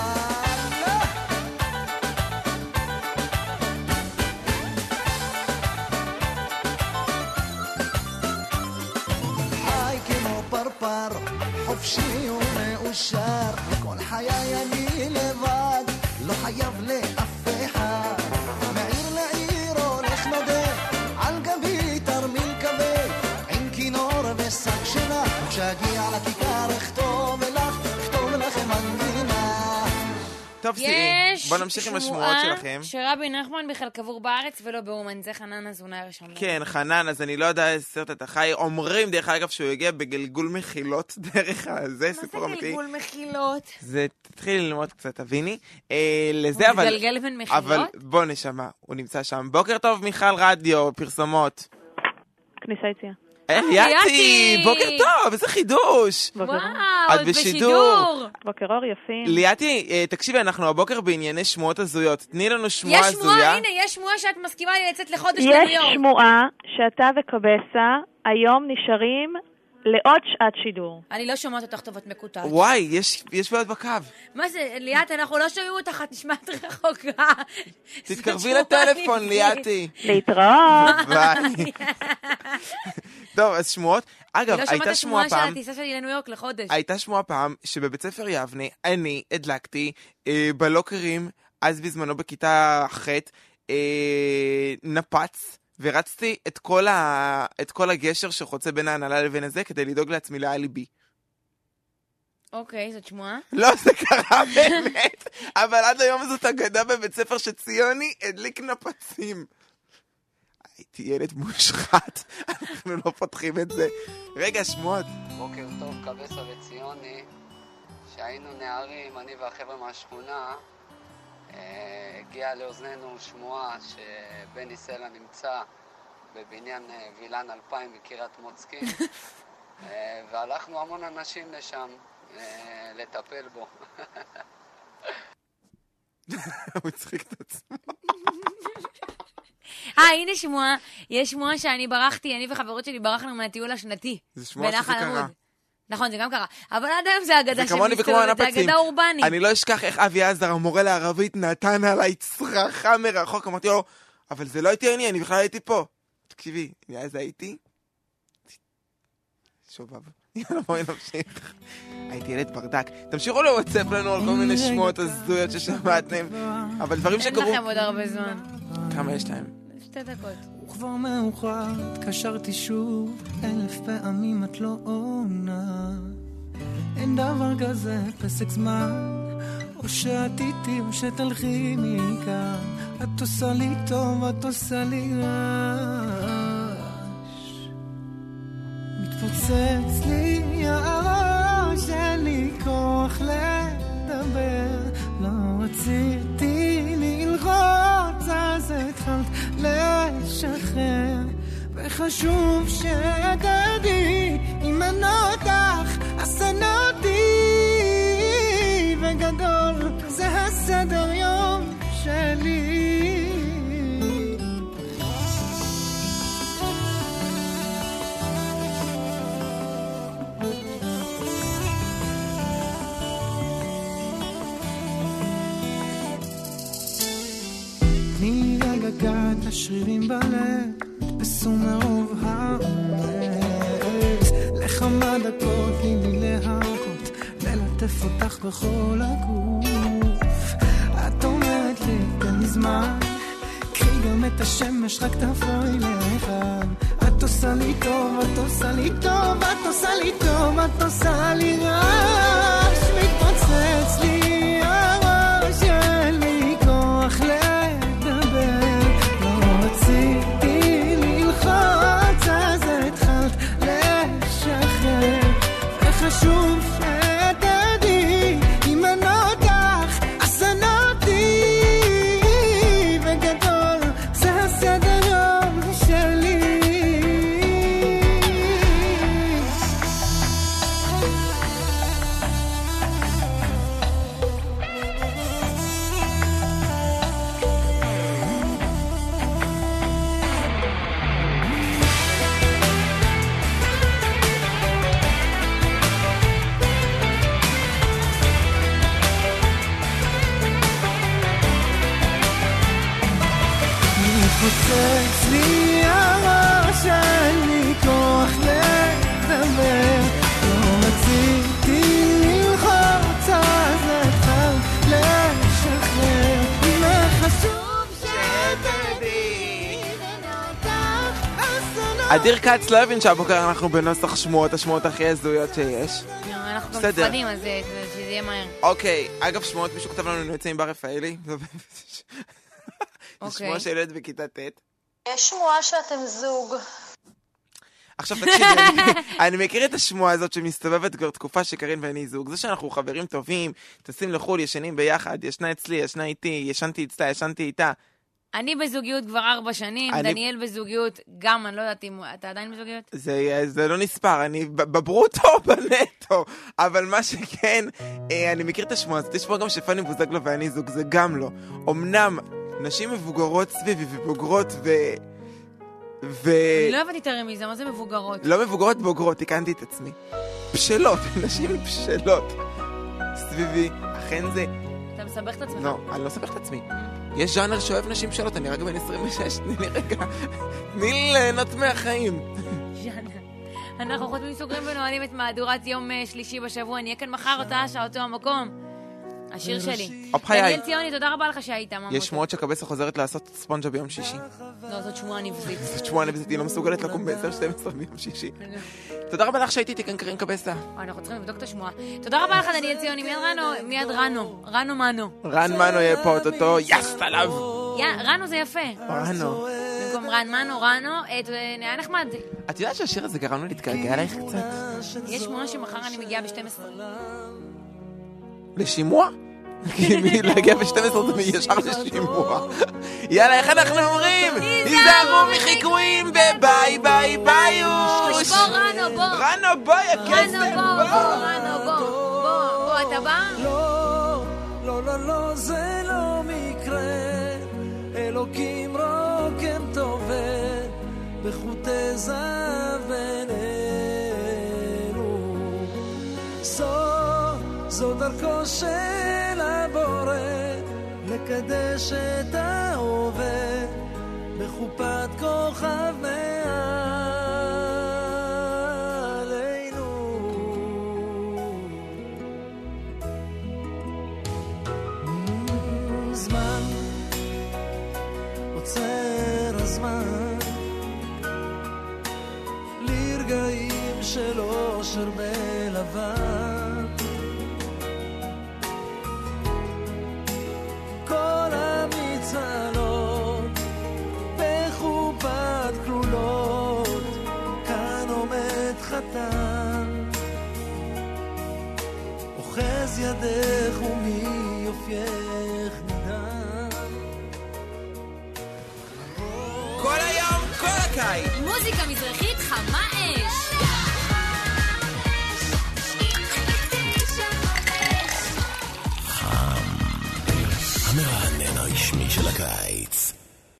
חי כמו פרפר, חופשי ומאושר. כל חיי אני לבד, לא חייב לאף אחד. מעיר לעיר הולך נודד, על גבי תרמיל כבד, עם כינור ושק שינה. כשאגיע לכיכר אכתוב לכם מנגינה. טוב, בוא נמשיך עם השמועות שלכם. שרבי נחמן בכלל קבור בארץ ולא באומן. זה חנן אזונה הראשון. כן, חנן, אז אני לא יודע איזה סרט אתה חי. אומרים דרך אגב שהוא יגיע בגלגול מחילות דרך זה סיפור אמיתי. מה זה גלגול מחילות? זה תתחיל ללמוד קצת, תביני. לזה אבל... הוא מתגלגל בין מחילות? אבל בוא נשמע, הוא נמצא שם. בוקר טוב, מיכל רדיו, פרסומות. כניסה יציאה. ליאתי, בוקר טוב, איזה חידוש. וואו, את בשידור. בוקר אור יפים. ליאתי, תקשיבי, אנחנו הבוקר בענייני שמועות הזויות. תני לנו שמועה הזויה. יש שמועה, הנה, יש שמועה שאת מסכימה לי לצאת לחודש לניו יורק. יש שמועה שאתה וקבסה היום נשארים לעוד שעת שידור. אני לא שומעת אותך טוב, את מקוטעת. וואי, יש בעוד בקו. מה זה, ליאת, אנחנו לא שומעים אותך, את נשמעת רחוקה. תתקרבי לטלפון, ליאתי. להתראות. ביי. טוב, אז שמועות. אגב, הייתה שמועה פעם... אני לא שמעת הטיסה שלי לניו יורק לחודש. הייתה שמועה פעם שבבית ספר יבנה, אני הדלקתי בלוקרים, אז בזמנו בכיתה ח' נפץ, ורצתי את כל הגשר שחוצה בין ההנהלה לבין הזה, כדי לדאוג לעצמי לאליבי. אוקיי, זאת שמועה? לא, זה קרה באמת, אבל עד היום זאת אגדה בבית ספר שציוני הדליק נפצים. הייתי ילד מושחת, אנחנו לא פותחים את זה. רגע, שמועות. בוקר טוב, קבסה וציוני. שהיינו נערים, אני והחבר'ה מהשכונה, הגיעה לאוזנינו שמועה שבני סלע נמצא בבניין וילן 2000 בקירת מוצקין, והלכנו המון אנשים לשם לטפל בו. הוא הצחיק את עצמו. הנה שמועה, יש שמועה שאני וחברות שלי ברחנו מהטיול השנתי. זה שמועה שזה קרה. נכון, זה גם קרה. אבל עד היום זה אגדה שמסתובבת, זה אגדה אורבנית. אני לא אשכח איך אבי עזר, המורה לערבית, נתן עליי צרחה מרחוק. אמרתי לו, אבל זה לא הייתי אני בכלל הייתי פה. תקשיבי, אז הייתי? שובב. יאללה, בואי נמשיך. הייתי ילד ברדק. תמשיכו לוואטסאפ לנו על כל מיני שמועות הזויות ששמעתם. אבל דברים שקרו... אין לכם עוד הרבה זמן. כמה יש להם? 2 דקות. וכבר מאוחר, התקשרתי שוב, 1000 פעמים את לא עונה. אין דבר כזה, פסק זמן, או שאת איתי או שתלכי מכאן. את עושה לי טוב, את עושה לי רעש. מתפוצץ לי הראש, אין לי כוח לדבר. לא רציתי ללחוץ, אז התחלת לשחרר. וחשוב שתדעי, אם אני אותך, אז שנאתי. וגדול, זה הסדר יום שלי. תני לי לגעת השרירים בלב, נתפסו מרוב העומס. לכמה דקות תני לי להרקות, ללטף אותך בכל הגוף. את אומרת לי, תן לי זמן, קחי גם את השמש, רק תבואי לאחד. את עושה לי טוב, את עושה לי טוב, את עושה לי טוב, את עושה לי רעש. מתפוצץ לי הראש, אין לי כוח לדבר. לא רציתי ללחוץ, אדיר כץ לא הבין שהבוקר אנחנו בנוסח שמועות, השמועות הכי הזויות שיש. אנחנו גם נפרדים, אז שזה יהיה מהר. אוקיי, אגב, שמועות, מישהו כתב לנו נמצאים בר רפאלי. זה שמועה של ילד בכיתה ט'. יש שמועה שאתם זוג. עכשיו תקשיבי, אני מכיר את השמועה הזאת שמסתובבת כבר תקופה שקרין ואני זוג. זה שאנחנו חברים טובים, טסים לחול, ישנים ביחד, ישנה אצלי, ישנה איתי, ישנתי אצלה, ישנתי איתה. אני בזוגיות כבר 4 שנים, דניאל בזוגיות גם, אני לא יודעת אם אתה עדיין בזוגיות? זה לא נספר, אני בברוטו או בנטו, אבל מה שכן, אני מכיר את השמועה הזאת, יש פה גם שפני בוזגלו ואני זוג, זה גם לא. אמנם נשים מבוגרות סביבי ובוגרות אני לא הבנתי את הרמיזה, מה זה מבוגרות? לא מבוגרות, בוגרות, תיקנתי את עצמי. בשלות, נשים בשלות. סביבי, אכן זה... אתה מסבך את עצמך? לא, אני לא מסבך את עצמי. יש ז'אנר שאוהב נשים בשלות, אני רק בן 26, תני לי רגע. תני לי ליהנות מהחיים. ז'אנר. אנחנו חותמים סוגרים ונועלים את מהדורת יום שלישי בשבוע, נהיה כאן מחר אותה שעה אותו המקום. השיר שלי. דניאל ציוני, תודה רבה לך שהיית. יש שמועות שקבסה חוזרת לעשות ספונג'ה ביום שישי. לא, זאת שמועה נבזית. זאת שמועה נבזית, היא לא מסוגלת לקום ב-10-12 ביום שישי. תודה רבה לך שהייתי איתי כאן קרין קבסה. אנחנו צריכים לבדוק את השמועה. תודה רבה לך דניאל ציוני, מיד רנו מנו. רן מנו יהיה פה אותו, יסט עליו. רנו זה יפה. רנו. במקום רן מנו, נהיה נחמד. את יודעת שהשיר הזה גרם לי להתגעגע עלייך קצת? יש שמועה שמחר אני מגיעה ב-12. לשימוע? כי להגיע ב-12 זה ישר לשימוע. יאללה, איך אנחנו אומרים? היזהרו מחיקויים וביי ביי ביוש. בוא רנו, בוא. רנו, בוא, הכסף, בוא, אתה בא? לא, זה לא מקרה. אלוקים רוקם טובל בחוטי זהב בינינו. זו דרכו של הבורא לקדש את ההווה בחופת כוכב מעלינו. זמן עוצר הזמן לרגעים של אושר בלבן. כל המצלות בחופת כלולות, כאן עומד חתן, אוחז ידך ומיופייך נדן. כל היום, כל הקיץ. מוזיקה מזרחית חמה אש. המרענן הרשמי של הקיץ.